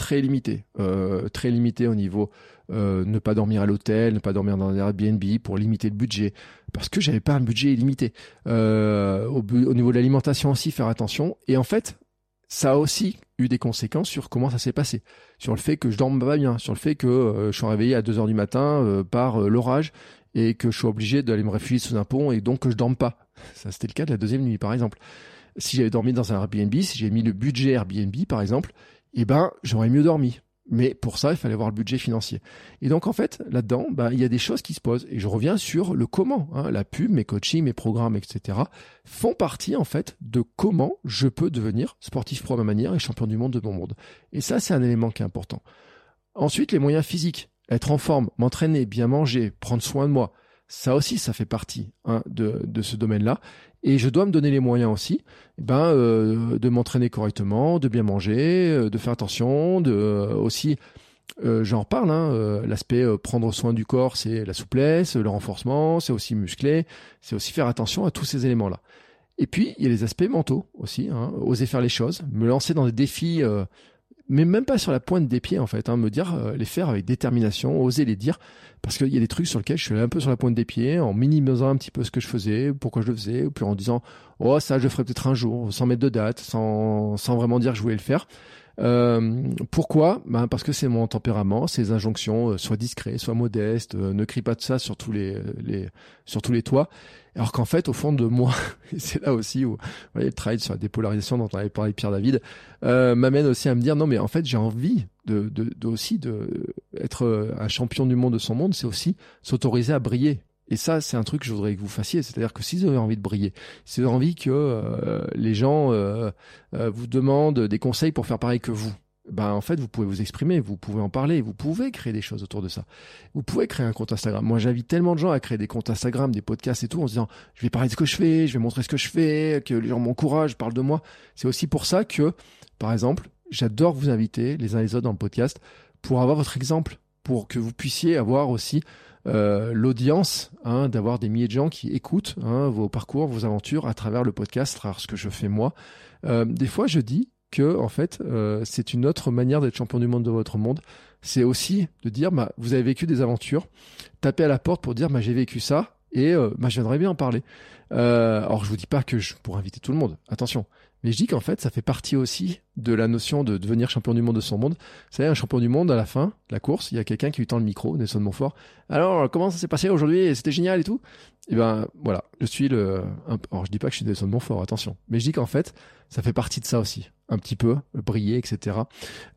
très limité, euh, très limité au niveau euh, ne pas dormir à l'hôtel, ne pas dormir dans un Airbnb pour limiter le budget, parce que j'avais pas un budget illimité. Euh, au, au niveau de l'alimentation aussi, faire attention. Et en fait, ça a aussi eu des conséquences sur comment ça s'est passé, sur le fait que je dorme pas bien, sur le fait que euh, je suis réveillé à deux heures du matin euh, par euh, l'orage et que je suis obligé d'aller me réfugier sous un pont et donc que je dorme pas. Ça, c'était le cas de la deuxième nuit, par exemple. Si j'avais dormi dans un Airbnb, si j'avais mis le budget Airbnb, par exemple, eh ben, j'aurais mieux dormi. Mais pour ça, il fallait avoir le budget financier. Et donc, en fait, là-dedans, ben, il y a des choses qui se posent. Et je reviens sur le comment. Hein. La pub, mes coachings, mes programmes, et cetera font partie, en fait, de comment je peux devenir sportif pro à ma manière et champion du monde de mon monde. Et ça, c'est un élément qui est important. Ensuite, les moyens physiques. Être en forme, m'entraîner, bien manger, prendre soin de moi. Ça aussi, ça fait partie hein, de, de ce domaine-là. Et je dois me donner les moyens aussi eh ben, euh, de m'entraîner correctement, de bien manger, euh, de faire attention, de euh, aussi, euh, j'en reparle, hein, euh, l'aspect euh, prendre soin du corps, c'est la souplesse, le renforcement, c'est aussi muscler, c'est aussi faire attention à tous ces éléments-là. Et puis, il y a les aspects mentaux aussi, hein, oser faire les choses, me lancer dans des défis... Euh, mais même pas sur la pointe des pieds en fait, hein, me dire euh, les faire avec détermination, oser les dire, parce qu'il y a des trucs sur lesquels je suis un peu sur la pointe des pieds, en minimisant un petit peu ce que je faisais, pourquoi je le faisais, ou puis en disant oh ça je le ferai peut-être un jour, sans mettre de date, sans sans vraiment dire que je voulais le faire. Euh, pourquoi ? Ben parce que c'est mon tempérament, ces injonctions, euh, sois discret, sois modeste, euh, ne crie pas de ça sur tous les, les sur tous les toits. Alors qu'en fait, au fond de moi, et c'est là aussi où voyez, le travail sur la dépolarisation dont on avait parlé avec Pierre David, euh, m'amène aussi à me dire non mais en fait j'ai envie de, de, de aussi de être un champion du monde de son monde, c'est aussi s'autoriser à briller. Et ça, c'est un truc que je voudrais que vous fassiez. C'est-à-dire que si vous avez envie de briller, si vous avez envie que euh, les gens euh, euh, vous demandent des conseils pour faire pareil que vous, ben en fait, vous pouvez vous exprimer, vous pouvez en parler, vous pouvez créer des choses autour de ça. Vous pouvez créer un compte Instagram. Moi, j'invite tellement de gens à créer des comptes Instagram, des podcasts et tout, en se disant, je vais parler de ce que je fais, je vais montrer ce que je fais, que les gens m'encouragent, parlent de moi. C'est aussi pour ça que, par exemple, j'adore vous inviter les uns les autres dans le podcast pour avoir votre exemple, pour que vous puissiez avoir aussi Euh, l'audience, hein, d'avoir des milliers de gens qui écoutent hein, vos parcours, vos aventures à travers le podcast, à travers ce que je fais moi. Euh, des fois, je dis que en fait, euh, c'est une autre manière d'être champion du monde de votre monde. C'est aussi de dire, bah, vous avez vécu des aventures, taper à la porte pour dire, bah, j'ai vécu ça et euh, bah, j'aimerais bien en parler. Euh, alors, je vous dis pas que je pourrais inviter tout le monde, attention. Mais je dis qu'en fait, ça fait partie aussi de la notion de devenir champion du monde de son monde. Vous savez, un champion du monde, à la fin de la course, il y a quelqu'un qui lui tend le micro, Nelson Montfort. Alors, comment ça s'est passé aujourd'hui ? C'était génial et tout. Et ben, voilà, je suis le... Alors, je dis pas que je suis Nelson Montfort, attention. Mais je dis qu'en fait, ça fait partie de ça aussi. Un petit peu, briller, et cetera.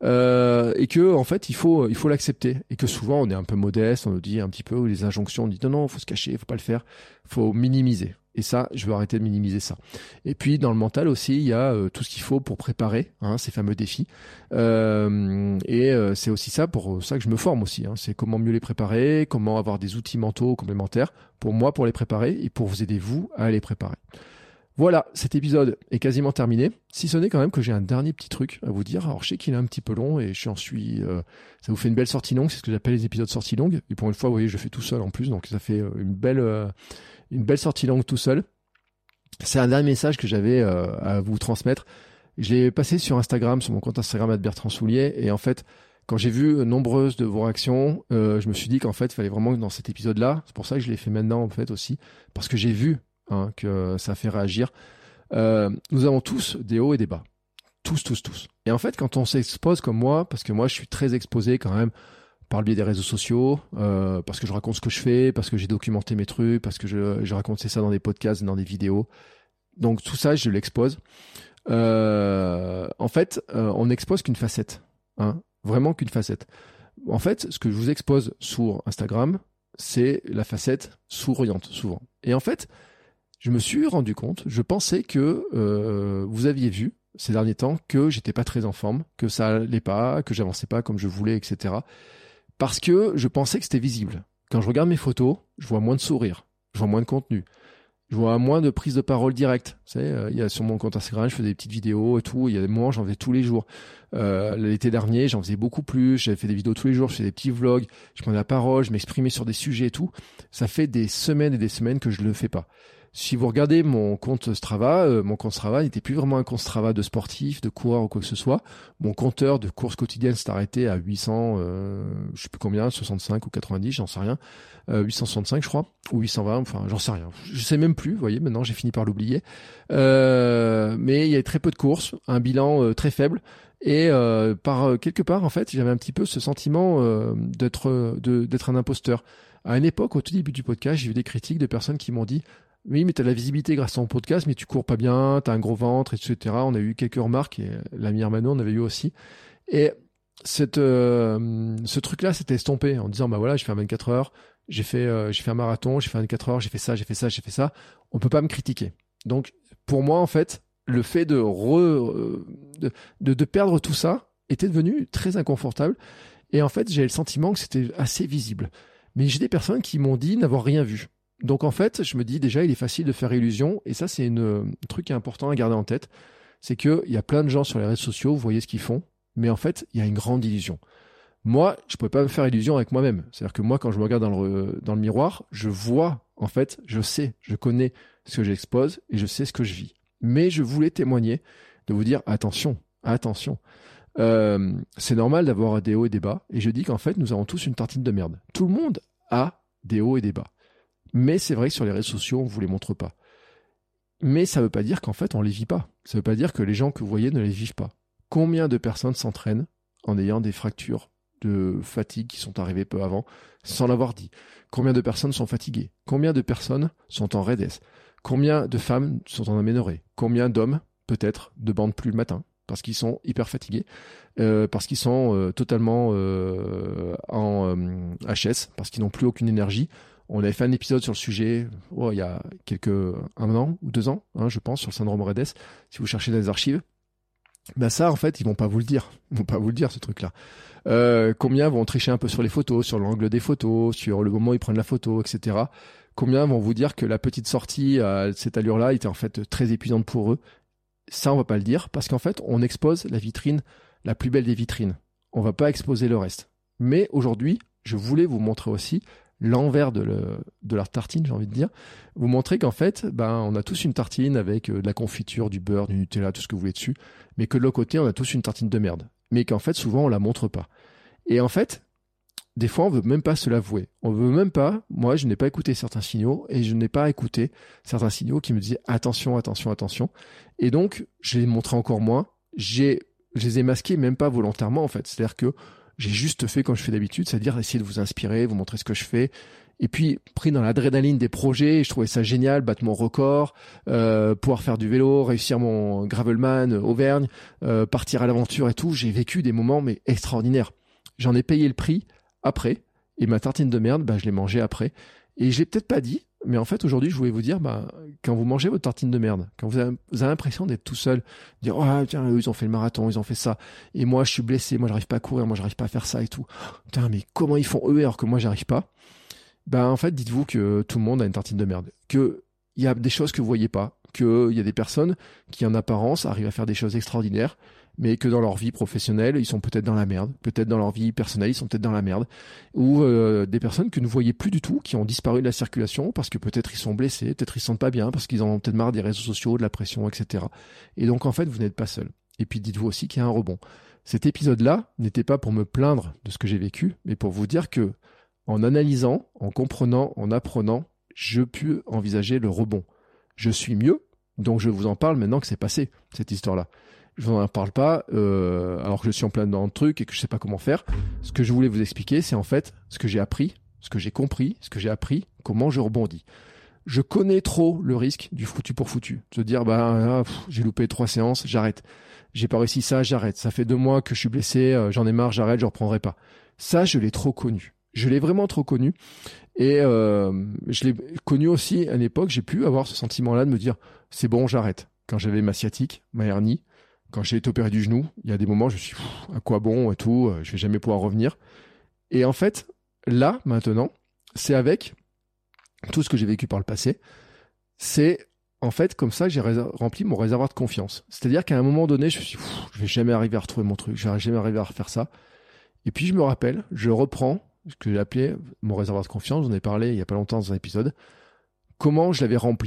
Euh, et que, en fait, il faut, il faut l'accepter. Et que souvent, on est un peu modeste, on nous dit un petit peu, ou les injonctions, on dit non, non, faut se cacher, faut pas le faire. Faut minimiser. Et ça, je veux arrêter de minimiser ça. Et puis, dans le mental aussi, il y a euh, tout ce qu'il faut pour préparer hein, ces fameux défis. Euh, et euh, c'est aussi ça pour ça que je me forme aussi. Hein. C'est comment mieux les préparer, comment avoir des outils mentaux complémentaires pour moi, pour les préparer et pour vous aider, vous, à les préparer. Voilà, cet épisode est quasiment terminé. Si ce n'est quand même que j'ai un dernier petit truc à vous dire. Alors, je sais qu'il est un petit peu long et j'en suis... Euh, ça vous fait une belle sortie longue. C'est ce que j'appelle les épisodes sorties longues. Et pour une fois, vous voyez, je fais tout seul en plus. Donc, ça fait une belle... Euh, une belle sortie longue tout seul. C'est un dernier message que j'avais euh, à vous transmettre. Je l'ai passé sur Instagram, sur mon compte Instagram arobase Bertrand Soulier. Et en fait, quand j'ai vu nombreuses de vos réactions, euh, je me suis dit qu'en fait, il fallait vraiment que dans cet épisode-là, c'est pour ça que je l'ai fait maintenant en fait aussi, parce que j'ai vu hein, que ça fait réagir. Euh, nous avons tous des hauts et des bas. Tous, tous, tous. Et en fait, quand on s'expose comme moi, parce que moi, je suis très exposé quand même par le biais des réseaux sociaux, euh, parce que je raconte ce que je fais, parce que j'ai documenté mes trucs, parce que je, je raconte ça dans des podcasts, dans des vidéos. Donc tout ça, je l'expose. Euh, en fait, euh, on n'expose qu'une facette, hein, vraiment qu'une facette. En fait, ce que je vous expose sur Instagram, c'est la facette souriante, souvent. Et en fait, je me suis rendu compte, je pensais que euh, vous aviez vu ces derniers temps que j'étais pas très en forme, que ça allait pas, que j'avançais pas comme je voulais, et cetera. Parce que je pensais que c'était visible. Quand je regarde mes photos, je vois moins de sourires, je vois moins de contenu, je vois moins de prise de parole directe. Vous savez, euh, il y a sur mon compte Instagram, je fais des petites vidéos et tout. Il y a des moments, j'en faisais tous les jours. Euh, l'été dernier, j'en faisais beaucoup plus. J'avais fait des vidéos tous les jours, je faisais des petits vlogs, je prenais la parole, je m'exprimais sur des sujets et tout. Ça fait des semaines et des semaines que je le fais pas. Si vous regardez mon compte Strava, euh, mon compte Strava n'était plus vraiment un compte Strava de sportif, de coureur ou quoi que ce soit. Mon compteur de courses quotidiennes s'est arrêté à huit cents, euh, je sais plus combien, soixante-cinq ou quatre-vingt-dix, j'en sais rien. Euh, huit cent soixante-cinq, je crois, ou huit cent vingt, enfin, j'en sais rien. Je sais même plus, vous voyez, maintenant j'ai fini par l'oublier. Euh, mais il y avait très peu de courses, un bilan euh, très faible. Et euh, par euh, quelque part, en fait, j'avais un petit peu ce sentiment euh, d'être, de, d'être un imposteur. À une époque, au tout début du podcast, j'ai eu des critiques de personnes qui m'ont dit « Oui, mais t'as de la visibilité grâce à ton podcast, mais tu cours pas bien, t'as un gros ventre, et cetera » On a eu quelques remarques, et l'ami Armano, on avait eu aussi. Et cette, euh, ce truc-là s'était estompé en disant « Bah voilà, j'ai fait un vingt-quatre heures, j'ai fait, euh, j'ai fait un marathon, j'ai fait un vingt-quatre heures, j'ai fait ça, j'ai fait ça, j'ai fait ça. » On peut pas me critiquer. Donc, pour moi, en fait, le fait de, re, de, de, de perdre tout ça était devenu très inconfortable. Et en fait, j'avais le sentiment que c'était assez visible. Mais j'ai des personnes qui m'ont dit n'avoir rien vu. Donc en fait, je me dis déjà, il est facile de faire illusion. Et ça, c'est une, un truc qui est important à garder en tête. C'est qu'il y a plein de gens sur les réseaux sociaux, vous voyez ce qu'ils font. Mais en fait, il y a une grande illusion. Moi, je ne pouvais pas me faire illusion avec moi-même. C'est-à-dire que moi, quand je me regarde dans le, dans le miroir, je vois, en fait, je sais, je connais ce que j'expose et je sais ce que je vis. Mais je voulais témoigner, de vous dire, attention, attention. Euh, c'est normal d'avoir des hauts et des bas, et je dis qu'en fait nous avons tous une tartine de merde. Tout le monde a des hauts et des bas, mais c'est vrai que sur les réseaux sociaux on vous les montre pas. Mais ça veut pas dire qu'en fait on les vit pas. Ça veut pas dire que les gens que vous voyez ne les vivent pas. Combien de personnes s'entraînent en ayant des fractures de fatigue qui sont arrivées peu avant, sans l'avoir dit? Combien de personnes sont fatiguées? Combien de personnes sont en raidesse? Combien de femmes sont en aménorrhée? Combien d'hommes peut-être ne bandent plus le matin parce qu'ils sont hyper fatigués, euh, parce qu'ils sont euh, totalement euh, en euh, H S, parce qu'ils n'ont plus aucune énergie. On avait fait un épisode sur le sujet oh, il y a quelques un an ou deux ans, hein, je pense, sur le syndrome Redès. Si vous cherchez dans les archives, ben ça, en fait, ils vont pas vous le dire. Ils vont pas vous le dire, ce truc-là. Euh, combien vont tricher un peu sur les photos, sur l'angle des photos, sur le moment où ils prennent la photo, et cetera. Combien vont vous dire que la petite sortie à cette allure-là était en fait très épuisante pour eux? Ça, on va pas le dire, parce qu'en fait, on expose la vitrine, la plus belle des vitrines. On va pas exposer le reste. Mais aujourd'hui, je voulais vous montrer aussi l'envers de, le, de la tartine, j'ai envie de dire. Vous montrer qu'en fait, ben, on a tous une tartine avec de la confiture, du beurre, du Nutella, tout ce que vous voulez dessus, mais que de l'autre côté, on a tous une tartine de merde. Mais qu'en fait, souvent, on la montre pas. Et en fait, des fois, on veut même pas se l'avouer. On veut même pas, moi, je n'ai pas écouté certains signaux et je n'ai pas écouté certains signaux qui me disaient attention, attention, attention. Et donc, je les montrais encore moins. J'ai, je les ai masqués même pas volontairement, en fait. C'est-à-dire que j'ai juste fait comme je fais d'habitude, c'est-à-dire essayer de vous inspirer, vous montrer ce que je fais. Et puis, pris dans l'adrénaline des projets, je trouvais ça génial, battre mon record, euh, pouvoir faire du vélo, réussir mon Gravelman, Auvergne, euh, partir à l'aventure et tout. J'ai vécu des moments, mais extraordinaires. J'en ai payé le prix après, et ma tartine de merde, bah, je l'ai mangée après. Et je l'ai peut-être pas dit, mais en fait, aujourd'hui, je voulais vous dire, bah, quand vous mangez votre tartine de merde, quand vous avez, vous avez l'impression d'être tout seul, dire, oh, tiens, eux, ils ont fait le marathon, ils ont fait ça, et moi, je suis blessé, moi, j'arrive pas à courir, moi, j'arrive pas à faire ça et tout. Putain, mais comment ils font eux alors que moi, j'arrive pas? Ben, en fait, dites-vous que tout le monde a une tartine de merde. Que il y a des choses que vous voyez pas. Qu'il y a des personnes qui, en apparence, arrivent à faire des choses extraordinaires, mais que dans leur vie professionnelle, ils sont peut-être dans la merde. Peut-être dans leur vie personnelle, ils sont peut-être dans la merde. Ou euh, des personnes que vous ne voyez plus du tout, qui ont disparu de la circulation parce que peut-être ils sont blessés, peut-être ils se sentent pas bien, parce qu'ils en ont peut-être marre des réseaux sociaux, de la pression, et cetera. Et donc, en fait, vous n'êtes pas seul. Et puis, dites-vous aussi qu'il y a un rebond. Cet épisode-là n'était pas pour me plaindre de ce que j'ai vécu, mais pour vous dire que en analysant, en comprenant, en apprenant, je peux envisager le rebond. Je suis mieux, donc je vous en parle maintenant que c'est passé, cette histoire-là. Je vous en parle pas euh, alors que je suis en plein dans le truc et que je sais pas comment faire. Ce que je voulais vous expliquer, c'est en fait ce que j'ai appris, ce que j'ai compris, ce que j'ai appris, comment je rebondis. Je connais trop le risque du foutu pour foutu. De dire, bah, ah, pff, j'ai loupé trois séances, j'arrête. J'ai pas réussi ça, j'arrête. Ça fait deux mois que je suis blessé, euh, j'en ai marre, j'arrête, je reprendrai pas. Ça, je l'ai trop connu. Je l'ai vraiment trop connu. Et euh, je l'ai connu aussi à une époque, j'ai pu avoir ce sentiment-là de me dire, c'est bon, j'arrête. Quand j'avais ma sciatique, ma hernie, quand j'ai été opéré du genou, il y a des moments où je me suis dit, à quoi bon et tout, je vais jamais pouvoir revenir. Et en fait, là, maintenant, c'est avec tout ce que j'ai vécu par le passé, c'est en fait comme ça que j'ai rés- rempli mon réservoir de confiance. C'est-à-dire qu'à un moment donné, je me suis dit, je vais jamais arriver à retrouver mon truc, je vais jamais arriver à refaire ça. Et puis je me rappelle, je reprends ce que j'ai appelé mon réservoir de confiance, j'en ai parlé il y a pas longtemps dans un épisode, comment je l'avais rempli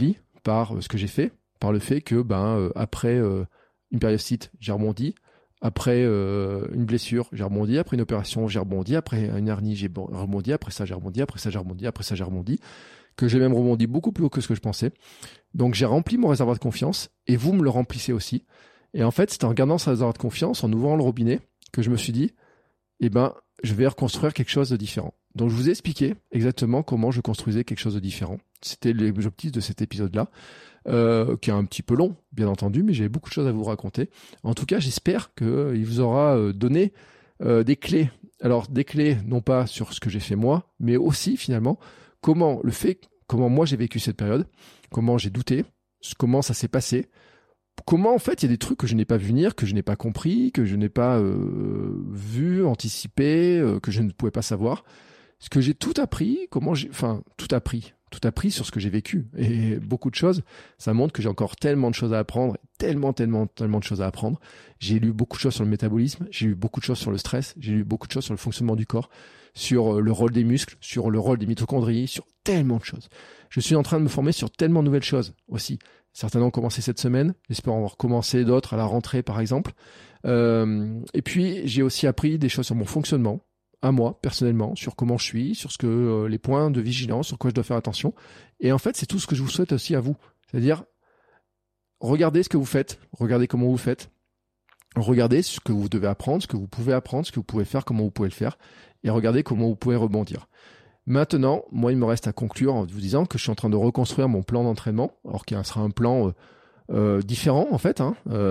par euh, ce que j'ai fait, par le fait que ben euh, après euh, une périostite, j'ai rebondi. Après euh, une blessure, j'ai rebondi. Après une opération, j'ai rebondi. Après une hernie, j'ai rebondi. Après ça, j'ai rebondi. Après ça, j'ai rebondi. Après ça, j'ai rebondi. Que j'ai même rebondi beaucoup plus haut que ce que je pensais. Donc j'ai rempli mon réservoir de confiance et vous me le remplissez aussi. Et en fait, c'est en regardant ce réservoir de confiance, en ouvrant le robinet, que je me suis dit, eh ben, je vais reconstruire quelque chose de différent. Donc je vous ai expliqué exactement comment je construisais quelque chose de différent. C'était l'objectif de cet épisode-là. Euh, qui est un petit peu long, bien entendu, mais j'ai beaucoup de choses à vous raconter. En tout cas, j'espère qu'il euh, vous aura euh, donné euh, des clés. Alors, des clés, non pas sur ce que j'ai fait moi, mais aussi, finalement, comment le fait, comment moi j'ai vécu cette période, comment j'ai douté, comment ça s'est passé, comment, en fait, il y a des trucs que je n'ai pas vu venir, que je n'ai pas compris, que je n'ai pas euh, vu, anticipé, euh, que je ne pouvais pas savoir. Ce que j'ai tout appris, comment j'ai, enfin, tout appris. tout appris sur ce que j'ai vécu et beaucoup de choses, ça montre que j'ai encore tellement de choses à apprendre, tellement, tellement, tellement de choses à apprendre. J'ai lu beaucoup de choses sur le métabolisme, j'ai lu beaucoup de choses sur le stress, j'ai lu beaucoup de choses sur le fonctionnement du corps, sur le rôle des muscles, sur le rôle des mitochondries, sur tellement de choses. Je suis en train de me former sur tellement de nouvelles choses aussi. Certains ont commencé cette semaine, j'espère en avoir commencé d'autres à la rentrée par exemple. Euh, et puis j'ai aussi appris des choses sur mon fonctionnement, à moi, personnellement, sur comment je suis, sur ce que euh, les points de vigilance, sur quoi je dois faire attention. Et en fait, c'est tout ce que je vous souhaite aussi à vous. C'est-à-dire, regardez ce que vous faites, regardez comment vous faites, regardez ce que vous devez apprendre, ce que vous pouvez apprendre, ce que vous pouvez faire, comment vous pouvez le faire, et regardez comment vous pouvez rebondir. Maintenant, moi, il me reste à conclure en vous disant que je suis en train de reconstruire mon plan d'entraînement, alors qu'il sera un plan... Euh, Euh, différent en fait. Hein.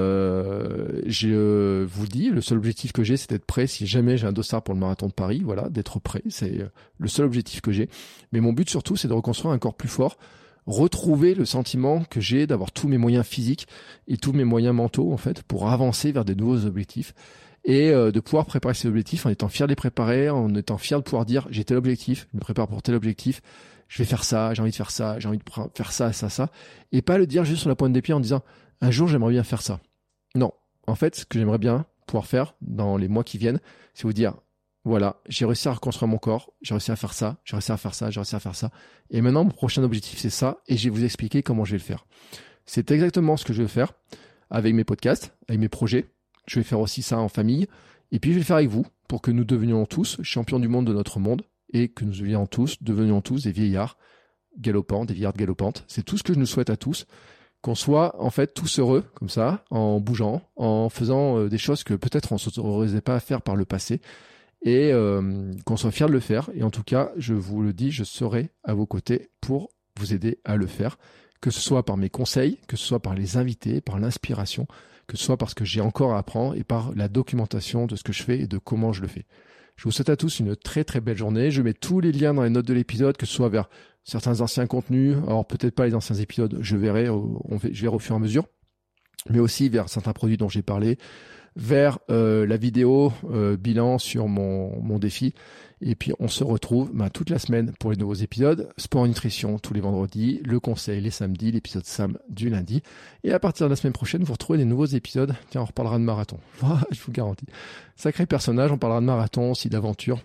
Euh, je euh, vous le dis, le seul objectif que j'ai, c'est d'être prêt si jamais j'ai un dossard pour le marathon de Paris. Voilà, d'être prêt, c'est le seul objectif que j'ai. Mais mon but surtout, c'est de reconstruire un corps plus fort, retrouver le sentiment que j'ai d'avoir tous mes moyens physiques et tous mes moyens mentaux en fait pour avancer vers des nouveaux objectifs et euh, de pouvoir préparer ces objectifs en étant fier de les préparer, en étant fier de pouvoir dire j'ai tel objectif, je me prépare pour tel objectif. Je vais faire ça, j'ai envie de faire ça, j'ai envie de faire ça, ça, ça. Et pas le dire juste sur la pointe des pieds en disant « un jour, j'aimerais bien faire ça ». Non. En fait, ce que j'aimerais bien pouvoir faire dans les mois qui viennent, c'est vous dire « voilà, j'ai réussi à reconstruire mon corps, j'ai réussi à faire ça, j'ai réussi à faire ça, j'ai réussi à faire ça. Et maintenant, mon prochain objectif, c'est ça, et je vais vous expliquer comment je vais le faire. » C'est exactement ce que je vais faire avec mes podcasts, avec mes projets. Je vais faire aussi ça en famille. Et puis, je vais le faire avec vous pour que nous devenions tous champions du monde de notre monde. Et que nous devenions tous, devenions tous des vieillards galopants, des vieillardes galopantes. C'est tout ce que je nous souhaite à tous, qu'on soit en fait tous heureux, comme ça, en bougeant, en faisant euh, des choses que peut-être on ne s'autorisait pas à faire par le passé, et euh, qu'on soit fiers de le faire. Et en tout cas, je vous le dis, je serai à vos côtés pour vous aider à le faire, que ce soit par mes conseils, que ce soit par les invités, par l'inspiration, que ce soit parce que j'ai encore à apprendre et par la documentation de ce que je fais et de comment je le fais. Je vous souhaite à tous une très très belle journée. Je mets tous les liens dans les notes de l'épisode, que ce soit vers certains anciens contenus, alors peut-être pas les anciens épisodes, je verrai, on fait, je verrai au fur et à mesure, mais aussi vers certains produits dont j'ai parlé, vers euh, la vidéo euh, bilan sur mon, mon défi. Et puis on se retrouve bah, toute la semaine pour les nouveaux épisodes. Sport et nutrition tous les vendredis, le conseil les samedis, l'épisode Sam du lundi. Et à partir de la semaine prochaine, vous retrouvez des nouveaux épisodes. Tiens, on reparlera de marathon. Je vous garantis. Sacré personnage, on parlera de marathon, aussi d'aventure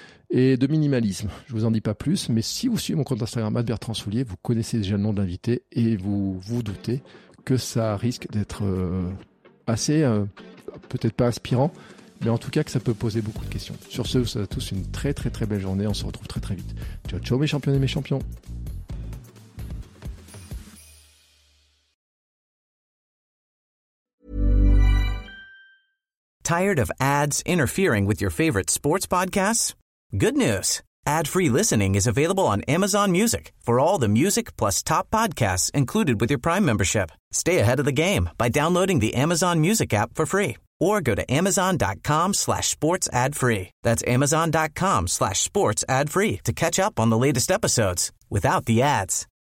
et de minimalisme. Je vous en dis pas plus, mais si vous suivez mon compte Instagram Bertrand Soulier, vous connaissez déjà le nom de l'invité et vous vous doutez que ça risque d'être euh, assez, euh, peut-être pas inspirant, mais en tout cas que ça peut poser beaucoup de questions. Sur ce, vous souhaite à tous une très très très belle journée. On se retrouve très très vite. Ciao ciao mes champions et mes champions. Tired of ads interfering with your favorite sports podcasts? Good news. Ad-free listening is available on Amazon Music for all the music plus top podcasts included with your Prime membership. Stay ahead of the game by downloading the Amazon Music app for free or go to amazon.com slash sports ad free. That's amazon.com slash sports ad free to catch up on the latest episodes without the ads.